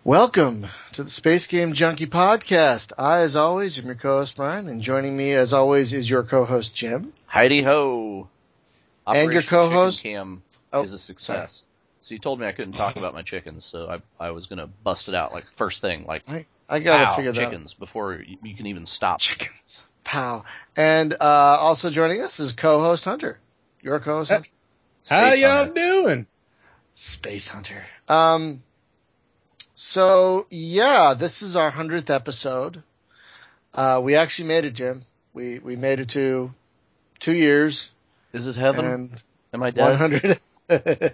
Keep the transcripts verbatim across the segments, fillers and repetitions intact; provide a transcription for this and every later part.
Welcome to the Space Game Junkie podcast. I, as always, am your co-host Brian, and joining me, as always, is your co-host Jim. Heidi ho! Operation And your co-host Chicken Cam oh, is a success. Sorry. So you told me I couldn't talk about my chickens, so I I was gonna bust it out like first thing, like I, I gotta pow, figure that chickens out. before you, you can even stop. Chickens. Pow. And uh, also joining us is co-host Hunter. Your co-host Hunter. How Space y'all Hunter. doing? Space Hunter. Um. So yeah, this is our hundredth episode. Uh, we actually made it, Jim. We we made it to two years. Is it heaven? And Am I dead? one hundred. Are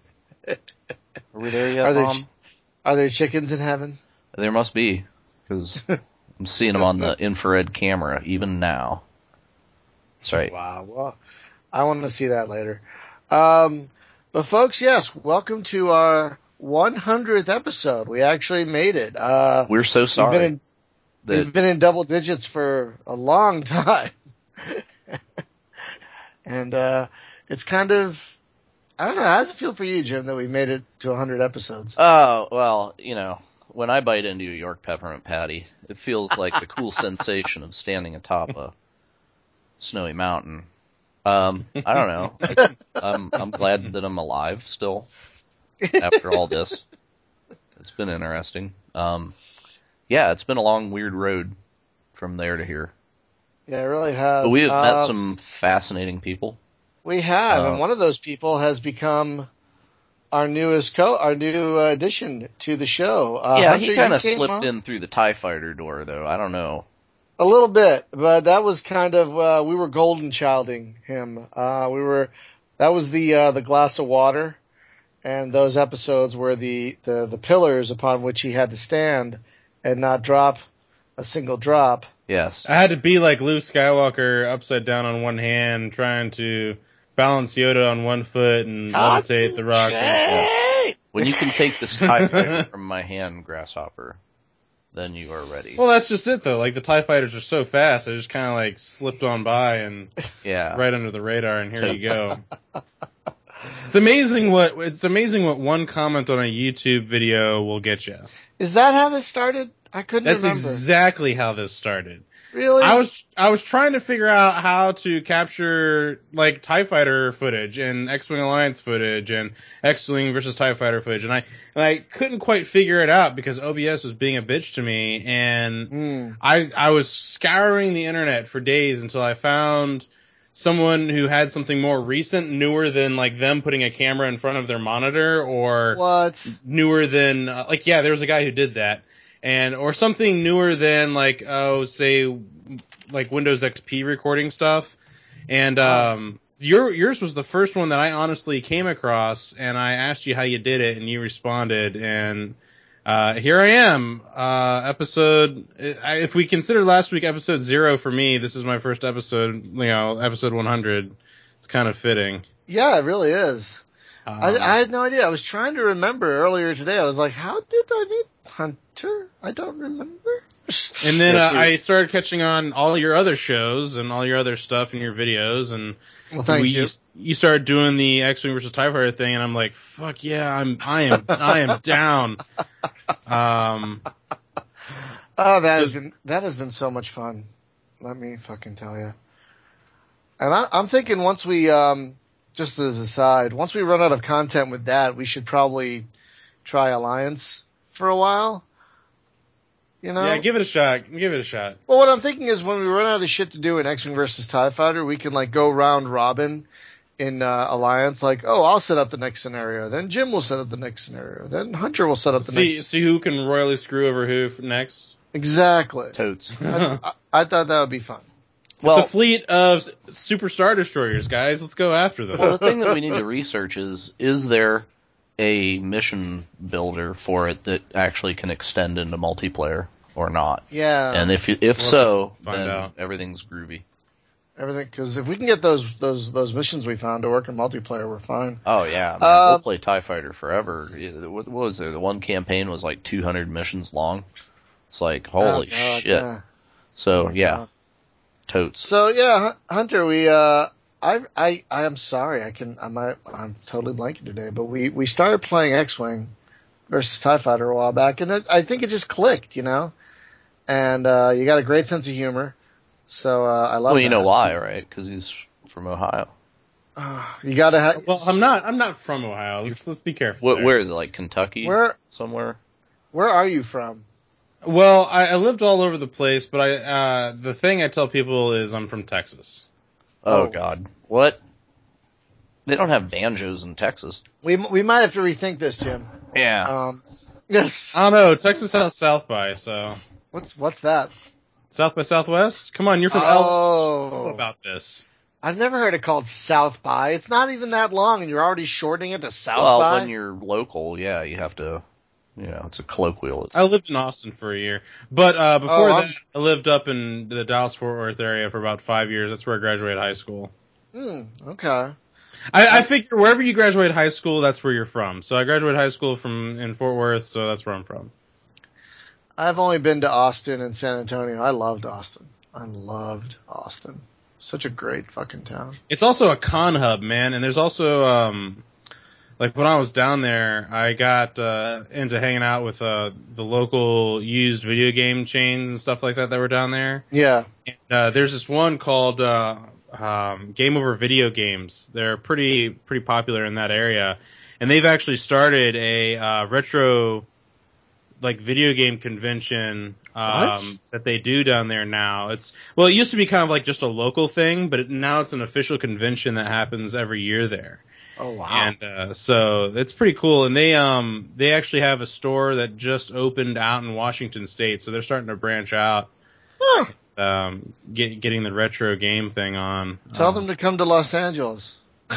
we there yet, Are there, Mom? are there chickens in heaven? There must be, because I'm seeing them on the infrared camera even now. That's right. Wow. Well, I want to see that later. Um, but folks, yes, welcome to our one hundredth episode. We actually made it. Uh, We're so sorry. We've been, in, that... we've been in double digits for a long time. and, uh, it's kind of, I don't know, how does it feel for you, Jim, that we made it to one hundred episodes? Oh, well, you know, when I bite into a York peppermint patty, it feels like the cool sensation of standing atop a snowy mountain. Um, I don't know. I'm, I'm glad that I'm alive still after all this. It's been interesting. Um, yeah, it's been a long, weird road from there to here. Yeah, it really has. But we have uh, met some fascinating people. We have, Uh, and one of those people has become our newest co, our new uh, addition to the show. Uh, yeah, Hunter, he kind of you came slipped on in through the TIE fighter door, though. I don't know. a little bit, but that was kind of uh, we were golden childing him. Uh, we were that was the uh, the glass of water, and those episodes were the, the the pillars upon which he had to stand and not drop a single drop. Yes. I had to be like Luke Skywalker, upside down on one hand, trying to balance Yoda on one foot and levitate the rock. Yeah. When you can take this TIE fighter from my hand, Grasshopper, then you are ready. Well, that's just it, though. Like, the TIE fighters are so fast, I just kind of, like, slipped on by and yeah. right under the radar, and here you go. It's amazing what it's amazing what one comment on a YouTube video will get you. Is that how this started? I couldn't That's remember. exactly how this started. Really? I was I was trying to figure out how to capture like TIE Fighter footage and X-Wing Alliance footage and X-Wing versus TIE Fighter footage, and I and I couldn't quite figure it out because O B S was being a bitch to me, and Mm. I I was scouring the internet for days until I found someone who had something more recent, newer than like them putting a camera in front of their monitor, or What? newer than uh, like yeah, there was a guy who did that. And, or something newer than, like, oh, say, like Windows X P recording stuff. And, um, your, yours was the first one that I honestly came across, and I asked you how you did it, and you responded, and, uh, here I am, uh, episode, if we consider last week episode zero for me, this is my first episode, you know, episode one hundred. It's kind of fitting. Yeah, it really is. Um, I, I had no idea. I was trying to remember earlier today. I was like, how did I meet Hunter? I don't remember. And then uh, I started catching on all your other shows and all your other stuff and your videos, and well, thank we, you. You started doing the X-Wing versus TIE Fighter thing, and I'm like, fuck yeah, I'm, I am, I am down. Um, oh, that has been that has been so much fun. Let me fucking tell you. And I, I'm thinking once we, um, just as a side, once we run out of content with that, we should probably try Alliance for a while. You know? Yeah, give it a shot. Give it a shot. Well, what I'm thinking is when we run out of shit to do in X-Wing versus TIE Fighter, we can like go round robin in uh, Alliance. Like, oh, I'll set up the next scenario. Then Jim will set up the next scenario. Then Hunter will set up the see, next. See who can royally screw over who next? Exactly. Totes. I, I, I thought that would be fun. Well, it's a fleet of super Star Destroyers, guys. Let's go after them. Well, the thing that we need to research is, is there a mission builder for it that actually can extend into multiplayer or not? Yeah. And if if so, then out. everything's groovy. Everything, because if we can get those those those missions we found to work in multiplayer, we're fine. Oh yeah, man, Uh, we'll play TIE Fighter forever. What, what was there? The one campaign was like two hundred missions long. It's like, holy oh, God, shit. Yeah. So Oh, yeah, God. totes. So yeah, Hunter, we uh, I I I am sorry, I can I'm I'm totally blanking today, but we we started playing X-Wing versus TIE Fighter a while back, and it, I think it just clicked, you know. And uh, you got a great sense of humor, so uh, I love. Well, you that. know why, right? Because he's from Ohio. Uh, you got to have. Well, I'm not. I'm not from Ohio. Let's let's be careful. What, there. where is it? Like Kentucky? Where somewhere? Where are you from? Well, I, I lived all over the place, but I uh, the thing I tell people is I'm from Texas. Oh, Oh. God, what? They don't have banjos in Texas. We we might have to rethink this, Jim. Yeah. Um, yes. I don't know. Texas has South by, so What's what's that? South by Southwest. Come on, you're from Oh. L. Know about this. I've never heard it called South by. It's not even that long, and you're already shortening it to South well, by. when you're local, yeah, you have to. You know, it's a colloquial. It's, I lived in Austin for a year, but uh, before Oh, I'm- that, I lived up in the Dallas-Fort Worth area for about five years. That's where I graduated high school. Hmm. Okay. I, I figure wherever you graduate high school, that's where you're from. So I graduated high school from in Fort Worth, so that's where I'm from. I've only been to Austin and San Antonio. I loved Austin. I loved Austin. Such a great fucking town. It's also a con hub, man, and there's also um, like when I was down there, I got uh, into hanging out with uh, the local used video game chains and stuff like that that were down there. Yeah. And, uh, there's this one called uh, um, Game Over Video Games. They're pretty pretty popular in that area, and they've actually started a uh, retro like video game convention um, What? that they do down there now. It's well, it used to be kind of like just a local thing, but it, now it's an official convention that happens every year there. Oh wow. And uh, so it's pretty cool. And they um they actually have a store that just opened out in Washington State, so they're starting to branch out. Huh. Um, get, getting the retro game thing on. Tell um, them to come to Los Angeles.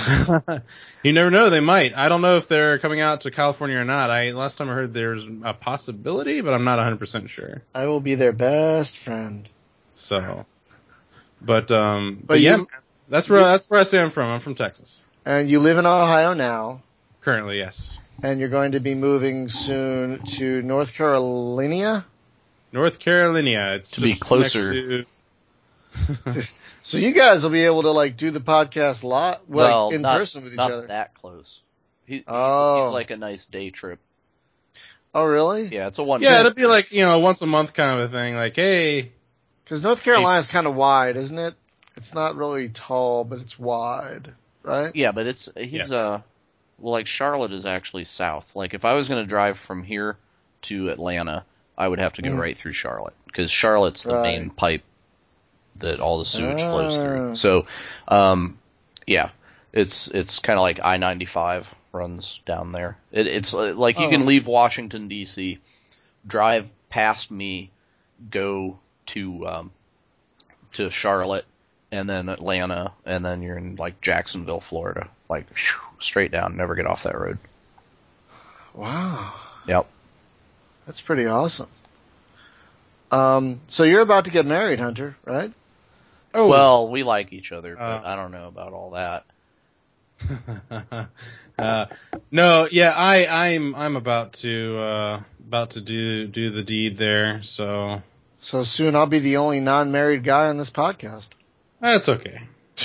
You never know, they might. I don't know if they're coming out to California or not. I last time I heard there's a possibility, but I'm not one hundred percent sure. I will be their best friend. So, but um, but, But yeah, you- that's where that's where I say I'm from. I'm from Texas And you live in Ohio now, currently. Yes, and you're going to be moving soon to North Carolina. North Carolina. It's To be just closer. next to- So you guys will be able to like do the podcast lot, like well, in not, person with each not other. that close. He, he's, Oh. he's like a nice day trip. Oh, really? Yeah, it's a one. yeah, it'd be like you know a once a month kind of a thing. Like, hey, Because North Carolina's kind of wide, isn't it? It's not really tall, but it's wide, right? Yeah, but it's he's Yes. uh well, like Charlotte is actually south. Like if I was going to drive from here to Atlanta, I would have to go Mm. right through Charlotte because Charlotte's the Right. main pipe that all the sewage flows Ah. through. So, um, yeah, it's it's kind of like I ninety-five runs down there. It, it's uh, like you Oh. can leave Washington D C, drive past me, go to um, to Charlotte, and then Atlanta, and then you're in like Jacksonville, Florida, like phew, straight down. Never get off that road. Wow, Yep. that's pretty awesome. Um, so you're about to get married, Hunter, right? oh, Well, we like each other, but Uh. I don't know about all that. uh, no, yeah, I, I'm, I'm about to, uh, about to do, do the deed there. So So soon I'll be the only non-married guy on this podcast. that's okay.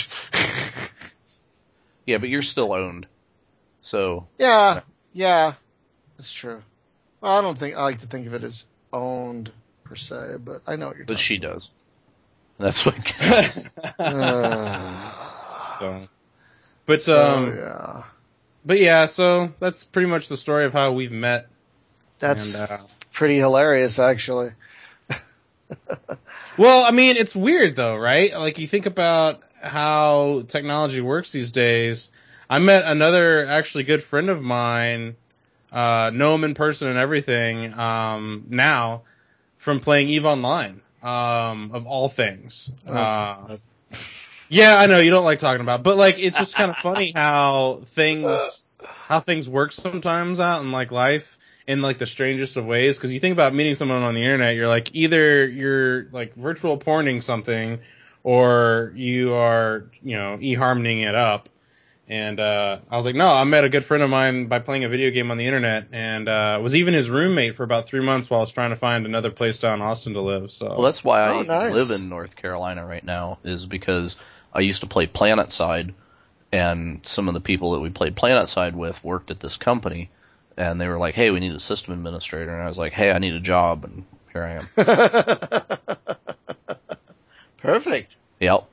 Yeah, but you're still owned, so Yeah, yeah, that's true. Well, I don't think I like to think of it as owned per se, but I know what you're but talking she does. That's what counts. Uh, so, but, so, um, yeah, but yeah, so that's pretty much the story of how we've met. that's And, uh, pretty hilarious, actually. well, I mean, it's weird though, right? Like you think about how technology works these days. I met another actually good friend of mine, uh, know him in person and everything, um, now from playing EVE Online, um, of all things. Oh, Uh, yeah, I know you don't like talking about, but like, it's just kind of funny how things, how things work sometimes out in like life in like the strangest of ways. Cause you think about meeting someone on the internet, you're like, either you're like virtual porning something or you are, you know, e-harmoning it up. And, uh, I was like, no, I met a good friend of mine by playing a video game on the internet and, uh, was even his roommate for about three months while I was trying to find another place down in Austin to live. So, Well, that's why I Oh, even nice. live in North Carolina right now, is because I used to play PlanetSide, and some of the people that we played PlanetSide with worked at this company, and they were like, "Hey, we need a system administrator," and I was like, "Hey, I need a job," and here I am. Perfect. Yep.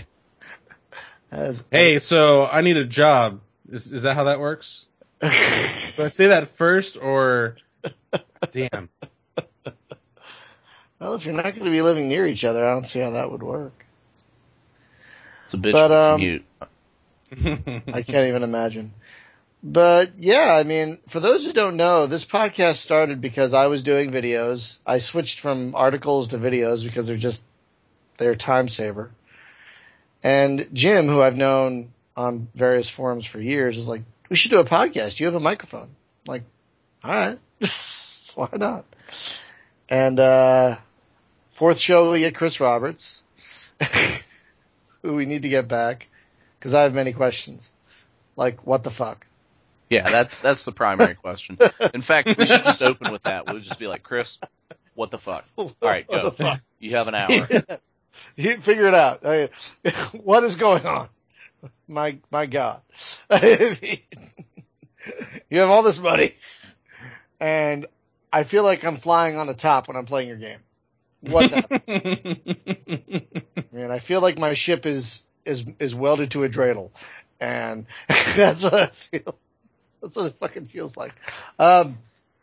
As, Hey, so I need a job. Is is that how that works? Do I say that first or? Damn. Well, if you're not going to be living near each other, I don't see how that would work. It's a bitch But, to um, commute. I can't even imagine. But yeah, I mean, for those who don't know, this podcast started because I was doing videos. I switched from articles to videos because they're just, they're a time saver. And Jim, who I've known on various forums for years, is like, we should do a podcast. You have a microphone. I'm like, all right, why not? And, uh, fourth show, we get Chris Roberts, who we need to get back because I have many questions. Like, what the fuck? Yeah, that's that's the primary question. In fact, we should just open with that. We'll just be like, Chris, what the fuck? All right, go. What the fuck? You have an hour. You figure it out. I mean, what is going on? My my God. You have all this money, and I feel like I'm flying on the top when I'm playing your game. What's happening? Man, I feel like my ship is is is welded to a dreidel, and that's what I feel. That's what it fucking feels like. Um,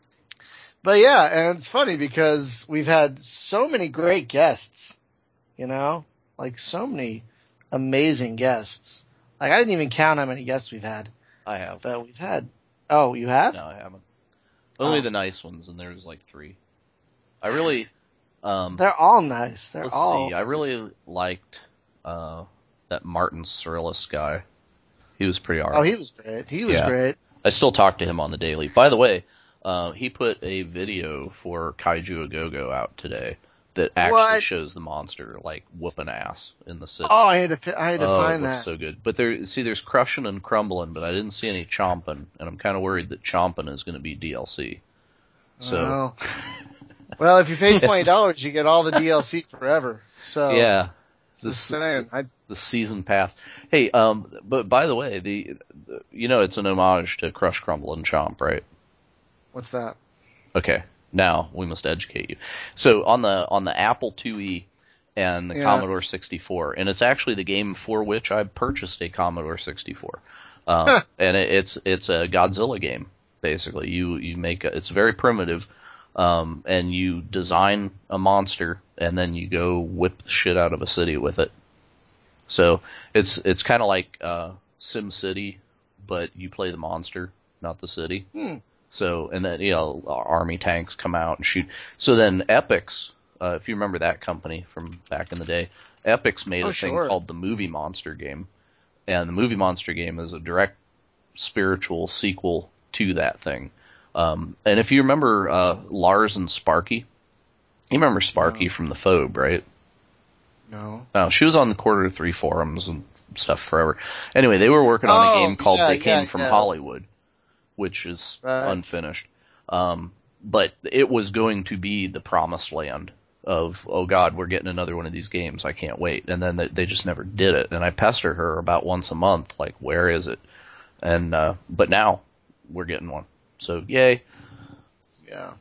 but yeah, and it's funny because we've had so many great guests, you know, like so many amazing guests. Like I didn't even count how many guests we've had, I have. but we've had. Oh, you have? No, I haven't. Only Oh. the nice ones, and there's like three. I really, um, They're all nice. They're let's all. see. I really liked uh that Martin Cirilis guy. He was pretty Oh, alright. he was great. He was Yeah. great. I still talk to him on the daily. By the way, uh, he put a video for Kaiju A Go-Go out today that actually What? shows the monster like whooping ass in the city. Oh, I had to. fi- I had to Oh, it find looks that. so good. But there, see, there's crushing and crumbling, but I didn't see any chomping, and I'm kind of worried that chomping is going to be D L C. So, Well, well, if you pay twenty dollars, you get all the D L C forever. So yeah, just this saying. I the season pass. Hey, um, but by the way, the, the you know it's an homage to Crush, Crumble, and Chomp, right? what's that? Okay, now we must educate you. So on the on the Apple two E and the Yeah. Commodore sixty-four, and it's actually the game for which I purchased a Commodore sixty-four, um, and it, it's it's a Godzilla game basically. You you make a, it's very primitive, um, and you design a monster, and then you go whip the shit out of a city with it. So it's it's kind of like uh, Sim City, but you play the monster, not the city. Hmm. So, and then, you know, army tanks come out and shoot. So then Epix, uh, if you remember that company from back in the day, Epix made Oh, a thing sure. called the Movie Monster game. And the Movie Monster game is a direct spiritual sequel to that thing. Um, and if you remember, uh, Lars and Sparky, you remember Sparky No. from the Phobe, right? No. No, she was on the Quarter Three forums and stuff forever. Anyway, they were working on a Oh, game called yeah, They yeah, Came from yeah. Hollywood, which is Right. unfinished. Um, but it was going to be the promised land of, oh God, we're getting another one of these games. I can't wait. And then they, they just never did it. And I pester her about once a month, like, where is it? And, uh, but now we're getting one. So yay. Yeah.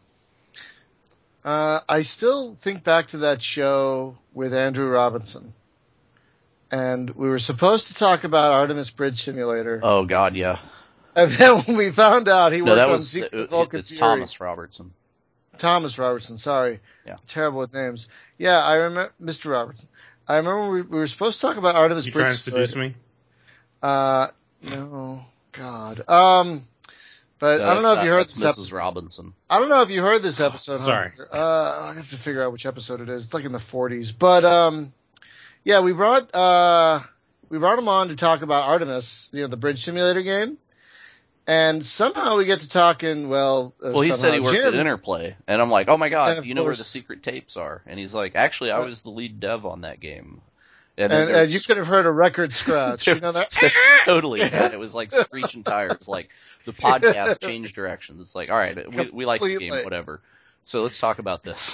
Uh, I still think back to that show with Andrew Robinson. And we were supposed to talk about Artemis Bridge Simulator. Oh God, yeah. And then when we found out he No, worked that on was, Secret it, of Vulcan it's Fury. Thomas Robertson. Thomas Robertson, sorry. Yeah. Terrible with names. Yeah, I remember, Mister Robertson. I remember we, we were supposed to talk about Artemis You Bridge trying to seduce Simulator. me? Uh, no, God. Um, but No, I don't know that's if you not- heard that's this Missus episode. Robinson. I don't know if you heard this episode. Sorry. Hunter. Uh, I have to figure out which episode it is. It's like in the forties. But, um, yeah, we brought, uh, we brought him on to talk about Artemis, you know, the bridge simulator game. And somehow we get to talking, well, uh, Well, he said he somehow worked Jim, at Interplay, and I'm like, oh my And God, of do you know where the course- secret tapes are? And he's like, actually, I Uh, was the lead dev on that game. And, then and, there and was you could have heard a record scratch. You know that? totally, yeah, it was like screeching tires. Like the podcast changed directions. It's like, all right, we we like the game, Completely. whatever. So let's talk about this.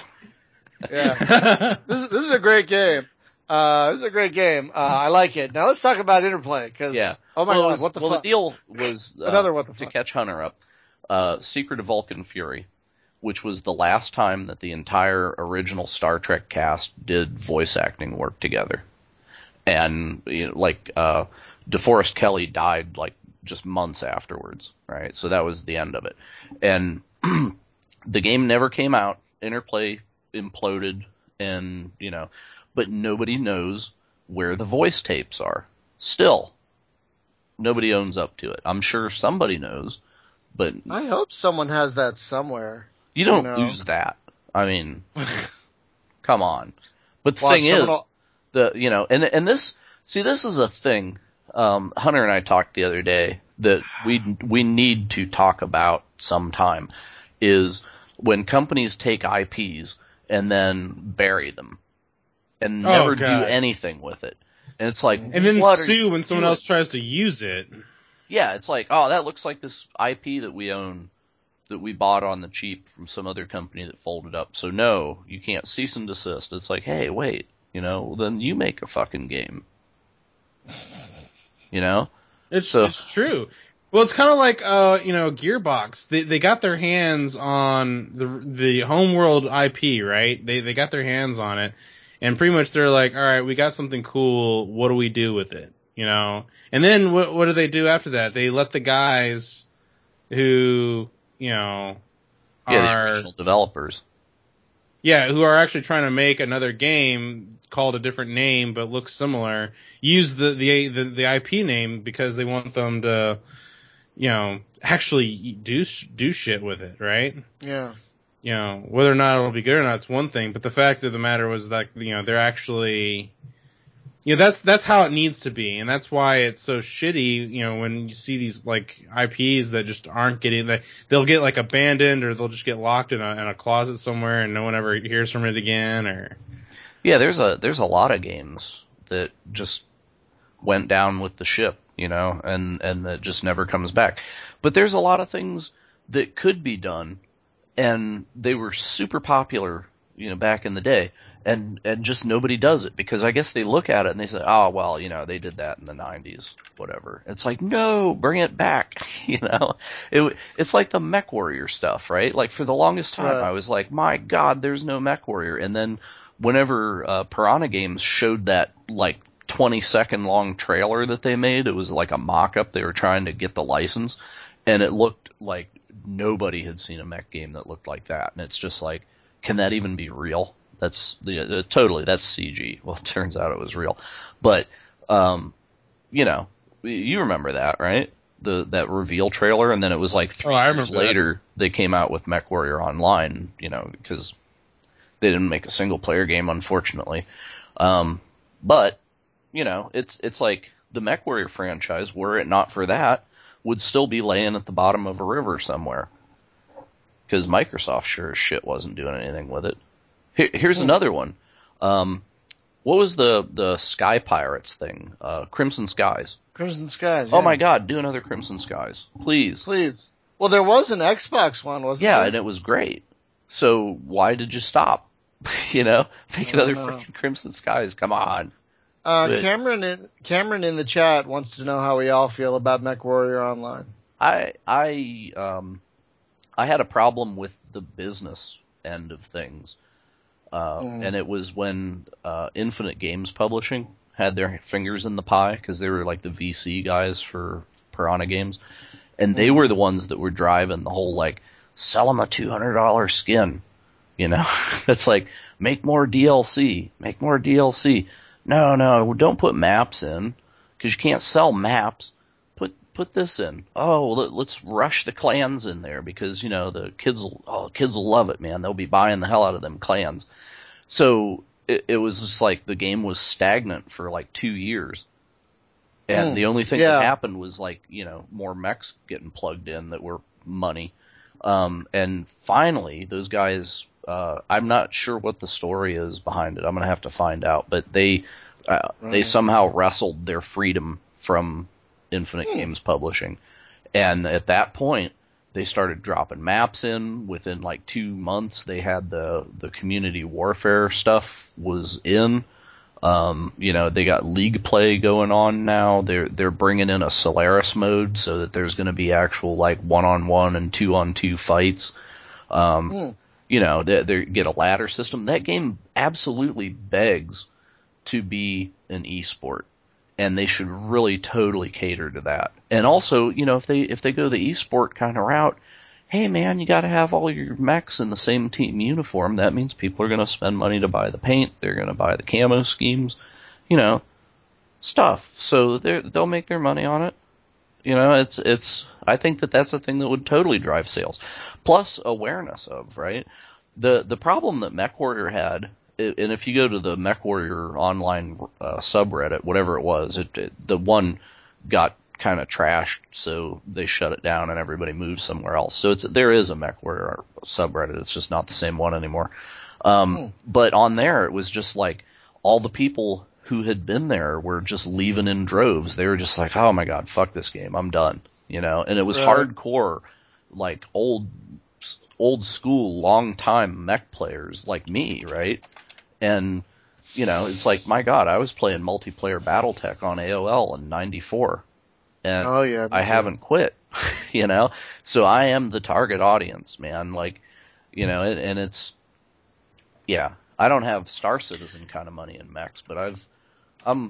Yeah. This is, this is a great game. Uh, this is a great game. Uh, I like it. Now let's talk about Interplay, cause, Yeah. oh my well, it God, was- what the well, fuck? the deal was uh, Another what the to fuck. catch Hunter up. uh, Secret of Vulcan Fury, which was the last time that the entire original Star Trek cast did voice acting work together. And, you know, like, uh, DeForest Kelley died, like, just months afterwards, right? So that was the end of it. And the game never came out. Interplay imploded, and, you know, but nobody knows where the voice tapes are. Still. Nobody owns up to it. I'm sure somebody knows, but I hope someone has that somewhere. you don't you know? lose that. I mean, come on. But the Watch thing is, someone al- the you know, and and this, see, this is a thing. Um, Hunter and I talked the other day that we we need to talk about sometime, is when companies take I Ps and then bury them and Oh, never do God. anything with it. And it's like, And then what are sue you when someone doing? else tries to use it. Yeah, it's like, oh, that looks like this I P that we own, that we bought on the cheap from some other company that folded up. So no, you can't cease and desist. It's like, hey, wait, you know, well, then you make a fucking game. You know? It's So- it's true. Well, it's kind of like uh, you know, Gearbox. They they got their hands on the the Homeworld I P, right? They they got their hands on it, and pretty much they're like, all right, we got something cool. What do we do with it? You know? And then what what do they do after that? They let the guys who you know Yeah, the are original developers. yeah who are actually trying to make another game called a different name but looks similar, use the the the, the I P name because they want them to, you know, actually do do shit with it, right? Yeah. You know, whether or not it'll be good or not, it's one thing. But the fact of the matter was that, you know, they're actually, you know, that's that's how it needs to be, and that's why it's so shitty. You know, when you see these like I Ps that just aren't getting, that they'll get like abandoned, or they'll just get locked in a in a closet somewhere, and no one ever hears from it again, or Yeah, there's a there's a lot of games that just went down with the ship, you know, and and that just never comes back. But there's a lot of things that could be done, and they were super popular, you know, back in the day, and and just nobody does it because I guess they look at it and they say, oh well, you know, they did that in the nineties, whatever. It's like, no, bring it back, you know. It it's like the MechWarrior stuff, right? Like for the longest time, Right. I was like, my God, there's no MechWarrior, and then whenever uh, Piranha Games showed that like twenty second long trailer that they made, it was like a mock-up. They were trying to get the license, and it looked like nobody had seen a mech game that looked like that. And it's just like, can that even be real? That's the uh, totally that's C G. Well, it turns out it was real, but um, you know, you remember that, right? The that reveal trailer, and then it was like three Oh, I years remember that. later they came out with MechWarrior Online, you know, because they didn't make a single player game, unfortunately. Um, but you know, it's it's like the MechWarrior franchise, were it not for that, would still be laying at the bottom of a river somewhere. Because Microsoft sure as shit wasn't doing anything with it. Here, here's another one. Um, what was the, the Sky Pirates thing? Uh, Crimson Skies. Crimson Skies. Oh yeah. my God, do another Crimson Skies. Please. Please. Well, there was an Xbox one, wasn't Yeah, there? and it was great. So why did you stop? You know, make I another don't know. freaking Crimson Skies. Come on. Uh, But- Cameron in, Cameron in the chat wants to know how we all feel about MechWarrior Online. I I um I had a problem with the business end of things, uh, Mm. and it was when uh, Infinite Games Publishing had their fingers in the pie because they were like the V C guys for Piranha Games, and they Mm. were the ones that were driving the whole like sell them a two hundred dollar skin, you know. It's like make more D L C, make more D L C. No, no, don't put maps in because you can't sell maps. Put put this in. Oh, let, let's rush the clans in there because you know the kids will. Oh, kids will love it, man. They'll be buying the hell out of them clans. So it, it was just like the game was stagnant for like two years, and Mm, the only thing yeah. that happened was like you know more mechs getting plugged in that were money. Um, and finally, those guys, uh, I'm not sure what the story is behind it. I'm going to have to find out, but they, uh, they Right. somehow wrestled their freedom from Infinite Hmm. Games Publishing. And at that point, they started dropping maps in. Within like two months, they had the, the community warfare stuff was in. Um, you know, they got league play going on now. They're they're bringing in a Solaris mode so that there's going to be actual like one on one and two on two fights. Um, Mm. You know, they, they get a ladder system. That game absolutely begs to be an esport, and they should really totally cater to that. And also, you know, if they if they go the esport kind of route, hey man, you got to have all your mechs in the same team uniform. That means people are going to spend money to buy the paint. They're going to buy the camo schemes, you know, stuff. So they they'll make their money on it. You know, it's it's. I think that that's a thing that would totally drive sales, plus awareness of right. The the problem that MechWarrior had, and if you go to the MechWarrior online uh, subreddit, whatever it was, it, it the one got kind of trashed, so they shut it down and everybody moved somewhere else. So it's there is a MechWarrior subreddit. It's just not the same one anymore. Um, Hmm. But on there, it was just like all the people who had been there were just leaving in droves. They were just like, oh my god, fuck this game, I'm done. You know, and it was Right. hardcore, like old, old school, long time mech players like me, right? And you know, it's like, my god, I was playing multiplayer BattleTech on A O L in ninety-four. And Oh yeah, me I too. haven't quit, you know? So I am the target audience, man. Like, you know, and, and it's, yeah, I don't have Star Citizen kind of money in mechs, but I've, I'm,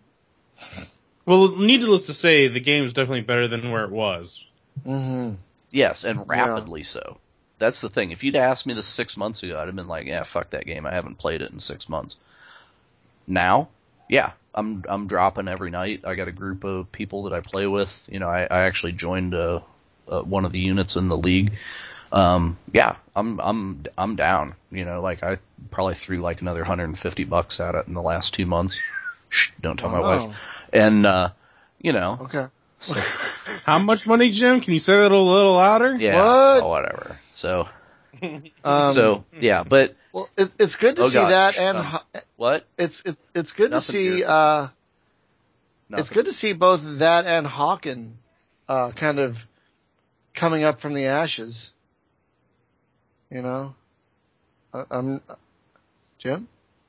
Well, needless to say, the game's definitely better than where it was. Mm-hmm. yes, and Yeah. rapidly so. That's the thing. If you'd asked me this six months ago, I'd have been like, yeah, fuck that game. I haven't played it in six months. Now, yeah, I'm I'm dropping every night. I got a group of people that I play with. You know, I, I actually joined uh, uh, one of the units in the league. Um, yeah, I'm I'm I'm down. You know, like I probably threw like another one hundred fifty bucks at it in the last two months. Shh, don't tell my wife. Wow. And uh, you know, Okay. so, How much money, Jim? Can you say that a little louder? yeah, What? oh, whatever. So Um, so yeah, but well, it, it's good to oh see god, that, and um, Ho- what? it's it's it's good Nothing to see. here. Uh, Nothing. it's good to see both that and Hawken, uh, kind of coming up from the ashes. You know, uh, I'm Jim.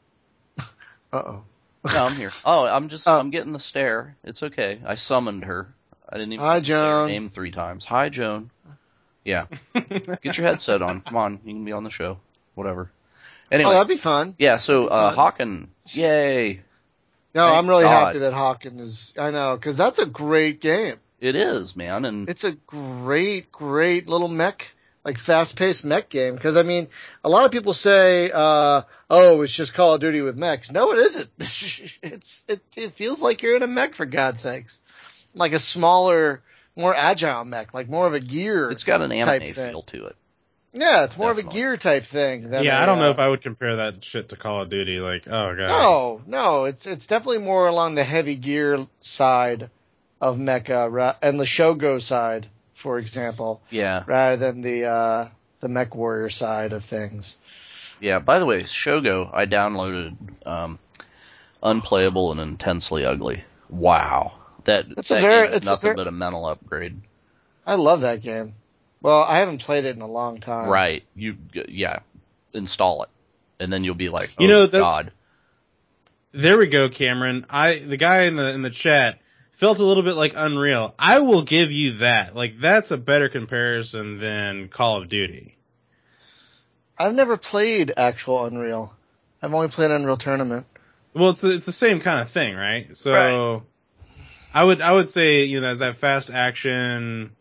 Uh oh. No, I'm here. Oh, I'm just, Oh. I'm getting the stare. It's okay. I summoned her. I didn't even Hi, have to say her Joan. name three times. Hi, Joan. Yeah. Get your headset on. Come on. You can be on the show. Whatever. Oh, Anyway. that'd be fun. Yeah, so, That'd be uh, fun. Hawken. Yay. No, Thank I'm really God. happy that Hawken is. I know, because that's a great game. It is, man. And It's a great, great little mech, like fast-paced mech game. Because I mean, a lot of people say, uh, "Oh, it's just Call of Duty with mechs." No, it isn't. it's it, it feels like you're in a mech, for God's sakes, like a smaller, more agile mech, like more of a gear. it's got an type anime thing. feel to it. Yeah, it's more of Definitely. a gear type thing. Than Yeah, I I don't know uh, if I would compare that shit to Call of Duty. Like, oh god. No, no, it's it's definitely more along the heavy gear side of mecha, ra- and the Shogo side, for example, Yeah. rather than the uh, the Mech Warrior side of things. Yeah. By the way, Shogo, I downloaded, um, Unplayable and Intensely Ugly. Wow. That, It's a that very- game is it's a nothing ver- but a mental upgrade. I love that game. Well, I haven't played it in a long time. Right. You, yeah, install it. And then you'll be like, oh You know, that- god. There we go, Cameron. I the guy in the in the chat felt a little bit like Unreal. I will give you that. Like, that's a better comparison than Call of Duty. I've never played actual Unreal. I've only played Unreal Tournament. Well, it's it's the same kind of thing, right? So, I would I would say, you know, that, that fast action,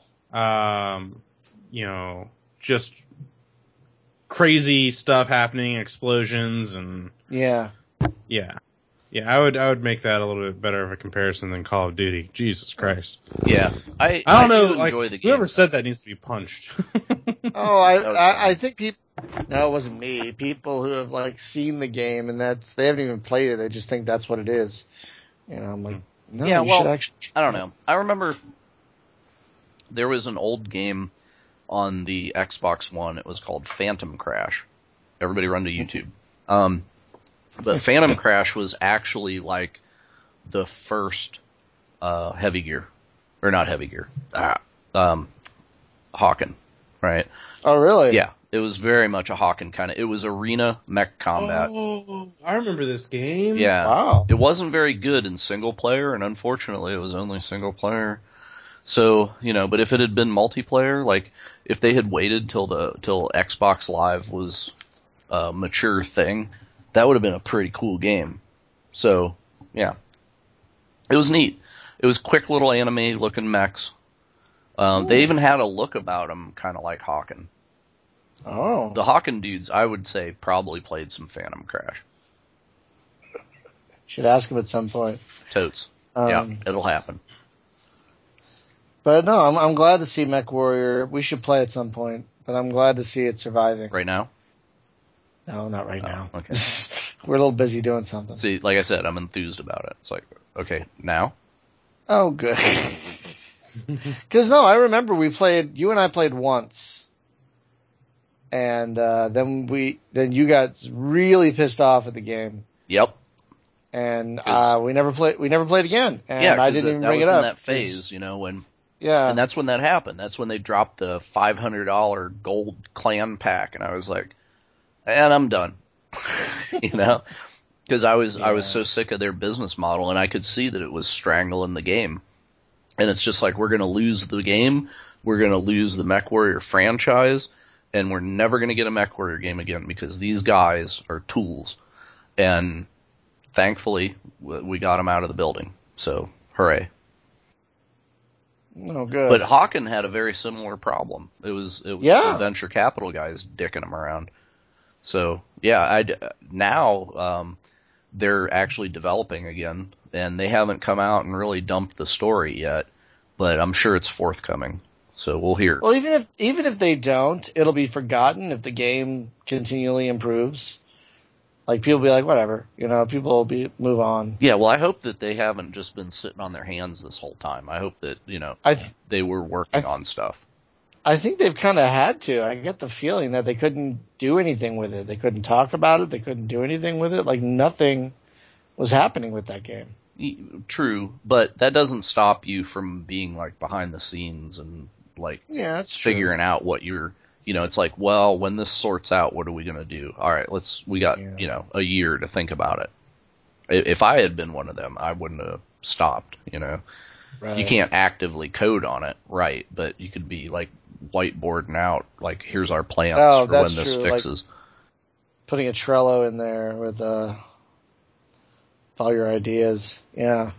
um, you know, just crazy stuff happening, explosions, and Yeah. yeah, yeah. I would I would make that a little bit better of a comparison than Call of Duty. Jesus Christ! Yeah. I, I don't do know. Like, enjoy the game. whoever said that needs to be punched. Oh, I, That was I, fun. I think people, no, it wasn't me. People who have like seen the game and that's, they haven't even played it. They just think that's what it is. You know, I'm like, no, Yeah, you well, should actually. I don't know. I remember there was an old game on the Xbox One. It was called Phantom Crash. Everybody run to YouTube. Um, but Phantom Crash was actually like the first uh, Heavy Gear, or not Heavy Gear, ah, um, Hawken, right? Oh, really? Yeah, It was very much a Hawken kind of. It was arena mech combat. Oh, I remember this game. Yeah. Wow. It wasn't very good in single player, and unfortunately, it was only single player. So, you know, but if it had been multiplayer, like if they had waited till the till Xbox Live was a mature thing, that would have been a pretty cool game. So, yeah. It was neat. It was quick little anime looking mechs. Um, they even had a look about them kind of like Hawken. Oh. The Hawken dudes, I would say, probably played some Phantom Crash. Should ask him at some point. Totes. Um, yeah, it'll happen. But no, I'm I'm glad to see Mech Warrior. We should play at some point, but I'm glad to see it surviving. Right now? No, not right Oh, now. okay. We're a little busy doing something. See, like I said, I'm enthused about it. It's like, okay, now? Oh, good. Because no, I remember we played. You and I played once, and uh, then we then you got really pissed off at the game, Yep. and 'Cause- uh, we never played. We never played again, and yeah, 'cause I didn't that, even that bring was it in up. that 'cause- phase, you know, when, Yeah, and that's when that happened. That's when they dropped the five hundred dollars gold clan pack, and I was like, and I'm done. You know? Because I was, I was Yeah. so sick of their business model, and I could see that it was strangling the game. And it's just like, we're going to lose the game, we're going to lose the MechWarrior franchise, and we're never going to get a MechWarrior game again because these guys are tools. And thankfully, we got them out of the building. So, hooray. oh good. But Hawken had a very similar problem. It was, it was Yeah. the venture capital guys dicking them around. So, yeah, I now, um, they're actually developing again, and they haven't come out and really dumped the story yet, but I'm sure it's forthcoming. So we'll hear. Well, even if even if they don't, it'll be forgotten if the game continually improves. Like people will be like, whatever, you know, people will be move on. Yeah, well, I hope that they haven't just been sitting on their hands this whole time. I hope that, you know, I th- they were working I th- on stuff. I think they've kind of had to. I get the feeling that they couldn't do anything with it. They couldn't talk about it. They couldn't do anything with it. Like nothing was happening with that game. True, but that doesn't stop you from being like behind the scenes and like Yeah, that's true. figuring out what you're, you know, it's like, well, when this sorts out, what are we going to do? All right, let's, we got, Yeah. you know, a year to think about it. I- If I had been one of them, I wouldn't have stopped, you know. Right. You can't actively code on it, right, but you could be like whiteboarding out, like, here's our plans Oh, for that's when this true, like- fixes. Putting a Trello in there with uh, with all your ideas. Yeah.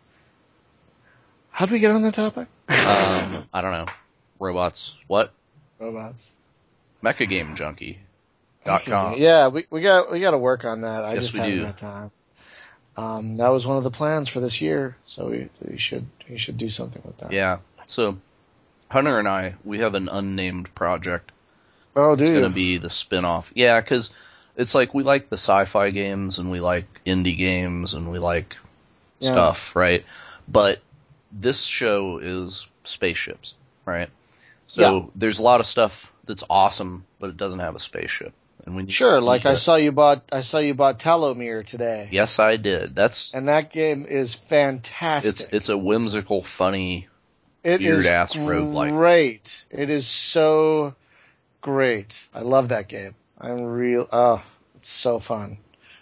How'd we get on that topic? um, I don't know. Robots. What? Robots. Mecha Game Junkie. Dot com. Yeah, we we got we got to work on that. I Yes, just we haven't do. had time. Um, that was one of the plans for this year, so we we should we should do something with that. Yeah. So, Hunter and I, we have an unnamed project. Oh, It's dude. going to be the spin-off. Yeah, because it's like we like the sci-fi games and we like indie games and we like Yeah. stuff, right? But this show is spaceships, right? So Yeah. there's a lot of stuff that's awesome, but it doesn't have a spaceship. And we need- Sure, we like need I to- saw you bought I saw you bought Telomere today. Yes, I did. That's And that game is fantastic. it's it's a whimsical, funny. It is weird-ass roguelike. great. It is so great. I love that game. I'm real. Oh, it's so fun.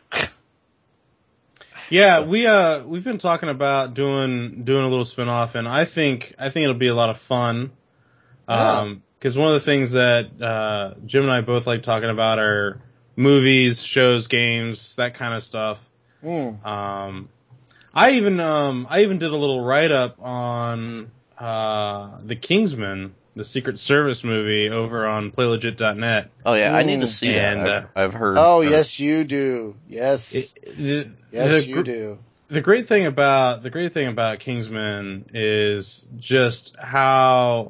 Yeah, we uh we've been talking about doing doing a little spin-off, and I think I think it'll be a lot of fun. Yeah. Um, because one of the things that uh Jim and I both like talking about are movies, shows, games, that kind of stuff. Mm. Um, I even um I even did a little write-up on uh the Kingsman, the Secret Service movie, over on play legit dot net. Oh yeah, I need to Mm. see And, that. I've, I've heard. Oh or- yes, you do. Yes, It, the, yes, the you gr- do. The great thing about the great thing about Kingsman is just how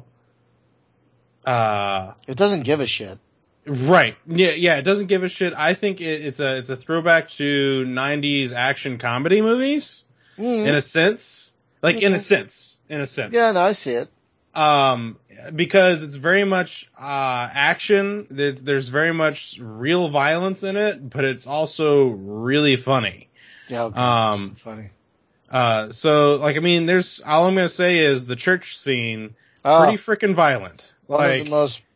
uh It doesn't give a shit. right. Yeah, yeah, it doesn't give a shit. I think it, it's a it's a throwback to nineties action comedy movies Mm. in a sense. Like in a Mhm. sense. In a sense. Yeah, no, I see it. Um, because it's very much uh, action. There's, there's very much real violence in it, but it's also really funny. Yeah, oh, God, Um, it's so funny. Uh, so like I mean, there's all I'm gonna say is the church scene Oh, pretty freaking violent. one Like of the most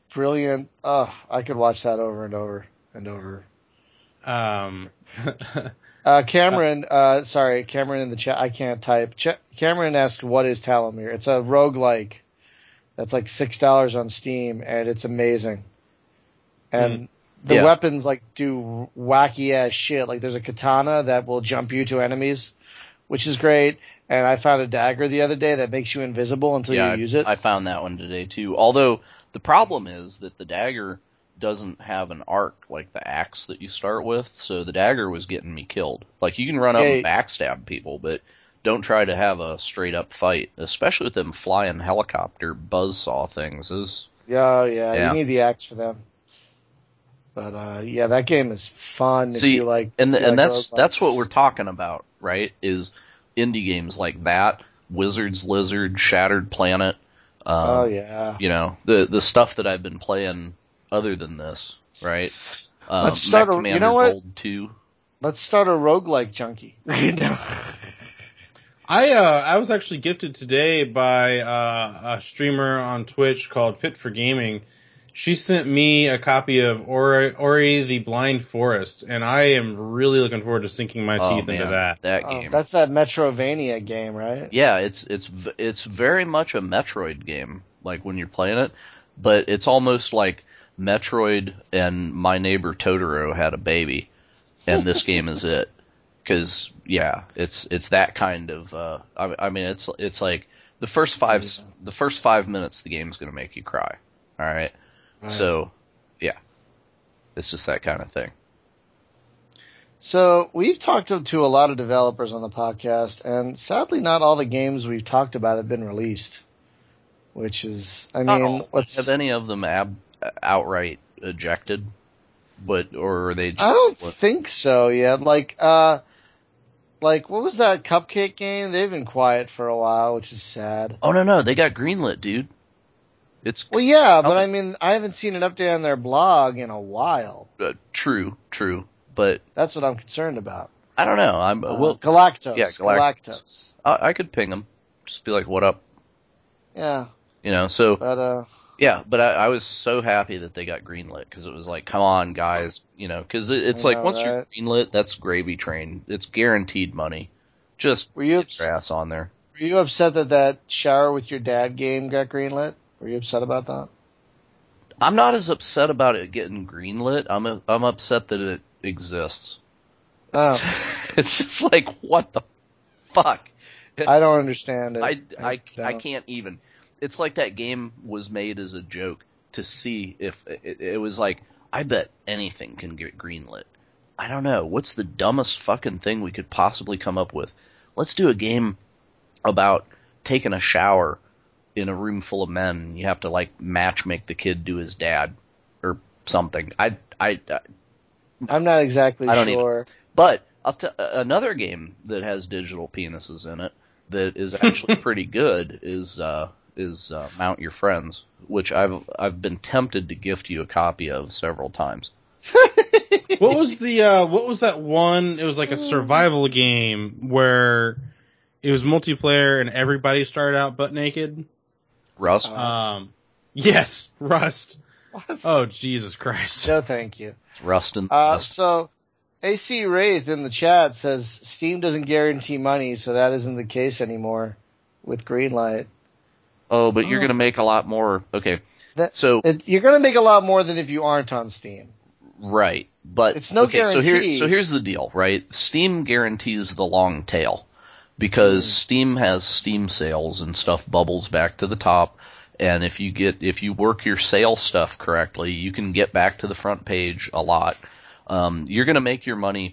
brilliant. Oh, I could watch that over and over and over. Um, uh, Cameron, uh, sorry, Cameron in the chat. I can't type. Ch- Cameron asked, "What is Talomir?" It's a roguelike that's like six dollars on Steam, and it's amazing. And mm. the yeah. weapons like do wacky ass shit. Like there's a katana that will jump you to enemies, which is great. And I found a dagger the other day that makes you invisible until yeah, you use it. I found that one today too. Although the problem is that the dagger doesn't have an arc like the axe that you start with, so the dagger was getting me killed. Like you can run up Hey. and backstab people, but don't try to have a straight up fight, especially with them flying helicopter buzzsaw things. Is yeah, yeah, yeah, you need the axe for them. But uh, yeah, that game is fun. See, if you like, and if you and like that's roguelikes. that's what we're talking about, right? Is indie games like that, Wizard's Lizard, Shattered Planet. Um, oh yeah. You know, the the stuff that I've been playing other than this, right? Um, Let's start Mech a- Commander you know what? Gold two. Let's start a roguelike junkie. You know? I uh, I was actually gifted today by uh, a streamer on Twitch called Fit for Gaming. She sent me a copy of Ori, Ori the Blind Forest, and I am really looking forward to sinking my Oh teeth man, into that. that Oh, game. that's that Metrovania game, right? Yeah, it's it's v- it's very much a Metroid game, like when you're playing it, but it's almost like Metroid and My Neighbor Totoro had a baby, and this game is it. Because yeah, it's it's that kind of. Uh, I, I mean, it's it's like the first five Yeah. the first five minutes the game's gonna make you cry. All right, Right. so yeah, it's just that kind of thing. So we've talked to, to a lot of developers on the podcast, and sadly, not all the games we've talked about have been released. Which is, I Not mean, all. what's Have any of them ab- outright ejected? But or are they? Just, I don't what, think so yet. Like, uh, like what was that Cupcake game? They've been quiet for a while, which is sad. oh no no, they got greenlit, dude. It's Well, yeah, but coming. I mean, I haven't seen an update on their blog in a while. Uh, true, true, but That's what I'm concerned about. I don't know. I'm Uh, well. Galactos. Yeah, Galactus. Galactos. I, I could ping them, just be like, "What up?" Yeah, You know. So but uh, yeah, but I, I was so happy that they got greenlit because it was like, come on, guys, you know, because it, it's I like know, once right? you're greenlit, that's gravy train. It's guaranteed money. Just were you get ups- your ass on there. were you upset that that Shower with Your Dad game got greenlit? Were you upset about that? I'm not as upset about it getting greenlit. I'm a, I'm upset that it exists. Oh, It's just like, what the fuck? It's, I don't understand it. I, I, I don't. can't even. It's like that game was made as a joke to see if it, it was like, I bet anything can get greenlit. I don't know. What's the dumbest fucking thing we could possibly come up with? Let's do a game about taking a shower in a room full of men. And you have to like match make the kid do his dad or something. I, I, I I'm not exactly I don't sure. But I'll t- another game that has digital penises in it that is actually pretty good is uh, is uh, Mount Your Friends, which I've I've been tempted to gift you a copy of several times. What was the uh, what was that one? It was like a survival game where it was multiplayer and everybody started out butt naked. Rust, Uh, Um, yes, Rust. What? Oh Jesus Christ! No, thank you. it's Rust and Uh, Rust. so A C Wraith in the chat says Steam doesn't guarantee money, so that isn't the case anymore with Greenlight. Oh, but you're Oh. gonna make a lot more. Okay, That so it, you're going to make a lot more than if you aren't on Steam. right, but It's no okay. So here, guarantee. so here's the deal, right? Steam guarantees the long tail because Mm. Steam has Steam sales and stuff bubbles back to the top. And if you get, if you work your sale stuff correctly, you can get back to the front page a lot. Um, you're going to make your money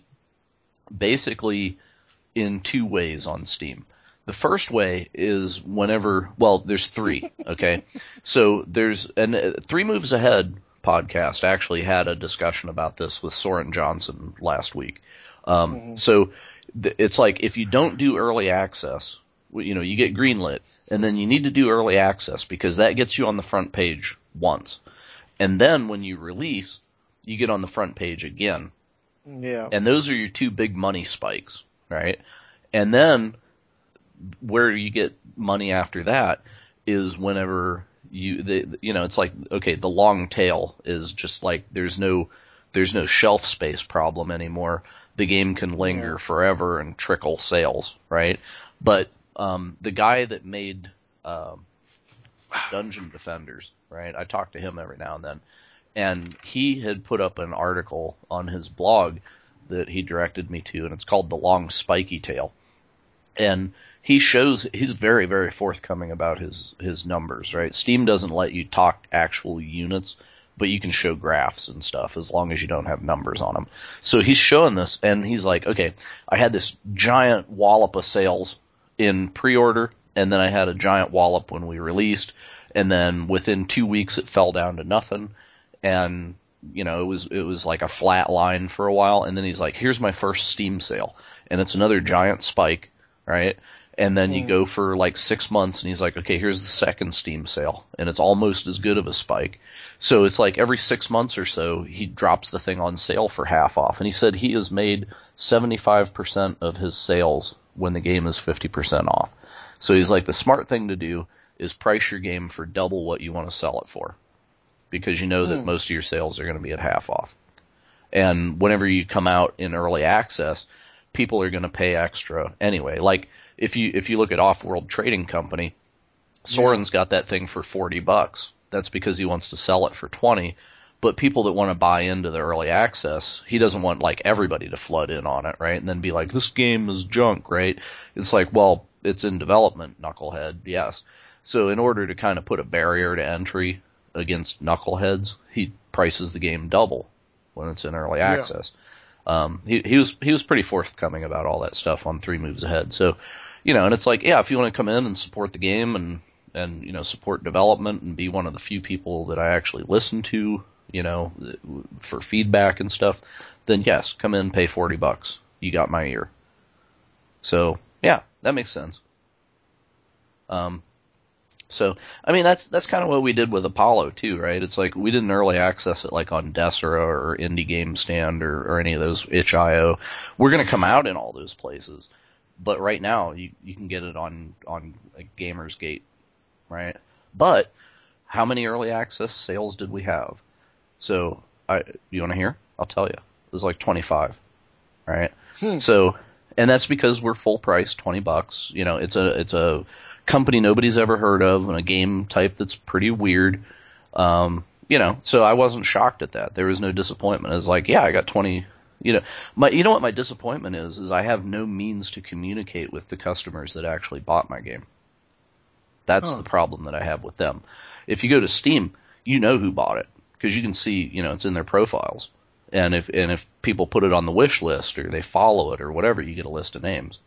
basically in two ways on Steam. The first way is whenever, well, there's three, okay? So there's, and uh, Three Moves Ahead podcast actually had a discussion about this with Soren Johnson last week. Um, Mhm. so th- it's like if you don't do early access, you know, you get greenlit, and then you need to do early access because that gets you on the front page once. And then when you release, you get on the front page again. Yeah. And those are your two big money spikes, right? And then where you get money after that is whenever you, the, you know, it's like, okay, the long tail is just like, there's no, there's no shelf space problem anymore. The game can linger Yeah. forever and trickle sales, right? But, um, the guy that made, um, Dungeon Defenders, right? I talk to him every now and then. And he had put up an article on his blog that he directed me to, and it's called The Long Spiky Tail. And he shows, he's very, very forthcoming about his, his numbers, right? Steam doesn't let you talk actual units, but you can show graphs and stuff as long as you don't have numbers on them. So he's showing this, and he's like, okay, I had this giant wallop of sales in pre-order, and then I had a giant wallop when we released, and then within two weeks it fell down to nothing, and, you know, it was, it was like a flat line for a while, and then he's like, here's my first Steam sale, and it's another giant spike, right? And then you Mm. go for like six months, and he's like, okay, here's the second Steam sale, and it's almost as good of a spike. So it's like every six months or so, he drops the thing on sale for half off, and he said he has made seventy-five percent of his sales when the game is fifty percent off. So he's like, the smart thing to do is price your game for double what you want to sell it for, because you know that Hmm. most of your sales are going to be at half off. And whenever you come out in early access, people are going to pay extra anyway. Like if you if you look at Off-World Trading Company, Soren's got that thing for forty bucks. That's because he wants to sell it for twenty. But people that want to buy into the early access, he doesn't want like everybody to flood in on it, right? And then be like, this game is junk, right? It's like, well, it's in development, knucklehead, yes. So in order to kind of put a barrier to entry against knuckleheads, he prices the game double when it's in early Yeah. access. Um, he, he was he was pretty forthcoming about all that stuff on Three Moves Ahead. So, you know, and it's like, yeah, if you want to come in and support the game and and you know support development and be one of the few people that I actually listen to, you know, for feedback and stuff, then yes, come in, pay forty bucks. You got my ear. So yeah, that makes sense. Um, so I mean that's that's kind of what we did with Apollo too, right? It's like we didn't early access it like on Desera or Indie Game Stand or, or any of those itch dot i o. We're gonna come out in all those places, but right now you you can get it on on like Gamersgate, right? But how many early access sales did we have? So I you want to hear? I'll tell you. It was like twenty-five, right? Hmm. So, and that's because we're full price, twenty bucks. You know, it's a it's a company nobody's ever heard of and a game type that's pretty weird. Um, you know, so I wasn't shocked at that. There was no disappointment. I was like, yeah, I got twenty. You know, my you know what my disappointment is is I have no means to communicate with the customers that actually bought my game. That's Huh. the problem that I have with them. If you go to Steam, you know who bought it because you can see, you know, it's in their profiles. And if and if people put it on the wish list or they follow it or whatever, you get a list of names.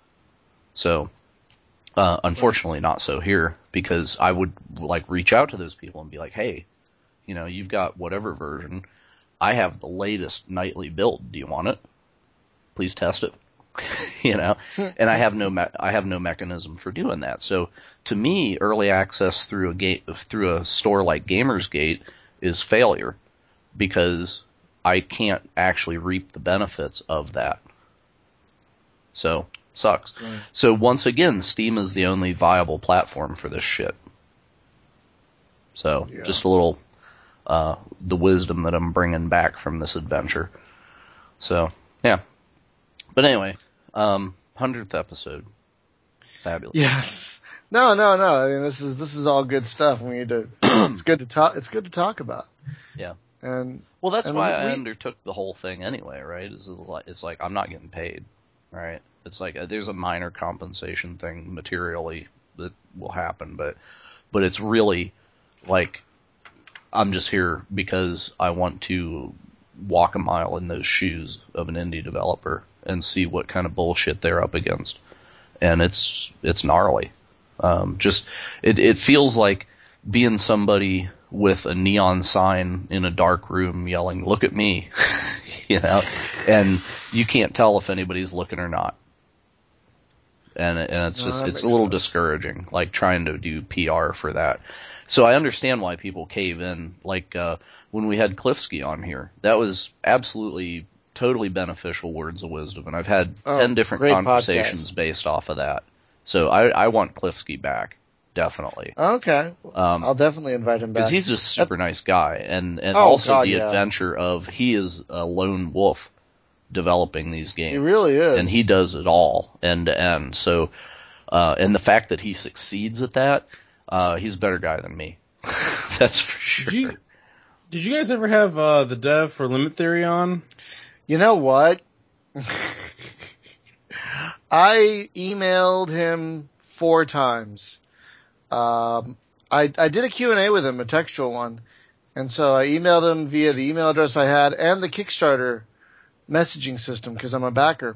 So, uh, unfortunately, not so here because I would like reach out to those people and be like, hey, you know, you've got whatever version. I have the latest nightly build. Do you want it? Please test it. You know, and I have no me- I have no mechanism for doing that. So to me, early access through a gate through a store like Gamersgate is failure because I can't actually reap the benefits of that. So sucks. Right. So once again, Steam is the only viable platform for this shit. So Yeah. just a little uh, the wisdom that I'm bringing back from this adventure. So yeah, but anyway. Um, hundredth episode. Fabulous. Yes. No, no, no. I mean, this is this is all good stuff. We need to. It's good to talk. It's good to talk about. Yeah. And Well, that's and why I we- undertook the whole thing anyway, right? It's like it's like I'm not getting paid, right? It's like uh there's a minor compensation thing materially that will happen, but but it's really like I'm just here because I want to walk a mile in those shoes of an indie developer and see what kind of bullshit they're up against. And it's it's gnarly. Um, just it it feels like being somebody with a neon sign in a dark room yelling, "Look at me," you know, and you can't tell if anybody's looking or not. And and it's No, just that it's a makes little sense. discouraging, like trying to do P R for that. So I understand why people cave in. Like uh, when we had Klifsky on here, that was absolutely totally beneficial words of wisdom, and I've had Oh, ten different great conversations podcast. based off of that. So I, I want Klifsky back. definitely. Okay. Um, I'll definitely invite him back. Because he's just a super nice guy, and and Oh, also God, the yeah. adventure of he is a lone wolf developing these games. He really is. And he does it all end to end. So, uh, and the fact that he succeeds at that, uh, he's a better guy than me. That's for sure. Did you, did you guys ever have uh, the dev for Limit Theory on? You know what? I emailed him four times. Um, I, I did a Q and A with him, a textual one. And so I emailed him via the email address I had and the Kickstarter messaging system because I'm a backer.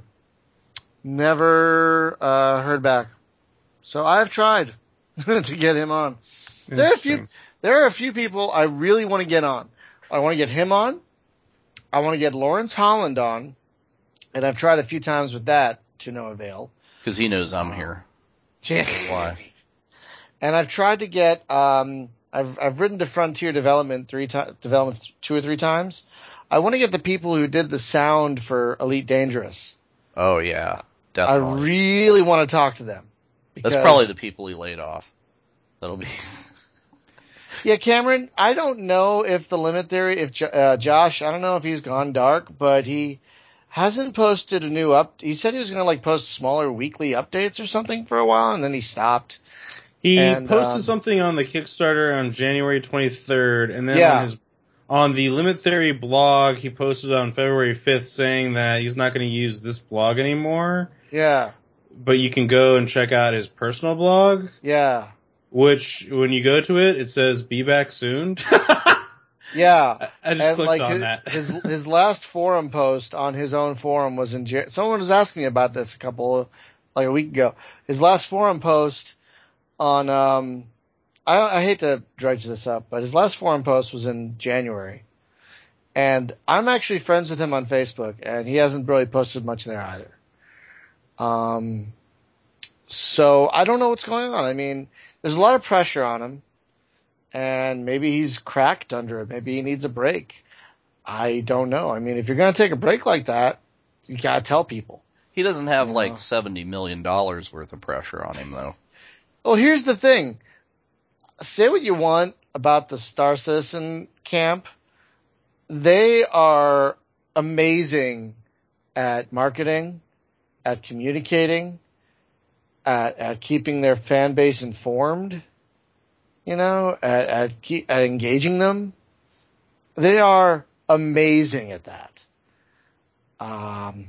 Never uh, heard back. So I've tried to get him on. There are a few, there are a few people I really want to get on. I want to get him on. I want to get Lawrence Holland on. And I've tried a few times with that to no avail. Because he knows I'm here. Yeah. Why? And I've tried to get, um, I've, I've written to Frontier Development three times, development two or three times. I want to get the people who did the sound for Elite Dangerous. Oh yeah, I definitely. really want to talk to them. That's probably the people he laid off. That'll be. Yeah, Cameron, I don't know if the Limit Theory, if uh, Josh, I don't know if he's gone dark, but he hasn't posted a new up. He said he was going to like post smaller weekly updates or something for a while, and then he stopped. He and, posted um, something on the Kickstarter on January twenty-third, and then Yeah. on his on the Limit Theory blog, he posted on February fifth saying that he's not going to use this blog anymore. Yeah, But you can go and check out his personal blog, yeah, which when you go to it, it says "Be back soon." yeah. I, I just And clicked like on his, that. his his last forum post on his own forum was in. Jan- Someone was asking me about this a couple, like a week ago. His last forum post on um, I I hate to dredge this up, but his last forum post was in January, and I'm actually friends with him on Facebook, and he hasn't really posted much there either. Um, so I don't know what's going on. I mean, there's a lot of pressure on him, and maybe he's cracked under it. Maybe he needs a break. I don't know. I mean, if you're going to take a break like that, you got to tell people. He doesn't have Yeah. like seventy million dollars worth of pressure on him though. Well, here's the thing. Say what you want about the Star Citizen camp. They are amazing at marketing, at communicating, at, at keeping their fan base informed, you know, at, at, keep, at engaging them. They are amazing at that. Um,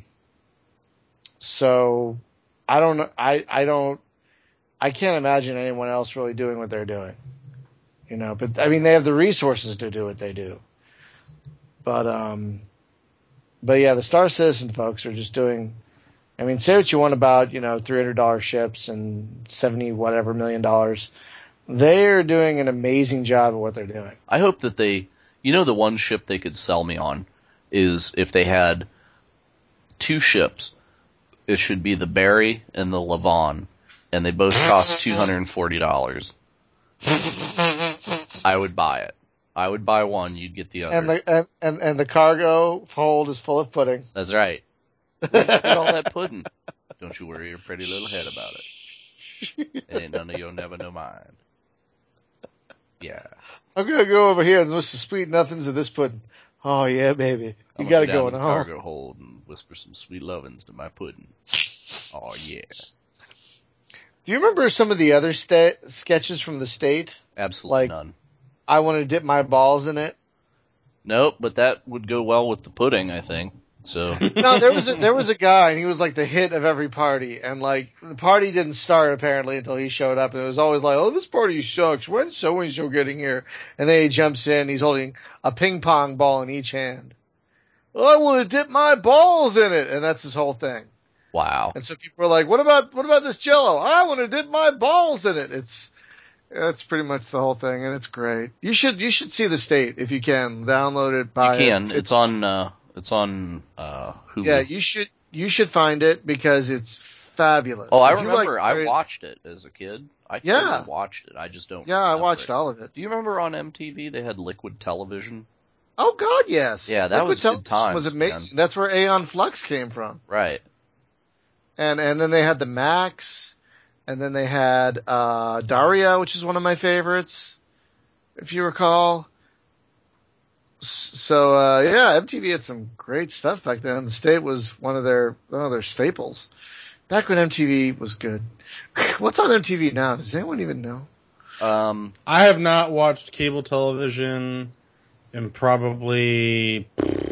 so I don't know. I, I don't, I can't imagine anyone else really doing what they're doing, you know, but I mean, they have the resources to do what they do. But, um, but yeah, the Star Citizen folks are just doing, I mean, say what you want about, you know, three hundred dollars ships and seventy whatever million dollars. They're doing an amazing job at what they're doing. I hope that they, you know, the one ship they could sell me on is if they had two ships. It should be the Barry and the Levon, and they both cost two hundred forty dollars. I would buy it. I would buy one, you'd get the other. And the and, and, and the cargo hold is full of pudding. That's right. Where'd you get all that pudding? Don't you worry your pretty little head about it. It ain't none of your never no mind. Yeah. I'm gonna go over here and whisper sweet nothings of this pudding. Oh yeah, baby. You I'm gotta gonna go go in down the to the hole. cargo hold and whisper some sweet lovins to my pudding. Oh yeah. Do you remember some of the other sta- sketches from the state? Absolutely Like- none. I want to dip my balls in it. Nope, but that would go well with the pudding, I think. So No, there was a, there was a guy, and he was like the hit of every party, and like the party didn't start apparently until he showed up, and it was always like, "Oh, this party sucks. When's so and so getting here?" And then he jumps in, he's holding a ping pong ball in each hand. Well, I want to dip my balls in it, and that's his whole thing. wow. And so people are like, "What about what about this Jello? I want to dip my balls in it." It's that's pretty much the whole thing, and it's great. You should you should see the state if you can. Download it, buy You can. it. It's, on uh it's on uh Hulu. Yeah, you should you should find it because it's fabulous. Oh, I If you remember. like- I watched it as a kid. I Yeah. totally watched it. I just don't. Yeah, I remember watched it. all of it. Do you remember on M T V they had Liquid Television? Oh God, yes. Yeah, that Liquid was good Television times, was amazing. man. That's where Aeon Flux came from. Right. And and then they had the Max, and then they had uh Daria, which is one of my favorites, if you recall. So uh yeah, M T V had some great stuff back then. The State was one of their one of their staples. Back when M T V was good. What's on M T V now? Does anyone even know? Um, I have not watched cable television in probably.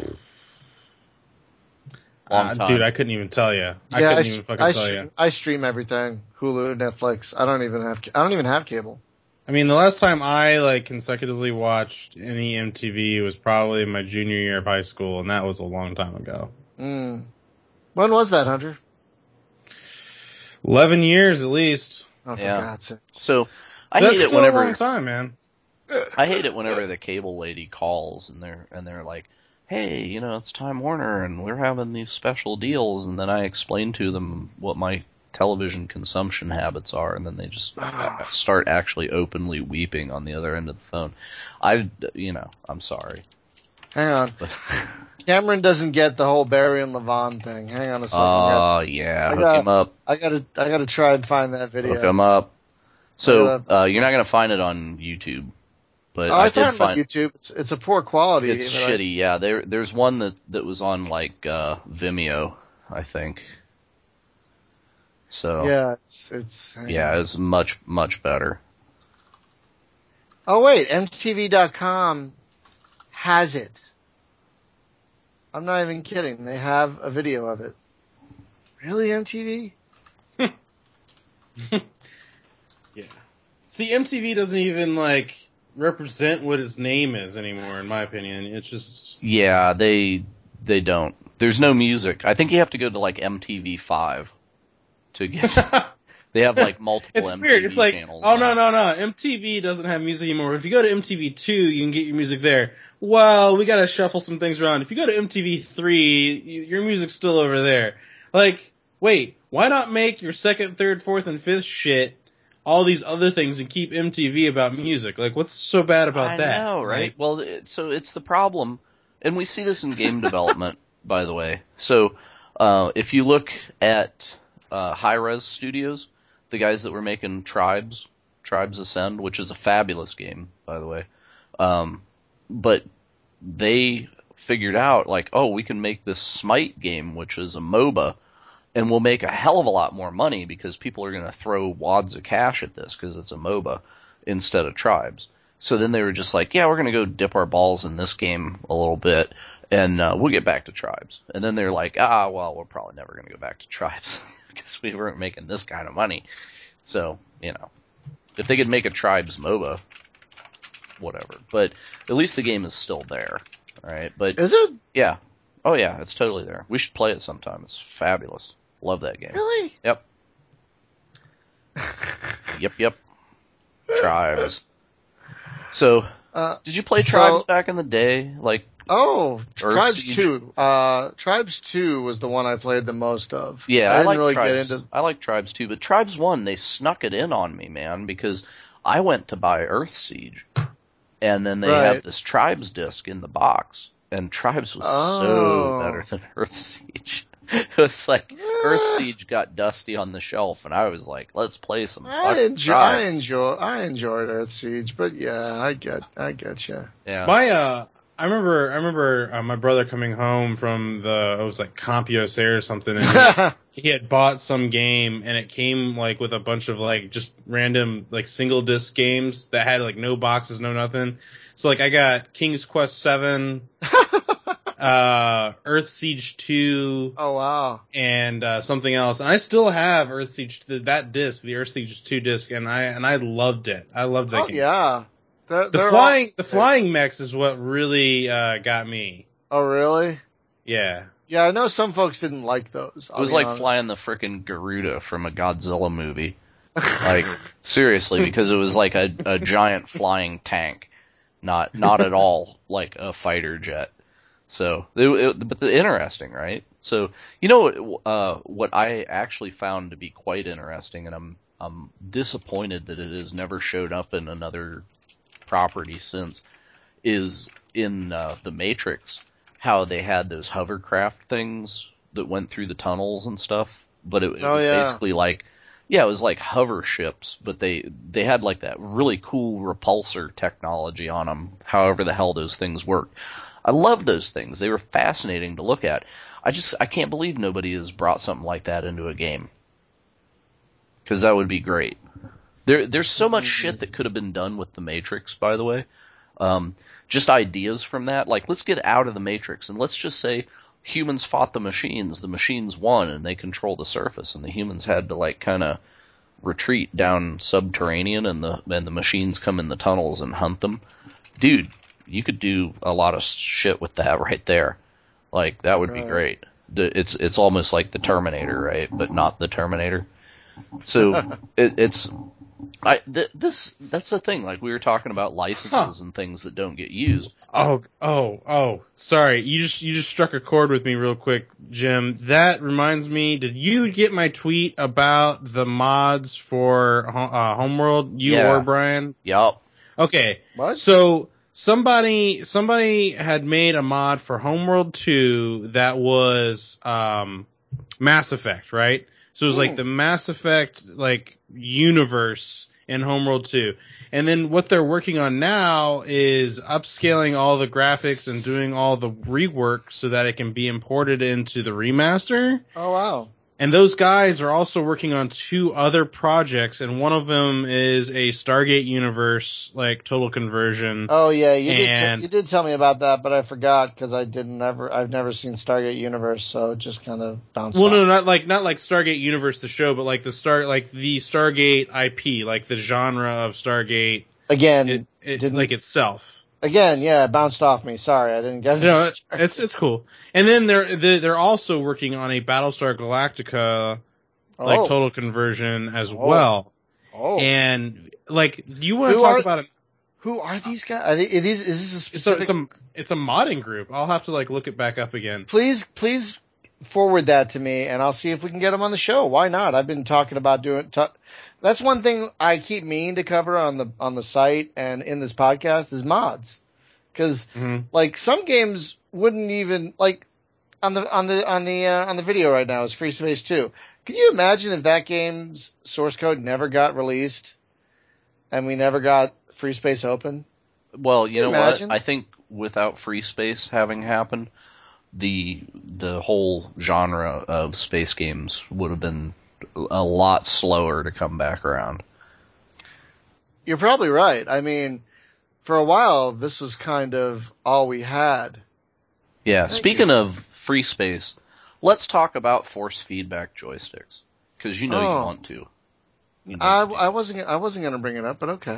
long Uh, time. dude, I couldn't even tell you. I Yeah, couldn't I, even s- fucking I tell stream, you. I stream everything. Hulu, Netflix. I don't even have ca- I don't even have cable. I mean, the last time I like consecutively watched any M T V was probably my junior year of high school, and that was a long time ago. Mm. When was that, Hunter? Eleven years at least. Oh, for Yeah. God's sake. So I That's hate it still whenever a long time, man. I hate it whenever the cable lady calls and they're and they're like, "Hey, you know, it's Time Warner and we're having these special deals," and then I explain to them what my television consumption habits are, and then they just a- start actually openly weeping on the other end of the phone. I, you know, I'm sorry, Hang on. but Cameron doesn't get the whole Barry and Levon thing. Hang on a second. I oh got, yeah, I hook got- him up, I gotta, I gotta try and find that video. hook him up. So Look uh, you're not gonna find it on YouTube, but Oh, I, I, did found it on find YouTube. It's, it's a poor quality. it's but I- shitty. Yeah, there there's one that that was on like uh, Vimeo, I think. So yeah, it's, it's, hang yeah, on. it's much much better. Oh wait, M T V dot com has it. I'm not even kidding. They have a video of it. Really, M T V? Yeah. See, M T V doesn't even like represent what its name is anymore, in my opinion. It's just Yeah, they they don't. There's no music. I think you have to go to like M T V five to get. They have like multiple it's M T V weird. It's like, channels. oh now. no, no, no. M T V doesn't have music anymore. If you go to M T V two, you can get your music there. Well, we gotta shuffle some things around. If you go to M T V three, you, your music's still over there. Like, wait, why not make your second, third, fourth, and fifth shit all these other things and keep M T V about music? Like, what's so bad about I that? know, right? Like, Well, it, so it's the problem, and we see this in game development, by the way. So uh, if you look at uh, High Res Studios, the guys that were making Tribes, Tribes Ascend, which is a fabulous game, by the way, um, but they figured out like, oh, we can make this Smite game, which is a MOBA, and we'll make a hell of a lot more money because people are going to throw wads of cash at this because it's a MOBA instead of Tribes. So then they were just like, yeah, we're going to go dip our balls in this game a little bit, and uh, we'll get back to Tribes. And then they're like, ah, well, we're probably never going to go back to Tribes because we weren't making this kind of money. So, you know, if they could make a Tribes MOBA, whatever. But at least the game is still there, all right? But Is it? yeah. Oh, yeah, it's totally there. We should play it sometime. It's fabulous. Love that game. Really? Yep. Yep, yep. Tribes. So, Uh, did you play so- Tribes back in the day? Like, oh, Tribes Siege. two. Uh, Tribes two was the one I played the most of. yeah, I I, didn't like really Tribes. get into. I like Tribes too, but Tribes one, they snuck it in on me, man, because I went to buy Earth Siege, and then they Right. have this Tribes disc in the box, and Tribes was Oh. so better than Earth Siege. It was like Earth Siege got dusty on the shelf, and I was like, "Let's play some I fucking enjoy, I Tribes." enjoy, I enjoyed Earth Siege, but yeah, I get, I get you. Yeah, my uh, I remember, I remember uh, my brother coming home from the it was like CompUSA or something, and he, he had bought some game, and it came like with a bunch of like just random like single disc games that had like no boxes, no nothing. So like I got King's Quest seven, uh, Earth Siege two, Oh wow. and uh, something else. And I still have Earth Siege that disc, the Earth Siege two disc, and I and I loved it. I loved that Oh game. yeah. They're, The they're flying, all- the flying mechs is what really uh, got me. Oh really? Yeah, Yeah, I know some folks didn't like those. it was like flying the frickin' Garuda from a Godzilla movie. Like seriously, because it was like a, a giant flying tank, not not at all like a fighter jet. So, it, it, but the interesting, right? So, you know what? Uh, what I actually found to be quite interesting, and I'm I'm disappointed that it has never showed up in another property since, is in uh, the Matrix, how they had those hovercraft things that went through the tunnels and stuff, but it, it Oh, was yeah. basically like Yeah, it was like hover ships, but they they had like that really cool repulsor technology on them. However the hell those things worked. I love those things. They were fascinating to look at. I just I can't believe nobody has brought something like that into a game. Because that would be great. There there's so much shit that could have been done with the Matrix, by the way. Um, just ideas from that. Like, let's get out of the Matrix and let's just say humans fought the machines, the machines won, and they control the surface, and the humans had to like kind of retreat down subterranean, and the and the machines come in the tunnels and hunt them. Dude, you could do a lot of shit with that right there. Like, that would right. be great. It's it's almost like the Terminator, right? But not the Terminator. So it, it's I th- this that's the thing. Like, we were talking about licenses huh. and things that don't get used. Oh oh oh! Sorry, you just you just struck a chord with me real quick, Jim. That reminds me. Did you get my tweet about the mods for uh, Homeworld? You yeah. or Brian? Yup. Okay. What? So somebody somebody had made a mod for Homeworld two that was um, Mass Effect, right? So it was mm. like the Mass Effect like universe in Homeworld two. And then what they're working on now is upscaling all the graphics and doing all the rework so that it can be imported into the remaster. Oh wow. And those guys are also working on two other projects, and one of them is a Stargate Universe, like, total conversion. Oh yeah, you did. And, T- you did tell me about that, but I forgot because I didn't ever. I've never seen Stargate Universe, so it just kind of bounced. Well, off. no, not like not like Stargate Universe the show, but like the Star, like the Stargate I P, like the genre of Stargate. Again, it, it, like itself. Again, yeah, it bounced off me. Sorry, I didn't get it. No, it's it's cool. And then they're they're also working on a Battlestar Galactica, oh. like total conversion as oh. well. Oh, and like, do you want to talk are, about it? Who are these guys? Are they, is, is this a specific? It's a, it's a it's a modding group. I'll have to like look it back up again. Please, please forward that to me, and I'll see if we can get them on the show. Why not? I've been talking about doing. T- That's one thing I keep meaning to cover on the on the site and in this podcast is mods. Because mm-hmm. like some games wouldn't even like on the on the on the uh, on the video right now is Free Space two. Can you imagine if that game's source code never got released and we never got Free Space Open? Well, you, you know imagine? what? I think without Free Space having happened, the the whole genre of space games would have been a lot slower to come back around. You're probably right. I mean, for a while, this was kind of all we had. Yeah, Thank speaking you. of Free Space, let's talk about force feedback joysticks, because you know oh. you want to. You know I, you I wasn't. I wasn't going to bring it up, but okay.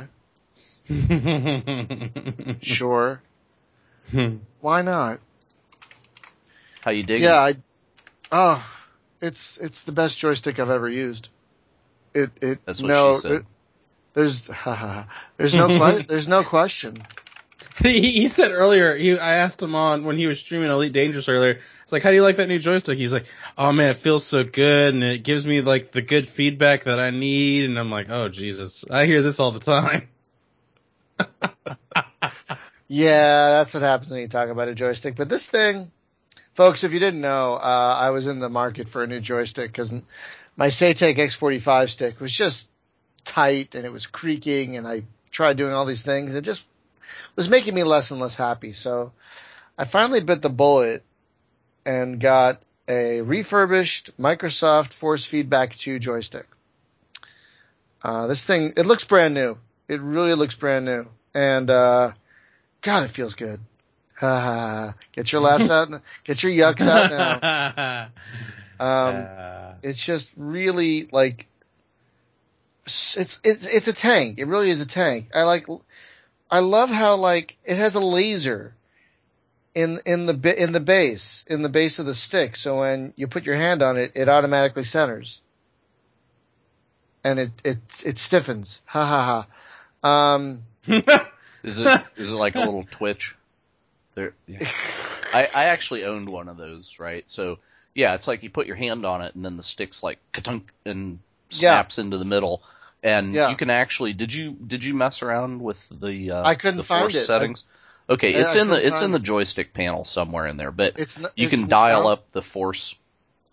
Sure. Why not? How you dig Yeah, it? I. Oh, it's it's the best joystick I've ever used. It it. That's what no, she said. It, there's there's no que- there's no question. He, he said earlier, he, I asked him on when he was streaming Elite Dangerous earlier, it's like, how do you like that new joystick? He's like, oh man, it feels so good, and it gives me like the good feedback that I need, and I'm like, oh Jesus, I hear this all the time. Yeah, that's what happens when you talk about a joystick. But this thing, folks, if you didn't know, uh, I was in the market for a new joystick because my Satec X forty-five stick was just tight and it was creaking, and I tried doing all these things. It just was making me less and less happy. So I finally bit the bullet and got a refurbished Microsoft Force Feedback two joystick. Uh, this thing, it looks brand new. It really looks brand new. And, uh, God, it feels good. Ha ha. Get your laughs out. Get your yucks out now. Um, uh, it's just really like, it's, it's, it's a tank. It really is a tank. I like, I love how like it has a laser in in the in the base in the base of the stick. So when you put your hand on it, it automatically centers, and it it it stiffens. Ha ha ha. Um, is it is it like a little twitch? There, yeah. I I actually owned one of those, right? So yeah, it's like you put your hand on it, and then the stick's like ka-tunk and snaps yeah. into the middle. And yeah. you can actually did you did you mess around with the uh, I couldn't the find force it. settings? I, okay, it's I in the it's in it. the joystick panel somewhere in there, but it's, you it's, can dial no. up the force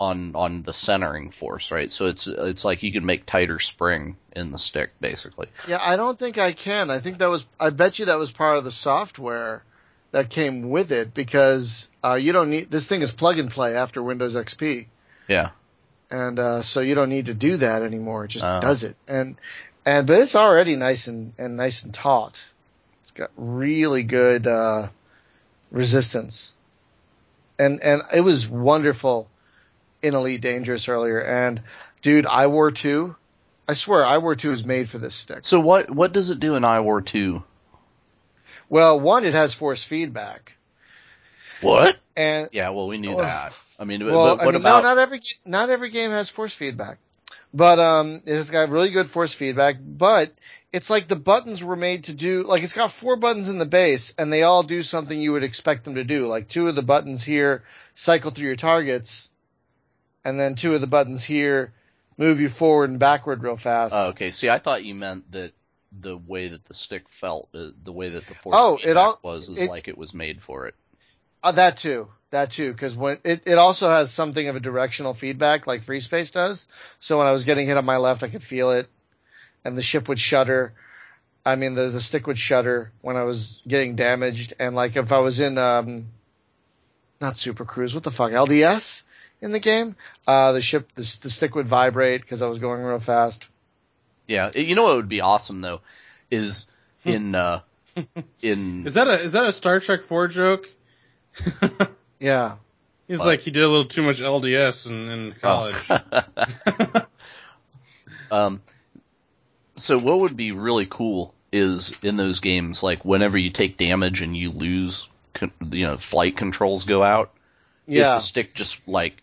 on on the centering force, right? So it's it's like you can make tighter spring in the stick, basically. Yeah, I don't think I can. I think that was, I bet you that was part of the software that came with it because, uh, you don't need, this thing is plug and play after Windows X P. Yeah. And, uh, so you don't need to do that anymore. It just Oh. does it. And, and, but it's already nice and, and nice and taut. It's got really good, uh, resistance. And, and it was wonderful in Elite Dangerous earlier. And dude, I War two, I swear I War two is made for this stick. So what what does it do in I War two? Well, one, it has force feedback. What? And, Yeah, well, we knew Well, that. I mean, well, but I what mean, about? no, not every, not every game has force feedback. But, um, it's got really good force feedback, but it's like the buttons were made to do, like it's got four buttons in the base and they all do something you would expect them to do. Like two of the buttons here cycle through your targets and then two of the buttons here move you forward and backward real fast. Oh, okay. See, I thought you meant that the way that the stick felt, uh, the way that the force Oh, it feedback all- was, is it- like it was made for it. Uh, that too. That too. Cause when it, it also has something of a directional feedback like Free Space does. So when I was getting hit on my left, I could feel it and the ship would shudder. I mean, the, the stick would shudder when I was getting damaged. And like if I was in, um, not Super Cruise, what the fuck, L D S in the game, uh, the ship, the, the stick would vibrate because I was going real fast. Yeah. You know what would be awesome though, is in uh, in. Is that a is that a Star Trek four joke? Yeah. He's What? like he did a little too much L D S in, in college. Oh. um. So what would be really cool is in those games, like whenever you take damage and you lose, con- you know, flight controls go out. If Yeah. the stick just like,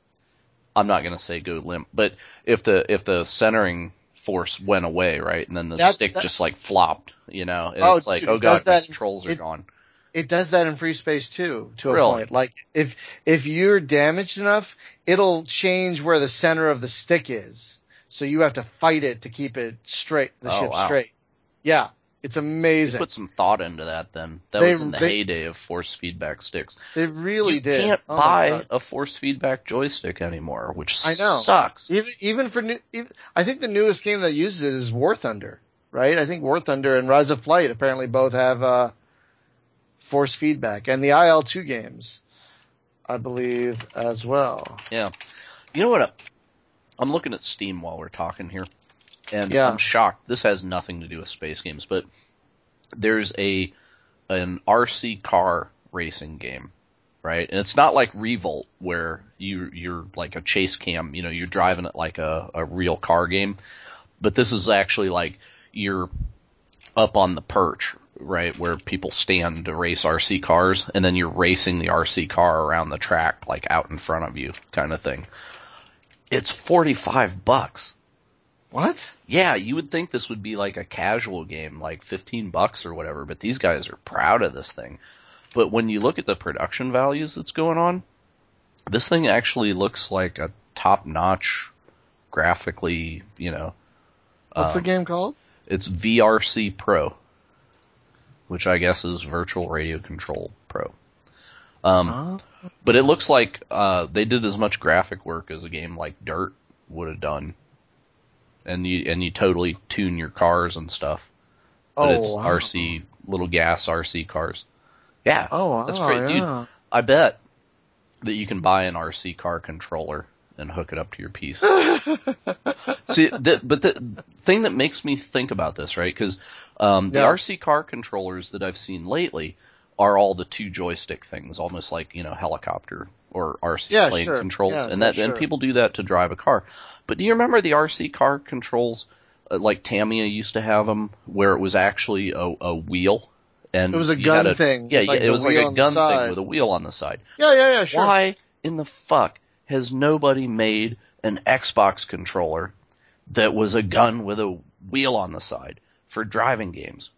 I'm not gonna say go limp, but if the if the centering force went away, right, and then the That- stick that- just like flopped, you know, and Oh, it's like, dude, oh it god, does my that in- controls are it- gone. It does that in Free Space too, to a Really? point. Like if if you're damaged enough, it'll change where the center of the stick is. So you have to fight it to keep it straight, the Oh, ship wow. straight. Yeah, it's They amazing. put some thought into that. Then that They- was in the they- heyday of force feedback sticks. They really you did. can't Oh my buy God. a force feedback joystick anymore, which I know. sucks. Even even for new, even, I think the newest game that uses it is War Thunder, right? I think War Thunder and Rise of Flight apparently both have uh, force feedback, and the I L two games, I believe, as well. Yeah. You know what? I'm looking at Steam while we're talking here, and Yeah. I'm shocked. This has nothing to do with space games, but there's a an R C car racing game, right? And it's not like Revolt where you you're like a chase cam, you know, you're driving it like a, a real car game, but this is actually like you're up on the perch, right, where people stand to race R C cars, and then you're racing the R C car around the track, like out in front of you, kind of thing. It's forty-five bucks. What? Yeah, you would think this would be like a casual game, like fifteen bucks or whatever, but these guys are proud of this thing. But when you look at the production values that's going on, this thing actually looks like a top-notch, graphically, you know. What's um, the game called? It's V R C Pro, which I guess is Virtual Radio Control Pro. Um, Huh? But it looks like uh, they did as much graphic work as a game like Dirt would have done, and you and you totally tune your cars and stuff. But Oh, it's wow. R C, little gas R C cars. Yeah, Oh, wow, that's great, dude. yeah. I bet that you can buy an R C car controller and hook it up to your P C. See, the, but the thing that makes me think about this, right? Because um, the Yeah. R C car controllers that I've seen lately are all the two joystick things, almost like, you know, helicopter or R C Yeah, plane sure. controls, Yeah, and that sure. and people do that to drive a car. But do you remember the R C car controls, uh, like Tamiya used to have them, where it was actually a, a wheel? And It was a you gun had a- thing Yeah, with, like, yeah, it the was like wheel a on the gun thing side. with a wheel on the side. Yeah, yeah, yeah, sure. Why in the fuck has nobody made an Xbox controller that was a gun with a wheel on the side for driving games?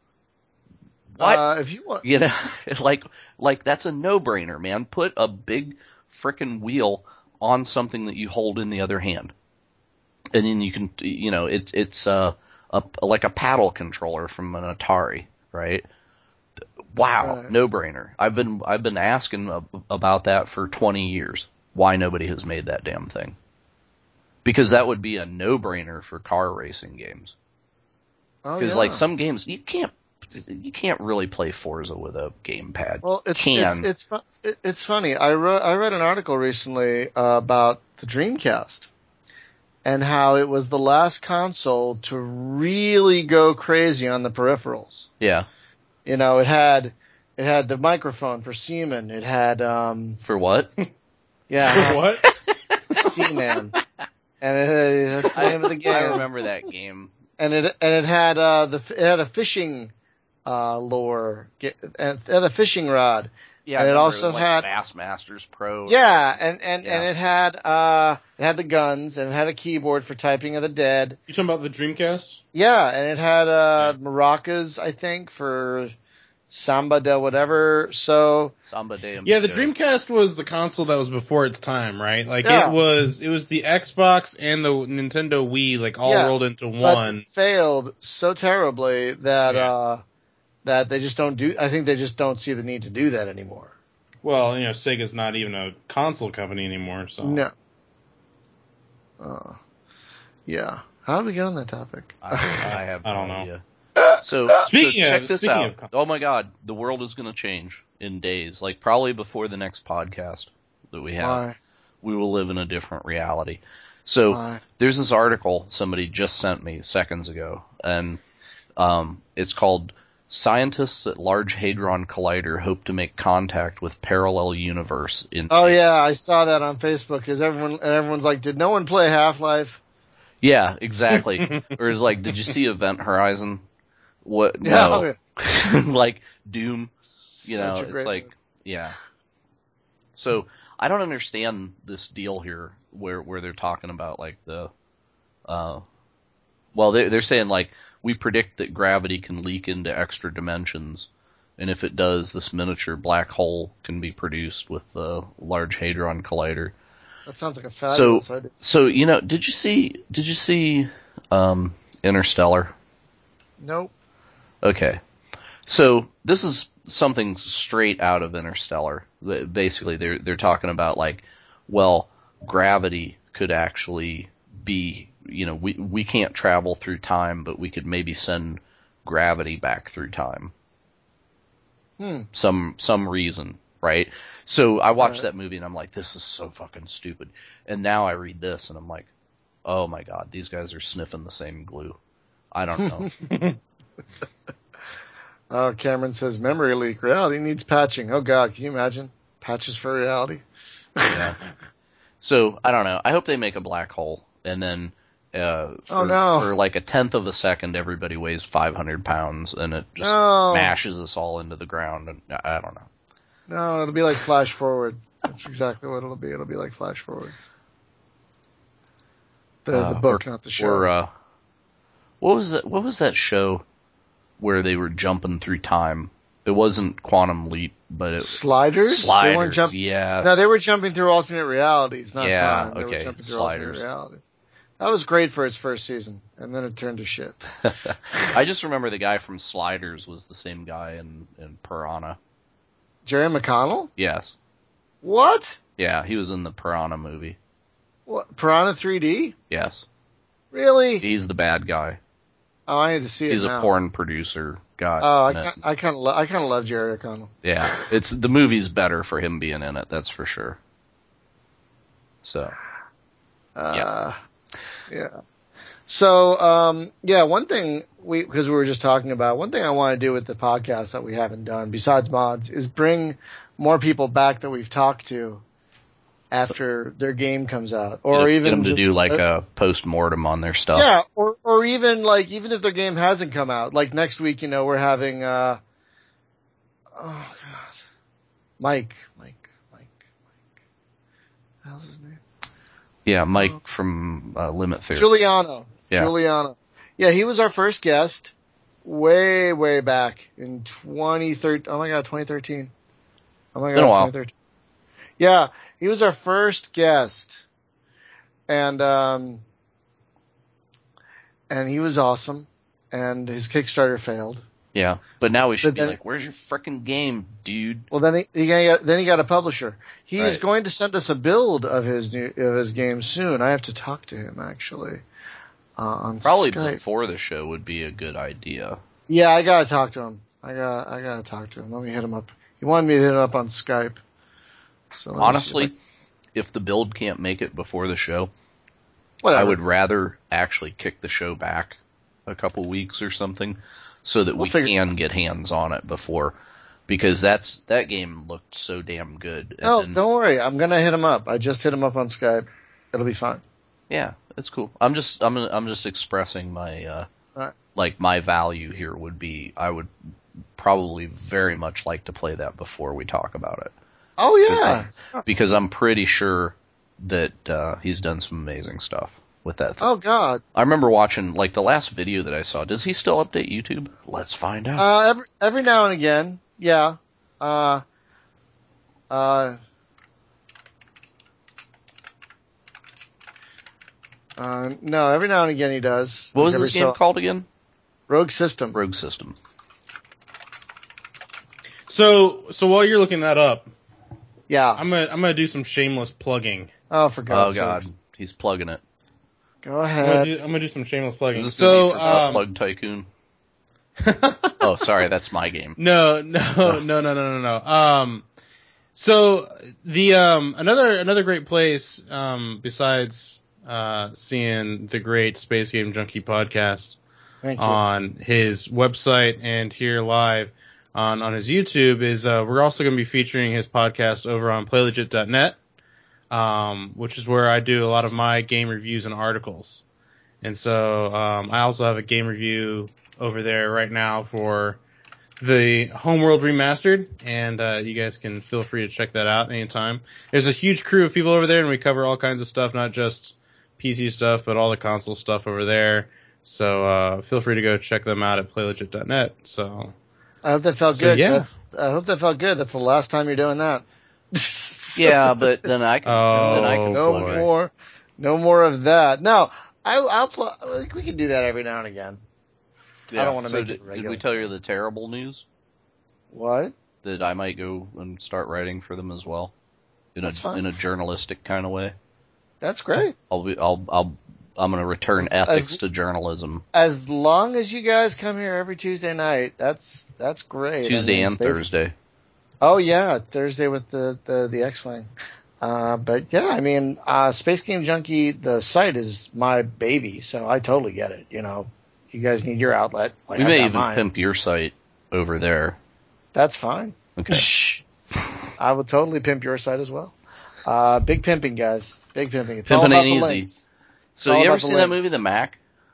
What? Uh, if you want, You know, like, like that's a no-brainer, man. Put a big frickin' wheel on something that you hold in the other hand, and then you can, you know, it's it's uh, a like a paddle controller from an Atari, right? Wow, Right. no-brainer. I've been I've been asking ab- about that for twenty years, why nobody has made that damn thing. Because that would be a no-brainer for car racing games. Because oh, yeah. like some games, you can't you can't really play Forza with a gamepad. Well, it's Can. it's it's, fu- it, it's funny. I wrote I read an article recently uh, about the Dreamcast and how it was the last console to really go crazy on the peripherals. Yeah. You know, it had it had the microphone for Seaman. It had um For what? yeah For what? Seaman, and it, that's the name of the game. I remember that game. And it and it had uh the it had a fishing uh lure and it had a fishing rod. Yeah, and I it remember also was like had Bassmasters Pro. yeah, and and Yeah. and it had uh it had the guns and it had a keyboard for typing of the dead. You talking about the Dreamcast? Yeah, and it had uh maracas, I think, for samba de whatever. So Samba de Yeah, the Amigo. Dreamcast was the console that was before its time, right? Like Yeah. it was, it was the Xbox and the Nintendo Wii, like all Yeah, rolled into but one. it failed so terribly that Yeah. uh that they just don't do. I think they just don't see the need to do that anymore. Well, you know, Sega's not even a console company anymore, so. No. Uh, yeah. How did we get on that topic? I, I have I don't no know. idea. So, Speaking so check of- this speaking out. of- Oh my God, the world is going to change in days. Like probably before the next podcast that we have, Why? we will live in a different reality. So Why? there's this article somebody just sent me seconds ago, and um, it's called "Scientists at Large Hadron Collider Hope to Make Contact with Parallel Universe in." Oh Space." yeah, I saw that on Facebook because everyone and everyone's like, did no one play Half-Life? Yeah, exactly. Or it's like, did you see Event Horizon? What? Yeah, No. oh, Like Doom. You know, Such a it's great like, movie. yeah. So I don't understand this deal here where where they're talking about like the, uh, well they they're saying like we predict that gravity can leak into extra dimensions, and if it does, this miniature black hole can be produced with the Large Hadron Collider. That sounds like a fabulous So idea. so you know, did you see did you see um, Interstellar? Nope. Okay. So this is something straight out of Interstellar. Basically, they're they're talking about like, well, gravity could actually be, you know, we we can't travel through time, but we could maybe send gravity back through time. Hmm. Some some reason, right? So I watched Right. that movie and I'm like, this is so fucking stupid. And now I read this and I'm like, oh my God, these guys are sniffing the same glue. I don't know. Oh, Cameron says memory leak. Reality needs patching. Oh God, can you imagine patches for reality? Yeah. So I don't know. I hope they make a black hole, and then uh, for, Oh, no. for like a tenth of a second, everybody weighs five hundred pounds, and it just No. mashes us all into the ground. And I I don't know. No, it'll be like Flash Forward. That's exactly what it'll be. It'll be like Flash Forward. The Uh, the book, or, not the show. Or uh, what was that? What was that show where they were jumping through time? It wasn't Quantum Leap, but it Sliders? Sliders. They weren't jump- Yes. No, they were jumping through alternate realities, not Yeah, time. They okay, were jumping through Sliders. alternate reality. That was great for its first season, and then it turned to shit. I just remember the guy from Sliders was the same guy in, in Piranha. Jerry McConnell? Yes. What? Yeah, he was in the Piranha movie. What? Piranha three D? Yes. Really? He's the bad guy. Oh, I need to see He's it a now. porn producer guy. Oh, I in it. kind, I kind of, lo- I kind of love Jerry O'Connell. Yeah, it's the movie's better for him being in it. That's for sure. So Uh, yeah. So, um, yeah, one thing we, because we were just talking about, one thing I want to do with the podcast that we haven't done besides mods is bring more people back that we've talked to after their game comes out, or get, even get them to just, do like uh, a post mortem on their stuff. yeah, or or even like even if their game hasn't come out, like next week, you know, we're having uh, oh god, Mike, Mike, Mike, Mike, how's his name? Yeah, Mike Oh. from uh, Limit Theory. Giuliano. Yeah. Giuliano. Yeah, he was our first guest way, way back in twenty thirteen. Oh my god, twenty thirteen. Oh my Been a god, while. twenty thirteen. Yeah, he was our first guest. And, um, and he was awesome. And his Kickstarter failed. Yeah, but now we should But be then- like, "Where's your frickin' game, dude?" Well, then he, he got, then he got a publisher. He's Right. going to send us a build of his new of his game soon. I have to talk to him actually uh, on Probably Skype. before the show would be a good idea. Yeah, I gotta talk to him. I got I gotta talk to him. Let me hit him up. He wanted me to hit him up on Skype. So let me see Honestly, if if the build can't make it before the show, I, whatever. I would rather actually kick the show back a couple weeks or something so that We'll we figure- can get hands on it before, because that's that game looked so damn good. And No, then- don't worry. I'm gonna hit him up. I just hit him up on Skype. It'll be fine. Yeah, it's cool. I'm just I'm I'm just expressing my uh Right. like my value here would be I would probably very much like to play that before we talk about it, Oh yeah. because I'm pretty sure that uh he's done some amazing stuff with that thing. Oh god. I remember watching like the last video that I saw. Does he still update YouTube? Let's find out. Uh, every every now and again, yeah. Uh, uh, uh, no, every now and again he does. what was Every this game so- called again? Rogue System. Rogue System. So, so while you're looking that up, Yeah. I'm gonna I'm gonna do some shameless plugging. Oh, for Oh God's god, sakes. he's plugging it. Go I'm gonna ahead. do, I'm gonna do some shameless plugging. Is this So, gonna be for uh, um, Plug Tycoon? Oh, sorry, that's my game. no, no, no, no, no, no, no. Um, so the um another another great place um besides uh seeing the great Space Game Junkie podcast Thank you. on his website and here live on, on his YouTube is, uh, we're also going to be featuring his podcast over on play legit dot net, um, which is where I do a lot of my game reviews and articles. And so, um, I also have a game review over there right now for the Homeworld Remastered, and, uh, you guys can feel free to check that out anytime. There's a huge crew of people over there, and we cover all kinds of stuff, not just P C stuff, but all the console stuff over there. So, uh, feel free to go check them out at play legit dot net. So, I hope that felt so, good. yeah. That's, I hope that felt good. That's the last time you're doing that. Yeah, but then I can. Oh, then I can no boy. more, no more of that. No, I, I'll pl- like, we can do that every now and again. Yeah, I don't wanna so make did, it did regular. we tell you the terrible news What? that I might go and start writing for them as well, in That's a fine. in a journalistic kind of way? That's great. I'll be. I'll. I'll. I'm going to return As- ethics as- to journalism. As long as you guys come here every Tuesday night, that's that's great. Tuesday I mean, and Space- Thursday. Oh yeah, Thursday with the the, the X-Wing. Uh, but yeah, I mean, uh, Space Game Junkie, the site is my baby, so I totally get it. You know, you guys need your outlet. Like, We I've may got even mine. pimp your site over there. That's fine. Okay. I will totally pimp your site as well. Uh, big pimping, guys. Big pimping. It's Pimping all about ain't the easy. links. So all you ever about the seen that links. movie, The Mac?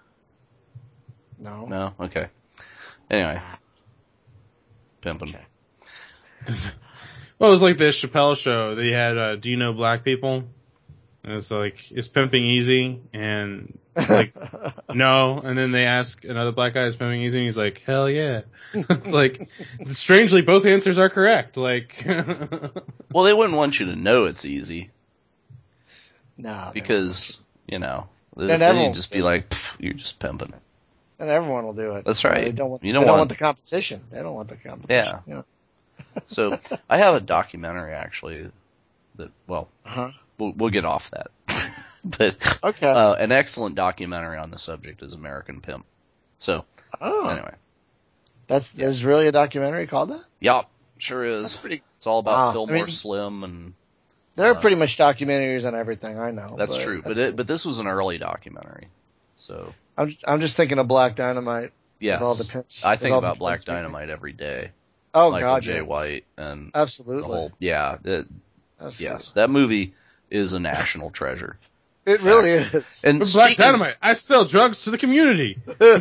No. No. Okay. Anyway, pimping. Okay. Well, it was like the Chappelle show. They had, uh, Do You Know Black People? And it's like, is pimping easy? And like, no. And then they ask another black guy, is pimping easy? And he's like, hell yeah. It's like, strangely, both answers are correct. Like, Well, they wouldn't want you to know it's easy no. because you know Then then, everyone you'd just will be do like, "Pff, you're just pimping. And everyone will do it. That's You know, right. They don't want, You they don't don't want- want the competition. They don't want the competition. Yeah. So I have a documentary actually that well Uh-huh. we'll, we'll get off that, but Okay. uh, an excellent documentary on the subject is American Pimp. So oh. anyway, That's, there's really a documentary called that? yup, sure is. That's pretty, It's all about Wow. Fillmore I mean- Slim and there are Uh, pretty much documentaries on everything, I know. that's but true. But that's it, but this was an early documentary, so I'm, I'm just thinking of Black Dynamite yes, with all the pimps. I with think all the about Black pimps speaking. Dynamite every day. Oh Michael God, J. yes. White and Absolutely. the whole yeah, it, Absolutely. yes, that movie is a national treasure. It really is. And but Black speaking- Dynamite, I sell drugs to the community.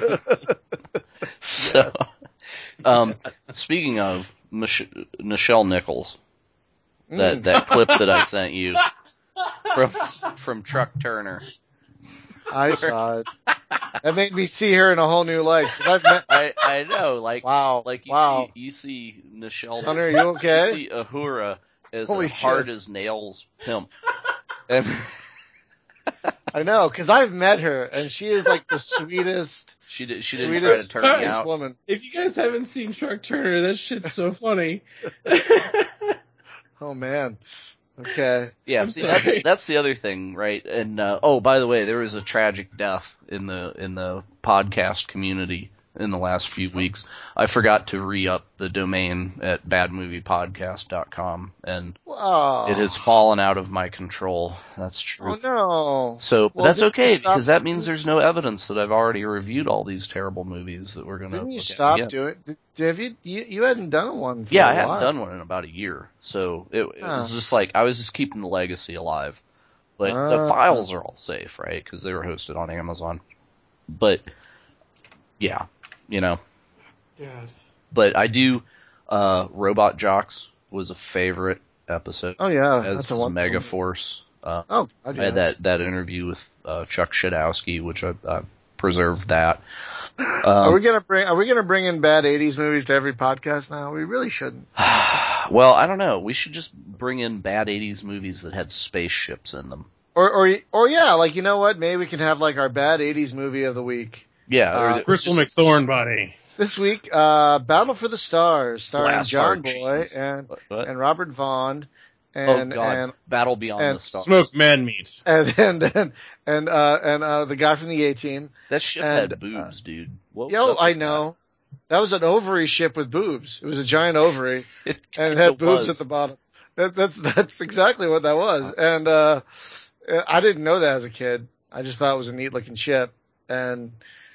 So, um, speaking of Mich- Nichelle Nichols, that Mm. that clip that I sent you from from Truck Turner, I saw it. That made me see her in a whole new light. 'Cause I've met, I I know, like wow. like you wow. see you see Nichelle, Hunter, are you okay? you see Uhura as Holy a hard shit. as nails pimp, and I know, because I've met her, and she is like the sweetest. She did. She didn't try Sweetest, to turn me sweetest out. woman. If you guys haven't seen Truck Turner, that shit's so funny. Oh man. Okay. Yeah, I'm see, sorry. that's, that's the other thing, right? And uh, oh, by the way, there was a tragic death in the in the podcast community in the last few weeks. I forgot to re-up the domain at bad movie podcast dot com, and Oh. it has fallen out of my control. That's true. Oh no. So, but Well, that's didn't you okay, stop- because that means there's no evidence that I've already reviewed all these terrible movies that we're going to Didn't you look stop at again. doing? Did, have you, you? You hadn't done one for Yeah, a I hadn't while. done one in about a year, so it, it Huh. was just like I was just keeping the legacy alive. But the Ah. files are all safe, right? Because they were hosted on Amazon. But yeah, you know. God. But I do. Uh, Robot Jocks was a favorite episode. Oh yeah, as that's a was wonderful. Megaforce. Uh, Oh, God, I had yes. that that interview with uh, Chuck Shadowski, which I, I preserved that. Are Um, we gonna bring? Are we gonna bring in bad eighties movies to every podcast now? We really shouldn't. well, I don't know. We should just bring in bad eighties movies that had spaceships in them. Or, or, or yeah, like you know what? Maybe we can have like our bad eighties movie of the week. Yeah, or Uh, the- Crystal just McThornbody. This week, uh, Battle for the Stars, starring Blast John Hard Boy Cheese. and What- what? and Robert Vaughn, oh and God, and Battle Beyond and the Stars. Smoked man meat. and and and and, uh, and uh, the guy from the A Team. That ship and, had boobs, dude. What was Yo, up I with know. That was an ovary ship with boobs. It was a giant ovary, that? It and it kinda had boobs was. at the bottom. That, that's that's exactly what that was. And uh, I didn't know that as a kid. I just thought it was a neat looking ship, and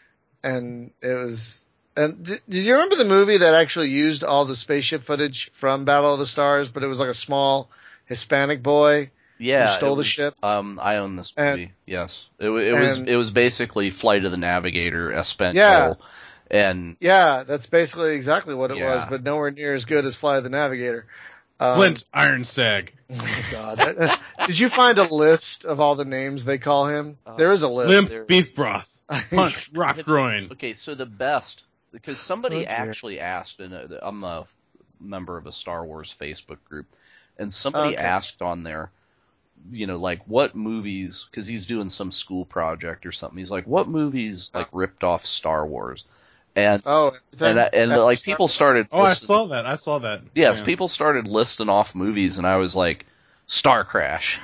and it was. And did, did you remember the movie that actually used all the spaceship footage from Battle of the Stars, but it was like a small Hispanic boy Yeah, who stole it the was, ship? Um, I own this And- movie. yes, it, wa- it was. and- It was basically Flight of the Navigator, Espanol, Yeah. and Yeah, that's basically exactly what it Yeah. was, but nowhere near as good as Fly of the Navigator. Um, Flint Ironstag. Oh my God! Did you find a list of all the names they call him? Uh, There is a list. Limp there- beef broth. Punch rock groin. okay. So the best, because somebody Oh, dear. actually asked, and uh, I'm a member of a Star Wars Facebook group, and somebody Okay. asked on there, you know, like what movies, because he's doing some school project or something. He's like, what movies like ripped off Star Wars, and Oh, and I, and like people started. Oh, I listing- saw that. I saw that. Yes, Yeah. people started listing off movies, and I was like, Star Crash.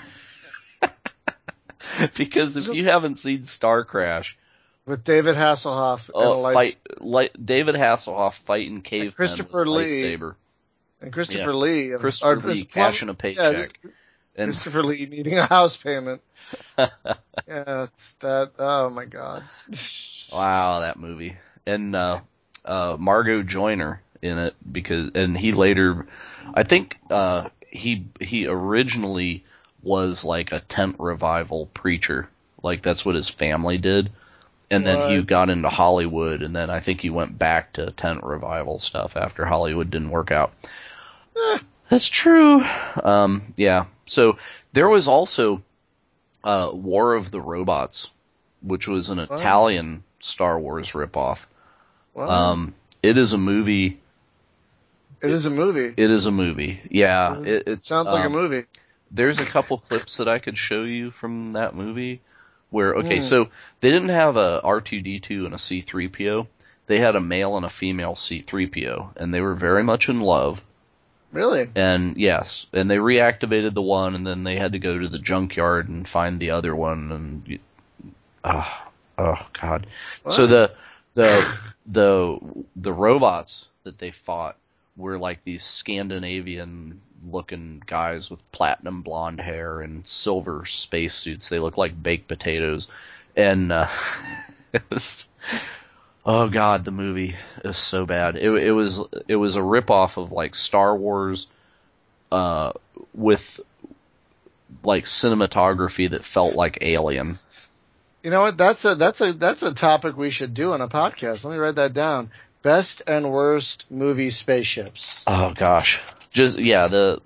Because if you haven't seen Star Crash, with David Hasselhoff and, a oh, lights- fight, light, David Hasselhoff fighting cavemen Christopher with a Lee. lightsaber. and Christopher yeah. Lee. of- Christopher or- Lee is Plum- cashing a yeah, paycheck. And Christopher Lee needing a house payment. Yeah, it's that. Oh my God! wow, that movie. And uh, uh, Margot Joyner in it because, and he later, I think uh, he he originally was like a tent revival preacher. Like that's what his family did. And then he What? got into Hollywood, and then I think he went back to tent revival stuff after Hollywood didn't work out. Eh, That's true. Um, yeah. So there was also uh, War of the Robots, which was an Wow. Italian Star Wars ripoff. well, Um, it is a movie. it is a movie. It is a movie. Yeah. It, It, it it's, sounds like a um, movie. There's a couple clips that I could show you from that movie where, okay, Hmm. so they didn't have a R two D two and a C three P O. They had a male and a female C three P O, and they were very much in love. Really? And yes, and they reactivated the one, and then they had to go to the junkyard and find the other one, and oh, oh God. So What? the the the the robots that they fought were like these Scandinavian looking guys with platinum blonde hair and silver spacesuits. They look like baked potatoes, and uh, it was. Oh God, the movie is so bad. It, it was it was a ripoff of like Star Wars, uh, with like cinematography that felt like Alien. You know what? That's a that's a that's a topic we should do on a podcast. Let me write that down. Best and worst movie spaceships. Oh gosh, just yeah the.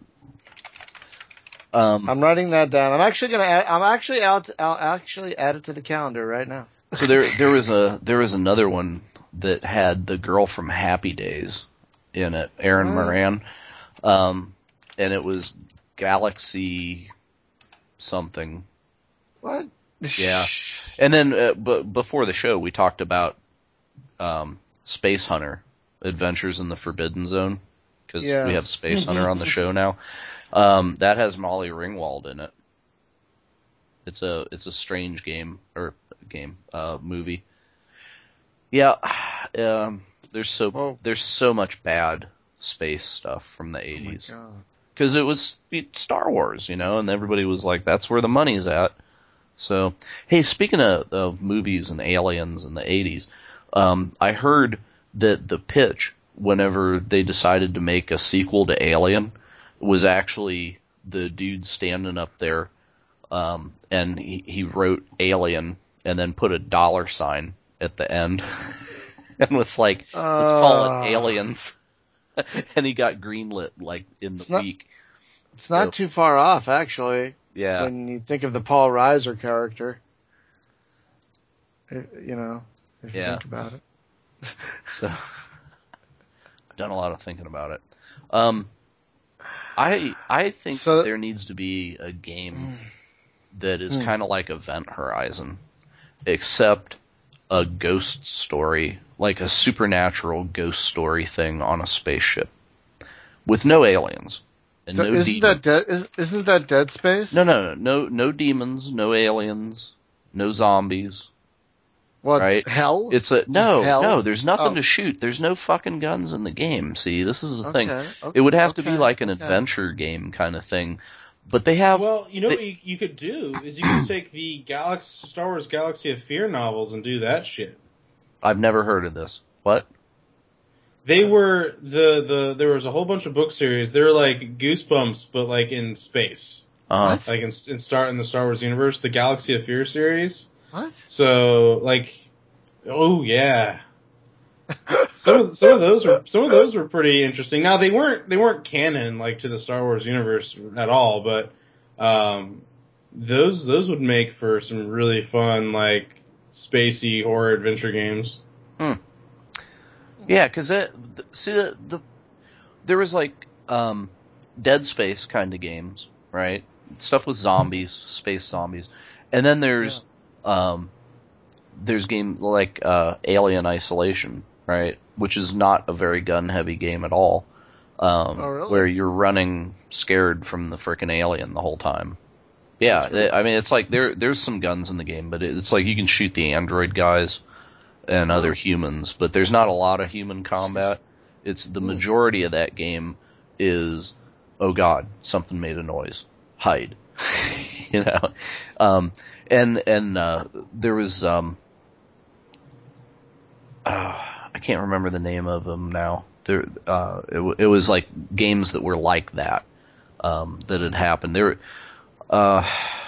Um, I'm writing that down. I'm actually gonna. Add, I'm actually out. I'll actually add it to the calendar right now. so there there was a there was another one that had the girl from Happy Days in it, Erin Oh. Moran, um, and it was Galaxy something. What? Yeah. And then, uh, b- before the show, we talked about um, Space Hunter, Adventures in the Forbidden Zone, because Yes. we have Space Hunter on the show now. Um, that has Molly Ringwald in it. It's a it's a strange game or game uh, movie. Yeah, um, there's so Whoa. there's so much bad space stuff from the Oh my eighties God. because it was Star Wars, you know, and everybody was like, "That's where the money's at." So, hey, speaking of, of movies and aliens in the eighties, um, I heard that the pitch whenever they decided to make a sequel to Alien was actually the dude standing up there. Um, and he, he wrote Alien and then put a dollar sign at the end and was like, let's call Uh, it Aliens. And he got greenlit like in the It's not- week. It's not So- too far off, actually, Yeah. when you think of the Paul Reiser character. It- you know, if you Yeah. think about it. So I've done a lot of thinking about it. Um, I I think So- that there needs to be a game that is Hmm. kind of like Event Horizon, except a ghost story, like a supernatural ghost story thing on a spaceship with no aliens and no isn't demons. that dead? Is, isn't that Dead Space? No, no, no, no, no demons, no aliens, no zombies. What, Right? hell? It's a no, hell? no. There's nothing Oh. to shoot. There's no fucking guns in the game. See, this is the thing. Okay, okay, It would have to be okay, like an okay. adventure game kind of thing. But they have. Well, you know they- what you, you could do is you could take the Galaxy, Star Wars Galaxy of Fear novels and do that shit. I've never heard of this. What? They were the the there was a whole bunch of book series. They were like Goosebumps, but like in space, Uh, What? like in, in Star in the Star Wars universe. The Galaxy of Fear series. What? So like, oh yeah, some of some of those were some of those were pretty interesting. Now they weren't they weren't canon like to the Star Wars universe at all, but um, those those would make for some really fun like spacey horror adventure games. yeah, because it. th- See the, the there was like um, Dead Space kind of games, right? Stuff with zombies, space zombies, and then there's um, there's games like uh, Alien Isolation, right? Which is not a very gun heavy game at all. Um, Oh, really? Where you're running scared from the frickin' alien the whole time. Yeah, That's really I mean it's like there there's some guns in the game, but it's like you can shoot the android guys and other humans, but there's not a lot of human combat. It's the majority of that game is, oh god, something made a noise, hide, you know, um, and and uh, there was um, uh, I can't remember the name of them now. There, uh, it, w- it was like games that were like that um, that had happened. There, uh,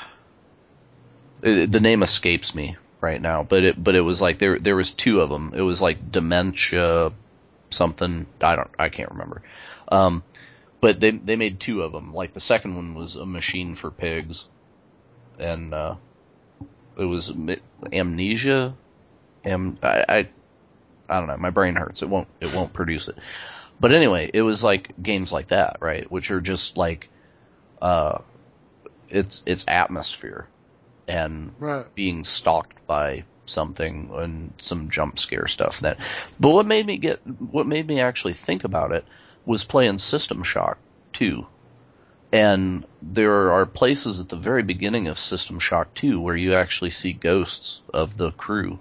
it, the name escapes me right now, but it but it was like there there was two of them. It was like Dementia something. I don't I can't remember. Um, but they they made two of them. Like the second one was A Machine for Pigs, and uh, it was Amnesia. Am I, I I don't know. My brain hurts. It won't it won't produce it. But anyway, it was like games like that, right? Which are just like uh, it's it's atmosphere and Right. being stalked by something and some jump scare stuff. That, but what made me get what made me actually think about it was playing System Shock two. And there are places at the very beginning of System Shock two where you actually see ghosts of the crew.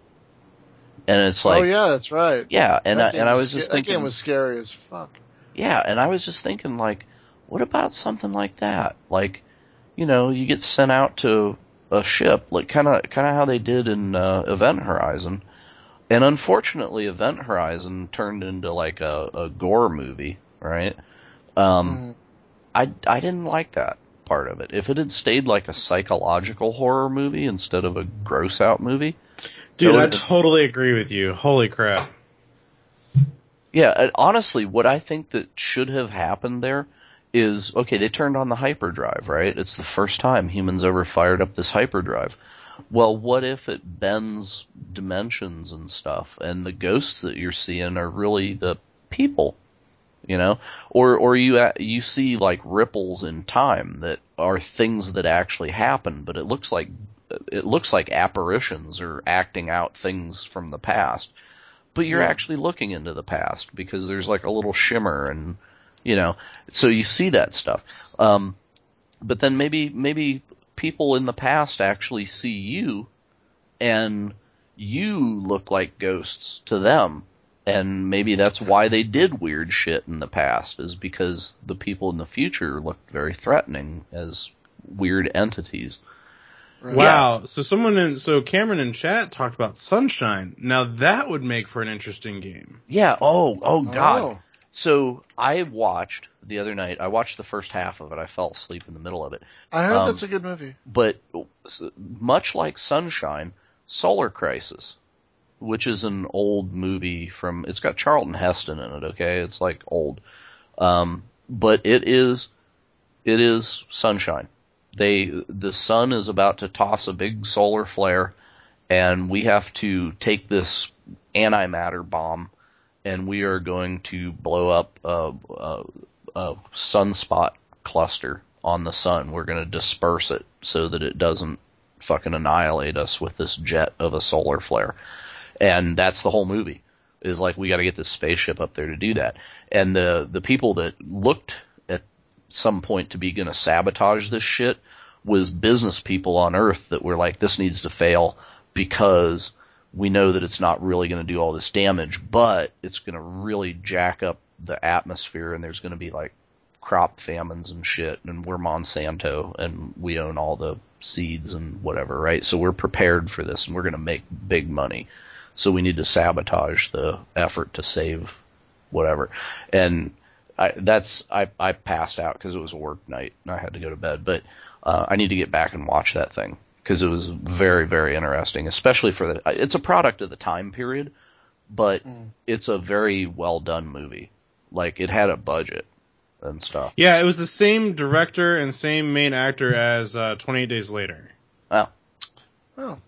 And it's like, oh yeah, that's right. yeah, and I, That game and I was was sca- just that thinking, game was scary as fuck. yeah, and I was just thinking, like, what about something like that? Like, you know, you get sent out to a ship, like kind of kind of how they did in uh, Event Horizon. And unfortunately, Event Horizon turned into like a, a gore movie, right? Um, Mhm. I I didn't like that part of it. If it had stayed like a psychological horror movie instead of a gross out movie, Dude, that I would've been- totally agree with you. Holy crap. Yeah, and honestly, what I think that should have happened there is, okay, they turned on the hyperdrive, right? It's the first time humans ever fired up this hyperdrive. Well, what if it bends dimensions and stuff, and the ghosts that you're seeing are really the people, you know? Or or you a- you see like ripples in time that are things that actually happen, but it looks like it looks like apparitions or acting out things from the past. but you're Yeah. actually looking into the past because there's like a little shimmer and, you know, so you see that stuff. Um, but then maybe, maybe people in the past actually see you and you look like ghosts to them. And maybe that's why they did weird shit in the past, is because the people in the future looked very threatening as weird entities. Right. Wow. So someone in, so Cameron in chat talked about Sunshine. Now that would make for an interesting game. Yeah. Oh, oh God. Oh. So I watched the other night, I watched the first half of it. I fell asleep in the middle of it. I heard Um, that's a good movie. But much like Sunshine, Solar Crisis, which is an old movie from, it's got Charlton Heston in it, okay? It's like old. Um, but it is, it is Sunshine. They, the sun is about to toss a big solar flare, and we have to take this antimatter bomb, and we are going to blow up a, a, a sunspot cluster on the sun. We're going to disperse it so that it doesn't fucking annihilate us with this jet of a solar flare. And that's the whole movie, is like, we got to get this spaceship up there to do that. And the the people that looked at some point to be going to sabotage this shit was business people on Earth that were like, this needs to fail because we know that it's not really going to do all this damage, but it's going to really jack up the atmosphere, and there's going to be like crop famines and shit, and we're Monsanto and we own all the seeds and whatever, right? So we're prepared for this, and we're going to make big money. So we need to sabotage the effort to save whatever. And I, that's, I, I passed out because it was a work night and I had to go to bed, but, uh, I need to get back and watch that thing because it was very, very interesting, especially for the, it's a product of the time period, but mm. it's a very well done movie. Like, it had a budget and stuff. Yeah, it was the same director and same main actor as, uh, twenty-eight Days Later. Oh. Oh.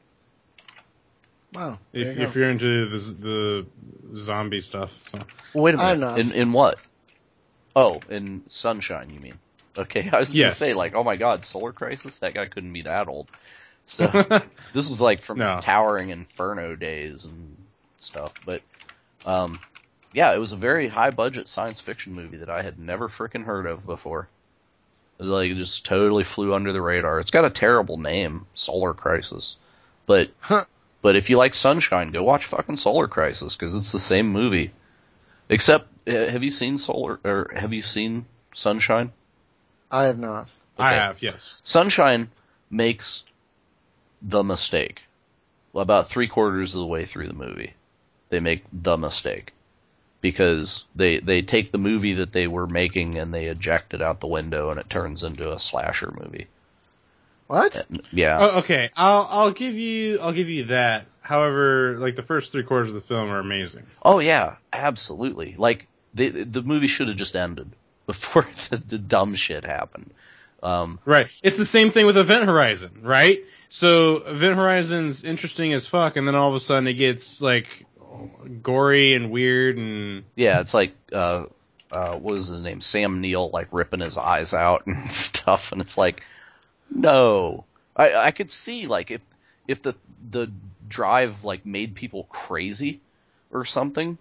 Wow. If, you if you're into the, the zombie stuff. So. Well, wait a minute. I'm not. In, in what? Oh, in Sunshine, you mean? Okay, I was yes. going to say, like, oh my god, Solar Crisis? That guy couldn't be that old. So, this was like from no. Towering Inferno days and stuff. But, um, yeah, it was a very high-budget science fiction movie that I had never frickin' heard of before. It was like, it just totally flew under the radar. It's got a terrible name, Solar Crisis. But... Huh. But if you like Sunshine, go watch fucking Solar Crisis, because it's the same movie. Except, have you seen Solar, or have you seen Sunshine? I have not. Okay. I have, yes. Sunshine makes the mistake. About three quarters of the way through the movie, they make the mistake. Because they, they take the movie that they were making and they eject it out the window and it turns into a slasher movie. What? Yeah. Oh, okay, I'll I'll give you I'll give you that. However, like the first three quarters of the film are amazing. Oh yeah, absolutely. Like the the movie should have just ended before the, the dumb shit happened. Um, right. It's the same thing with Event Horizon, right? So Event Horizon's interesting as fuck, and then all of a sudden it gets like gory and weird and yeah, it's like uh, uh, what was his name? Sam Neill, like ripping his eyes out and stuff, and it's like. No, I I could see like if if the the drive like made people crazy or something,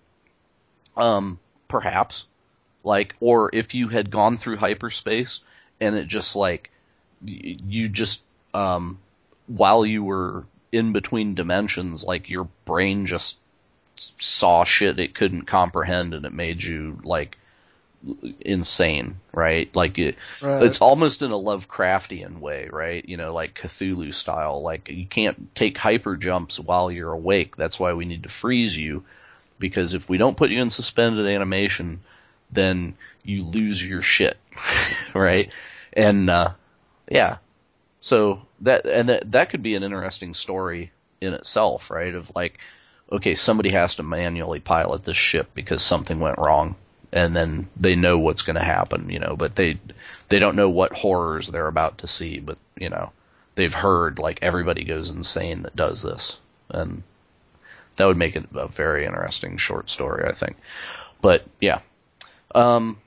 um perhaps like, or if you had gone through hyperspace and it just like you just um while you were in between dimensions, like your brain just saw shit it couldn't comprehend and it made you like insane, right? Like it, right. It's almost in a Lovecraftian way, right? You know, like Cthulhu style. Like you can't take hyper jumps while you're awake. That's why we need to freeze you, because if we don't put you in suspended animation, then you lose your shit, right? And uh, yeah, so that and that that could be an interesting story in itself, right? Of like, okay, somebody has to manually pilot this ship because something went wrong. And then they know what's going to happen, you know, but they they don't know what horrors they're about to see, but, you know, they've heard, like, everybody goes insane that does this. And that would make it a very interesting short story, I think. But, yeah. Um,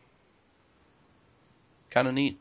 kind of neat.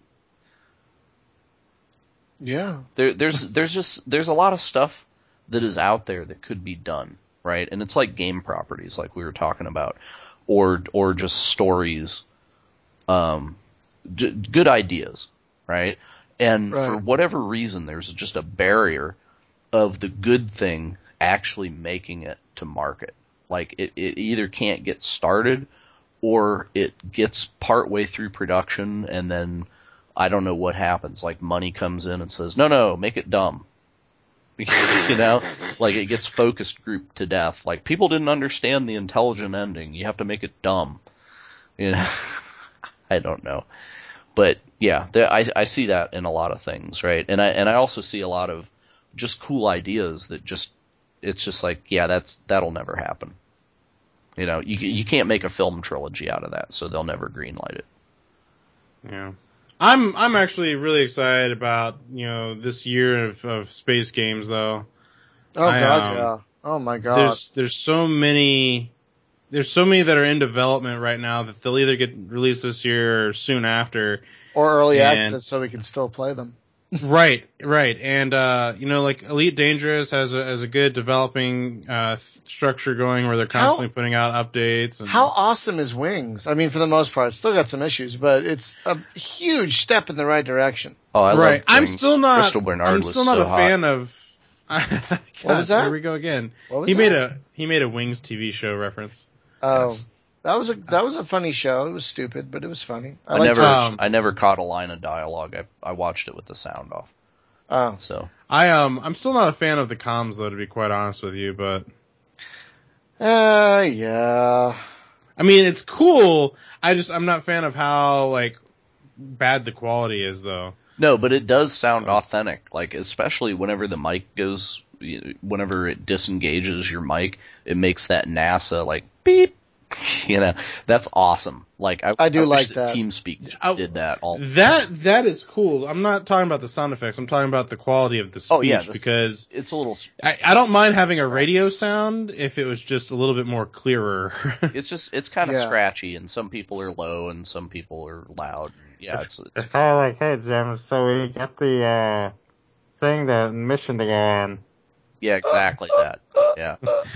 Yeah. There, there's there's just, there's a lot of stuff that is out there that could be done. right? And it's like game properties, like we were talking about, or or just stories, um, d- good ideas, right? And Right. for whatever reason, there's just a barrier of the good thing actually making it to market. Like it, it either can't get started, or it gets partway through production and then I don't know what happens. Like money comes in and says, no, no, make it dumb. You know, like it gets focus grouped to death. Like people didn't understand the intelligent ending. You have to make it dumb. You know, I don't know, but yeah, there, I I see that in a lot of things, right? And I and I also see a lot of just cool ideas that just it's just like yeah, that's that'll never happen. You know, you you can't make a film trilogy out of that, so they'll never greenlight it. Yeah. I'm I'm actually really excited about, you know, this year of, of space games though. Oh I, god, um, yeah. Oh my god. There's there's so many there's so many that are in development right now that they'll either get released this year or soon after. Or early and, access so we can still play them. Right, right. And uh, you know, like Elite Dangerous has a has a good developing uh th- structure going where they're constantly How- putting out updates and How awesome is Wings? I mean, for the most part, it's still got some issues, but it's a huge step in the right direction. Oh, I right. love I'm Wings. still not Crystal Bernard I'm was still not so a hot. fan of God, What was that? Here we go again. What was He that? made a he made a Wings T V show reference. Oh, Yes. that was a that was a funny show. It was stupid, but it was funny. I, I liked never it. Um, I never caught a line of dialogue. I I watched it with the sound off. Oh, So I um I'm still not a fan of the comms though, to be quite honest with you, but uh, yeah. I mean it's cool. I just I'm not a fan of how like bad the quality is though. no, but it does sound So- authentic. Like especially whenever the mic goes, whenever it disengages your mic, it makes that NASA like beep. You know, that's awesome. Like I, I do wish like that that. TeamSpeak I- did that all. That that is cool. I'm not talking about the sound effects. I'm talking about the quality of the speech Oh, yeah, the- because It's a little. I, I don't mind having a radio sound if it was just a little bit more clearer. It's just it's kind of Yeah. scratchy, and some people are low, and some people are loud. Yeah, it's, it's It's kind of like, hey, Jim, so we get the uh, thing, the mission to go on. yeah, exactly that. Yeah.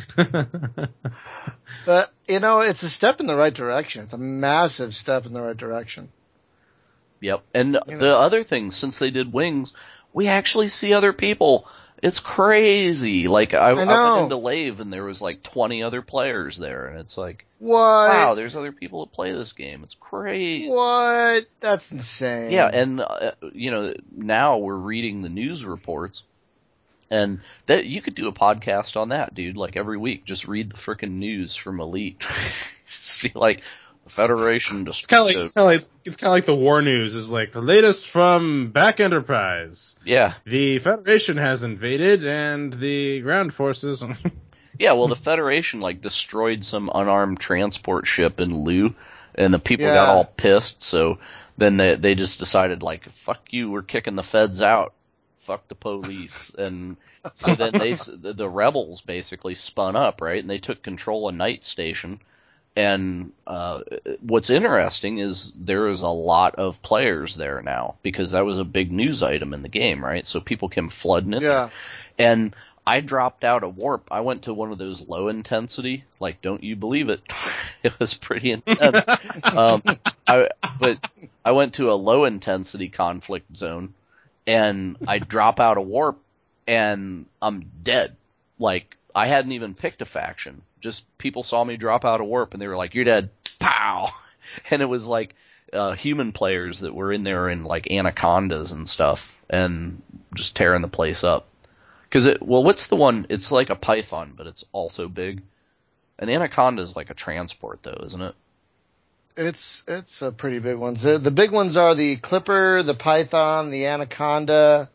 But you know, it's a step in the right direction. It's a massive step in the right direction. Yep. And You know. the other thing, since they did Wings, we actually see other people. It's crazy. Like I, I I know. went into Lave and there was like twenty other players there, and it's like, What? wow, there's other people that play this game. It's crazy. What? That's insane. Yeah, and uh, you know, now we're reading the news reports, and that you could do a podcast on that, dude. Like every week, just read the frickin' news from Elite. Just be like, the Federation It's kind of like destroyed. it's kind of like it's kind of like the war news is like the latest from Back Enterprise. Yeah, The Federation has invaded, and the ground forces. yeah. Well, the Federation like destroyed some unarmed transport ship in Lu, and the people got Yeah. all pissed. So then they they just decided like, fuck you, we're kicking the feds out. Fuck the police. And so then they the, the rebels basically spun up, right, and they took control of Night Station. And uh, what's interesting is there is a lot of players there now because that was a big news item in the game, right? So people came flooding in there. Yeah. And I dropped out of warp. I went to one of those low intensity, like, don't you believe it? It was pretty intense. um, I, but I went to a low intensity conflict zone, and I drop out of warp, and I'm dead. Like, I hadn't even picked a faction. Just people saw me drop out of warp, and they were like, "You're dead." Pow! And it was like uh, human players that were in there in like anacondas and stuff, and just tearing the place up. Because it, well, what's the one? It's like a python, but it's also big. An anaconda is like a transport, though, isn't it? It's it's a pretty big ones. The, the big ones are the Clipper, the Python, the Anaconda.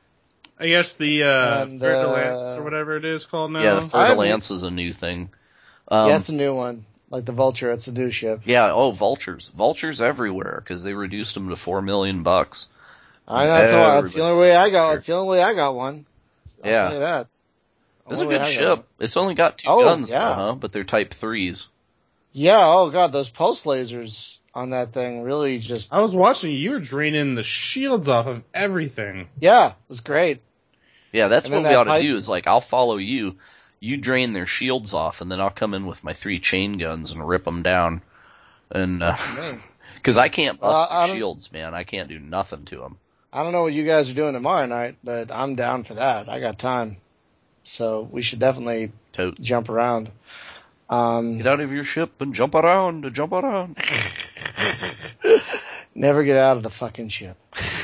I guess the uh, And, Fer de uh, Lance or whatever it is called now. Yeah, the Fer I de haven't- Lance is a new thing. Um, yeah, it's a new one. Like the Vulture, it's a new ship. yeah. Oh, vultures, vultures everywhere because they reduced them to four million bucks. I know, that's, all, that's the Everybody- only way I got. That's the only way I got one. I'll Yeah. tell you that. It's a Only way good I got ship. one. It's only got two Oh, guns, yeah. though, huh? But they're Type threes. Yeah. Oh god, those pulse lasers on that thing really just. I was watching you. You were draining the shields off of everything. Yeah, it was great. Yeah, that's And what then we that ought to pipe- do. Is like, I'll follow you. You drain their shields off, and then I'll come in with my three chain guns and rip them down. And uh, because I can't bust Uh, I their don't- shields, man, I can't do nothing to them. I don't know what you guys are doing tomorrow night, but I'm down for that. I got time. So we should definitely Totes. jump around. Um, Get out of your ship and jump around, jump around. never get out of the fucking ship.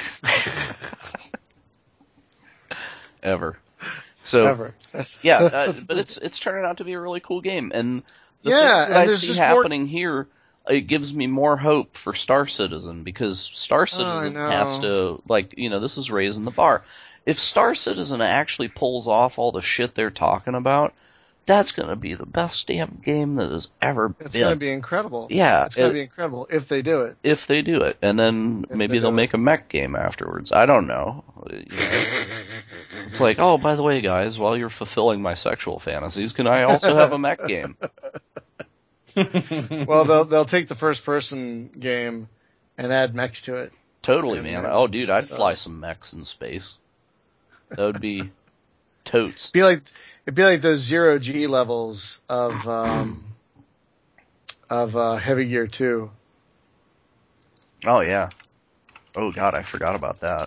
Ever. So Ever. yeah, uh, but it's it's turning out to be a really cool game, and the Yeah, things that and I there's see just more- happening here, it gives me more hope for Star Citizen, because Star Citizen know. has to, like, you know, this is raising the bar. If Star Citizen actually pulls off all the shit they're talking about, that's gonna be the best damn game that has ever It's been. going to be incredible. Yeah, It's going it- to be incredible if they do it. if they do it, and then If maybe they they'll do make a mech game afterwards. I don't know. You know. It's like, oh, by the way, guys, while you're fulfilling my sexual fantasies, can I also have a mech game? Well, they'll they'll take the first person game and add mechs to it. Totally, And man. then- Oh, dude, I'd so- fly some mechs in space. That would be totes. Be like it'd be like those zero G levels of um of uh Heavy Gear two. Oh, yeah. Oh, God, I forgot about that.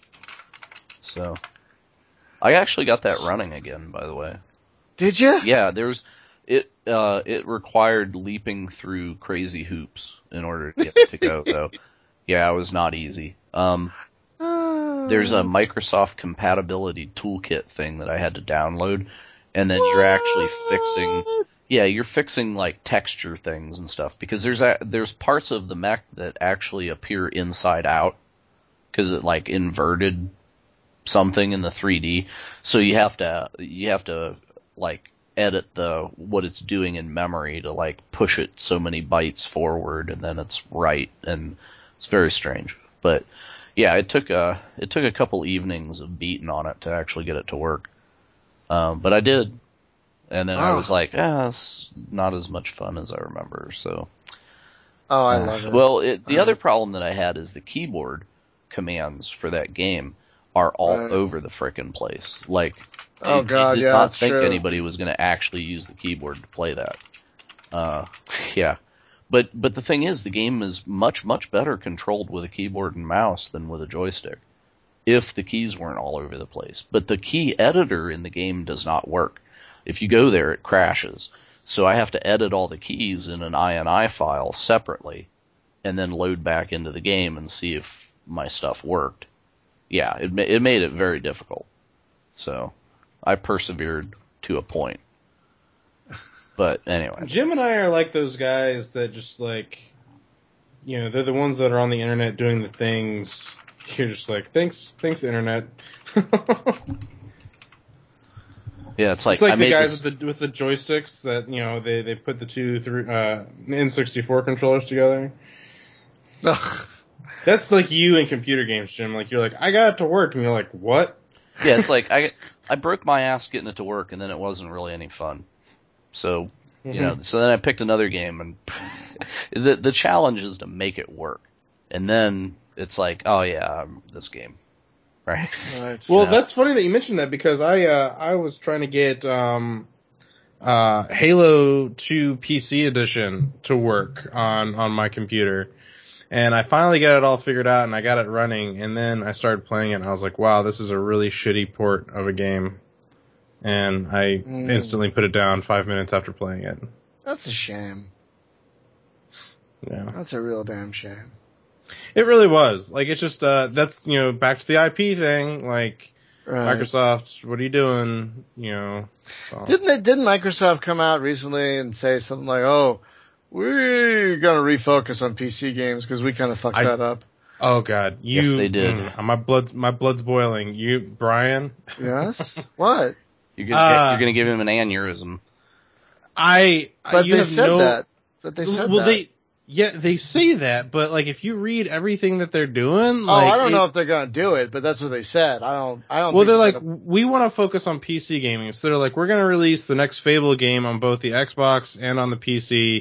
So, I actually got that running again, by the way. Did you? Yeah, there's it. Uh, it required leaping through crazy hoops in order to get it to go, though. Yeah, it was not easy. Um, there's a Microsoft compatibility toolkit thing that I had to download, and then you're actually fixing. Yeah, you're fixing like texture things and stuff, because there's a, there's parts of the mech that actually appear inside out because it like inverted something in the three D. So you have to you have to like edit the what it's doing in memory to like push it so many bytes forward, and then it's right, and it's very strange. But yeah, it took a it took a couple evenings of beating on it to actually get it to work. Um, but I did. And then I Oh. was like, ah, it's not as much fun as I remember. So, Oh, I uh, love it. well, it, the Uh. other problem that I had is the keyboard commands for that game are all Right. over the frickin' place. Like, Oh, they, God, they did yeah, not that's think true. anybody was going to actually use the keyboard to play that. Uh, yeah. But but the thing is, the game is much, much better controlled with a keyboard and mouse than with a joystick, if the keys weren't all over the place. But the key editor in the game does not work. If you go there, it crashes. So I have to edit all the keys in an I N I file separately, and then load back into the game and see if my stuff worked. Yeah, it, ma- it made it very difficult. So I persevered to a point. But anyway. Jim and I are like those guys that just like, you know, they're the ones that are on the internet doing the things. You're just like, thanks, thanks, internet. Yeah, it's like, It's like I the made guys this, with the with the joysticks that, you know, they, they put the two three uh, N sixty-four controllers together. Ugh. That's like you in computer games, Jim. Like, you're like, I got it to work, and you're like, what? yeah, it's like I I broke my ass getting it to work, and then it wasn't really any fun. So, you know, so then I picked another game, and the the challenge is to make it work. And then it's like, oh yeah, um, this game. Right? Right. Well, Yeah. that's funny that you mentioned that, because I uh, I was trying to get um, uh, Halo two P C edition to work on, on my computer, and I finally got it all figured out, and I got it running, and then I started playing it, and I was like, wow, this is a really shitty port of a game, and I Mm. instantly put it down five minutes after playing it. That's a shame. Yeah. That's a real damn shame. It really was. Like, it's just, uh, that's, you know, back to the I P thing, like, Right. Microsoft, what are you doing? You know. So. Didn't they, didn't Microsoft come out recently and say something like, "Oh, we're gonna refocus on P C games because we kind of fucked I- that up"? Oh God, you. Yes, they did. Mm, my blood, my blood's boiling. You, Brian. Yes. What? You're gonna Uh, get, you're gonna give him an aneurysm. I. But you they have said no, that. But they said well, that. they. Yeah, they say that, but like, if you read everything that they're doing, oh, like, I don't it- know if they're gonna do it, but that's what they said. I don't. I don't. Well, think they're like, gonna- we want to focus on P C gaming, so they're like, we're going to release the next Fable game on both the Xbox and on the P C,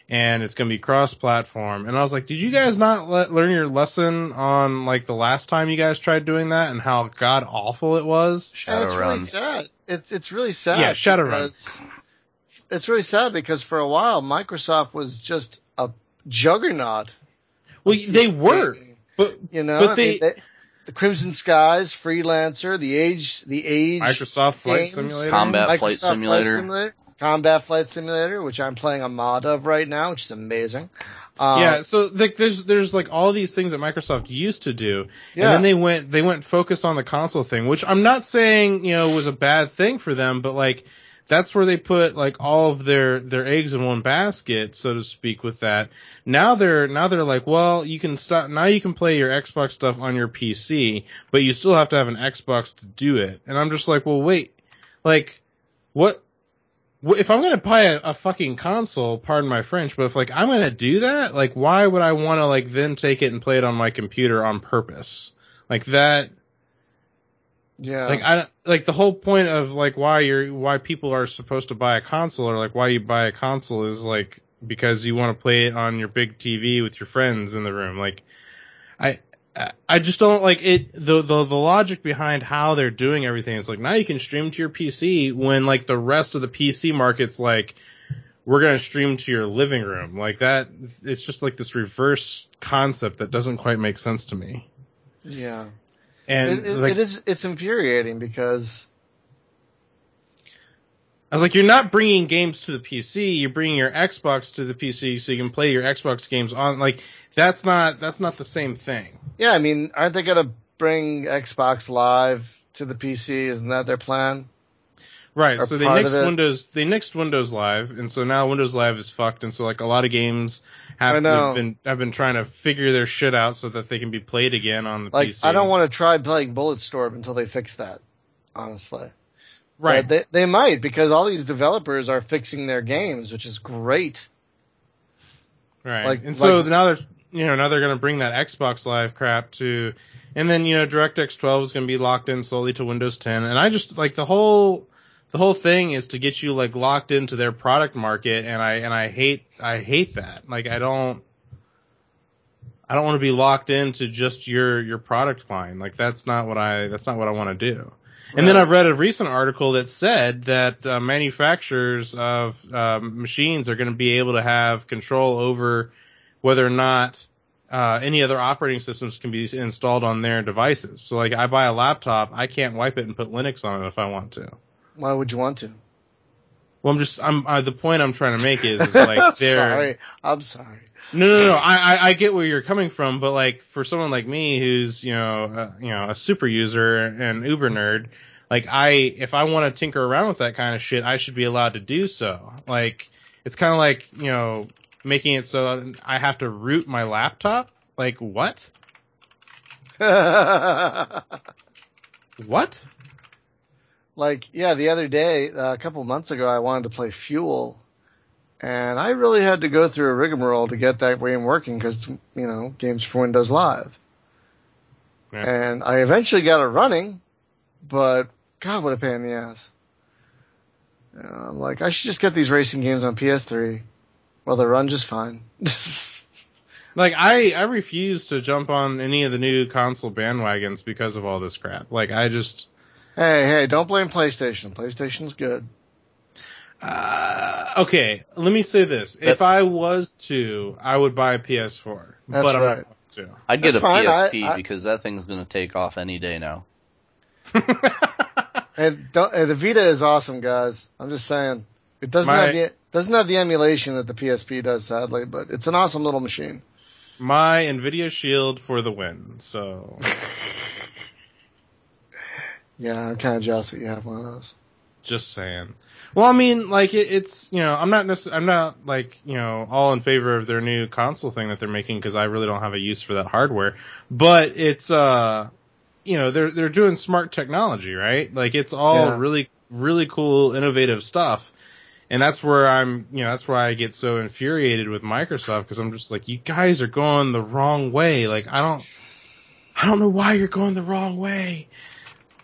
and it's going to be cross-platform. And I was like, did you guys not le- learn your lesson on like the last time you guys tried doing that and how god awful it was? And it's really Shadowrun. sad. It's it's really sad. Yeah, Shadowrun. because- It's really sad because for a while Microsoft was just a juggernaut. Well, they were, but You know, but I they, mean, they the Crimson Skies, Freelancer, the Age, the Age, Microsoft Flight games, Simulator, Combat Microsoft Flight Simulator. Simulator, Combat Flight Simulator, which I'm playing a mod of right now, which is amazing. Um, Yeah, so like there's there's like all these things that Microsoft used to do, Yeah. and then they went they went focused on the console thing, which I'm not saying you know was a bad thing for them, but like that's where they put like all of their their eggs in one basket, so to speak. With that, now they're now they're like, well, you can stop now you can play your Xbox stuff on your P C, but you still have to have an Xbox to do it. And I'm just like, well, wait, like what? If I'm gonna buy a, a fucking console, pardon my French, but if like I'm gonna do that, like why would I want to like then take it and play it on my computer on purpose? Like that, yeah. like I like the whole point of like why you're why people are supposed to buy a console or like why you buy a console is like because you want to play it on your big T V with your friends in the room. Like I. I just don't like it. The, the the logic behind how they're doing everything is like now you can stream to your P C when like the rest of the P C market's like we're gonna stream to your living room like that. It's just like this reverse concept that doesn't quite make sense to me. Yeah. And It, it, like, it is, it's infuriating because I was like, you're not bringing games to the P C. You're bringing your Xbox to the P C so you can play your Xbox games on. Like that's not that's not the same thing. yeah, I mean, aren't they gonna bring Xbox Live to the P C? Isn't that their plan? Right, Or so they part of nixed it? Windows. They nixed Windows Live, and so now Windows Live is fucked. And so like a lot of games have I know. have been have been trying to figure their shit out so that they can be played again on the Like, P C. I don't want to try playing Bulletstorm until they fix that, honestly. right. But they, they might, because all these developers are fixing their games, which is great. Right. Like- and so like- now they're, you know, now they're going to bring that Xbox Live crap to, and then, you know, DirectX twelve is going to be locked in solely to Windows ten. And I just, like, the whole, the whole thing is to get you, like, locked into their product market. And I, and I hate, I hate that. Like, I don't, I don't want to be locked into just your, your product line. Like, that's not what I, that's not what I want to do. And then Right. I've read a recent article that said that uh, manufacturers of uh, machines are going to be able to have control over whether or not uh, any other operating systems can be installed on their devices. So, like, I buy a laptop, I can't wipe it and put Linux on it if I want to. Why would you want to? Well, I'm just, I'm uh, the point I'm trying to make is, is like I'm they're. sorry. I'm sorry. No, no, no. I, I, I get where you're coming from, but like for someone like me who's you know, uh, you know, a super user and Uber nerd, like I, if I want to tinker around with that kind of shit, I should be allowed to do so. Like it's kind of like you know, making it so I have to root my laptop. Like what? What? Like, yeah, the other day, uh, a couple months ago, I wanted to play Fuel. And I really had to go through a rigmarole to get that game working because, you know, games for Windows Live. Yeah. And I eventually got it running, but God, what a pain in the ass. You know, I'm like, I should just get these racing games on P S three. Well, they run just fine. Like I, I refuse to jump on any of the new console bandwagons because of all this crap. Like I just. Hey, hey, don't blame PlayStation. PlayStation's good. Uh, okay, let me say this. If I was to, I would buy a P S four. That's but I'm right. not going to. I'd get That's a fine. P S P I- I- because that thing's going to take off any day now. And don't, and the Vita is awesome, guys. I'm just saying. It doesn't My- have the, doesn't have the emulation that the P S P does, sadly, but it's an awesome little machine. My Nvidia Shield for the win. So Yeah, I'm kind of jealous that you have one of those. just saying. Well, I mean, like it, it's you know, I'm not necess- I'm not like you know all in favor of their new console thing that they're making because I really don't have a use for that hardware. But it's uh, you know, they're they're doing smart technology, right? Like it's all Yeah. really really cool, innovative stuff. And that's where I'm, you know, that's why I get so infuriated with Microsoft because I'm just like, you guys are going the wrong way. Like, I don't, I don't know why you're going the wrong way.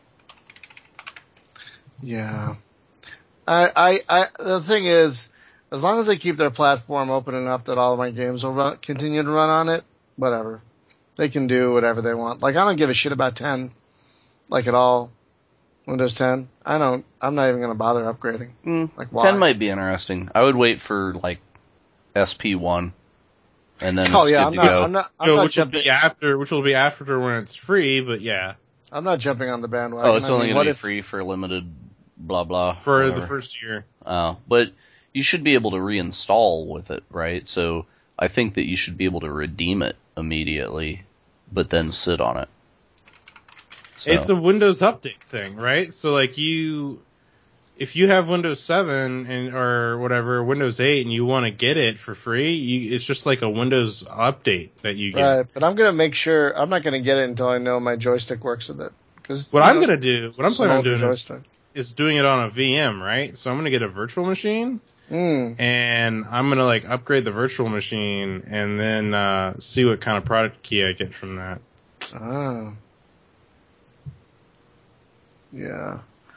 Yeah. I, I, I, the thing is, as long as they keep their platform open enough that all of my games will run, continue to run on it, whatever. They can do whatever they want. Like, I don't give a shit about ten, like at all. Windows ten. I don't, I'm not even going to bother upgrading. Mm, Like, why? ten might be interesting. I would wait for, like, S P one, and then Oh it's yeah, good I'm to not, go. I'm not, I'm You know, not which will jumping, be after, which will be after when it's free, but yeah, I'm not jumping on the bandwagon. Oh, it's I only mean, going what to be if, free for limited blah blah. for whatever. the first year. Oh, but you should be able to reinstall with it, right? So I think that you should be able to redeem it immediately, but then sit on it. So, It's a Windows Update thing, right? So like you, if you have Windows seven and or whatever, Windows eight, and you want to get it for free, you, it's just like a Windows Update that you get. right, but I'm going to make sure, I'm not going to get it until I know my joystick works with it. Cause, What you I'm know, gonna do, what I'm it's an planning on older doing is, joystick. is doing it on a V M, right? So I'm gonna get a virtual machine, Mm. and I'm gonna like upgrade the virtual machine, and then uh, see what kind of product key I get from that. Ah. Yeah.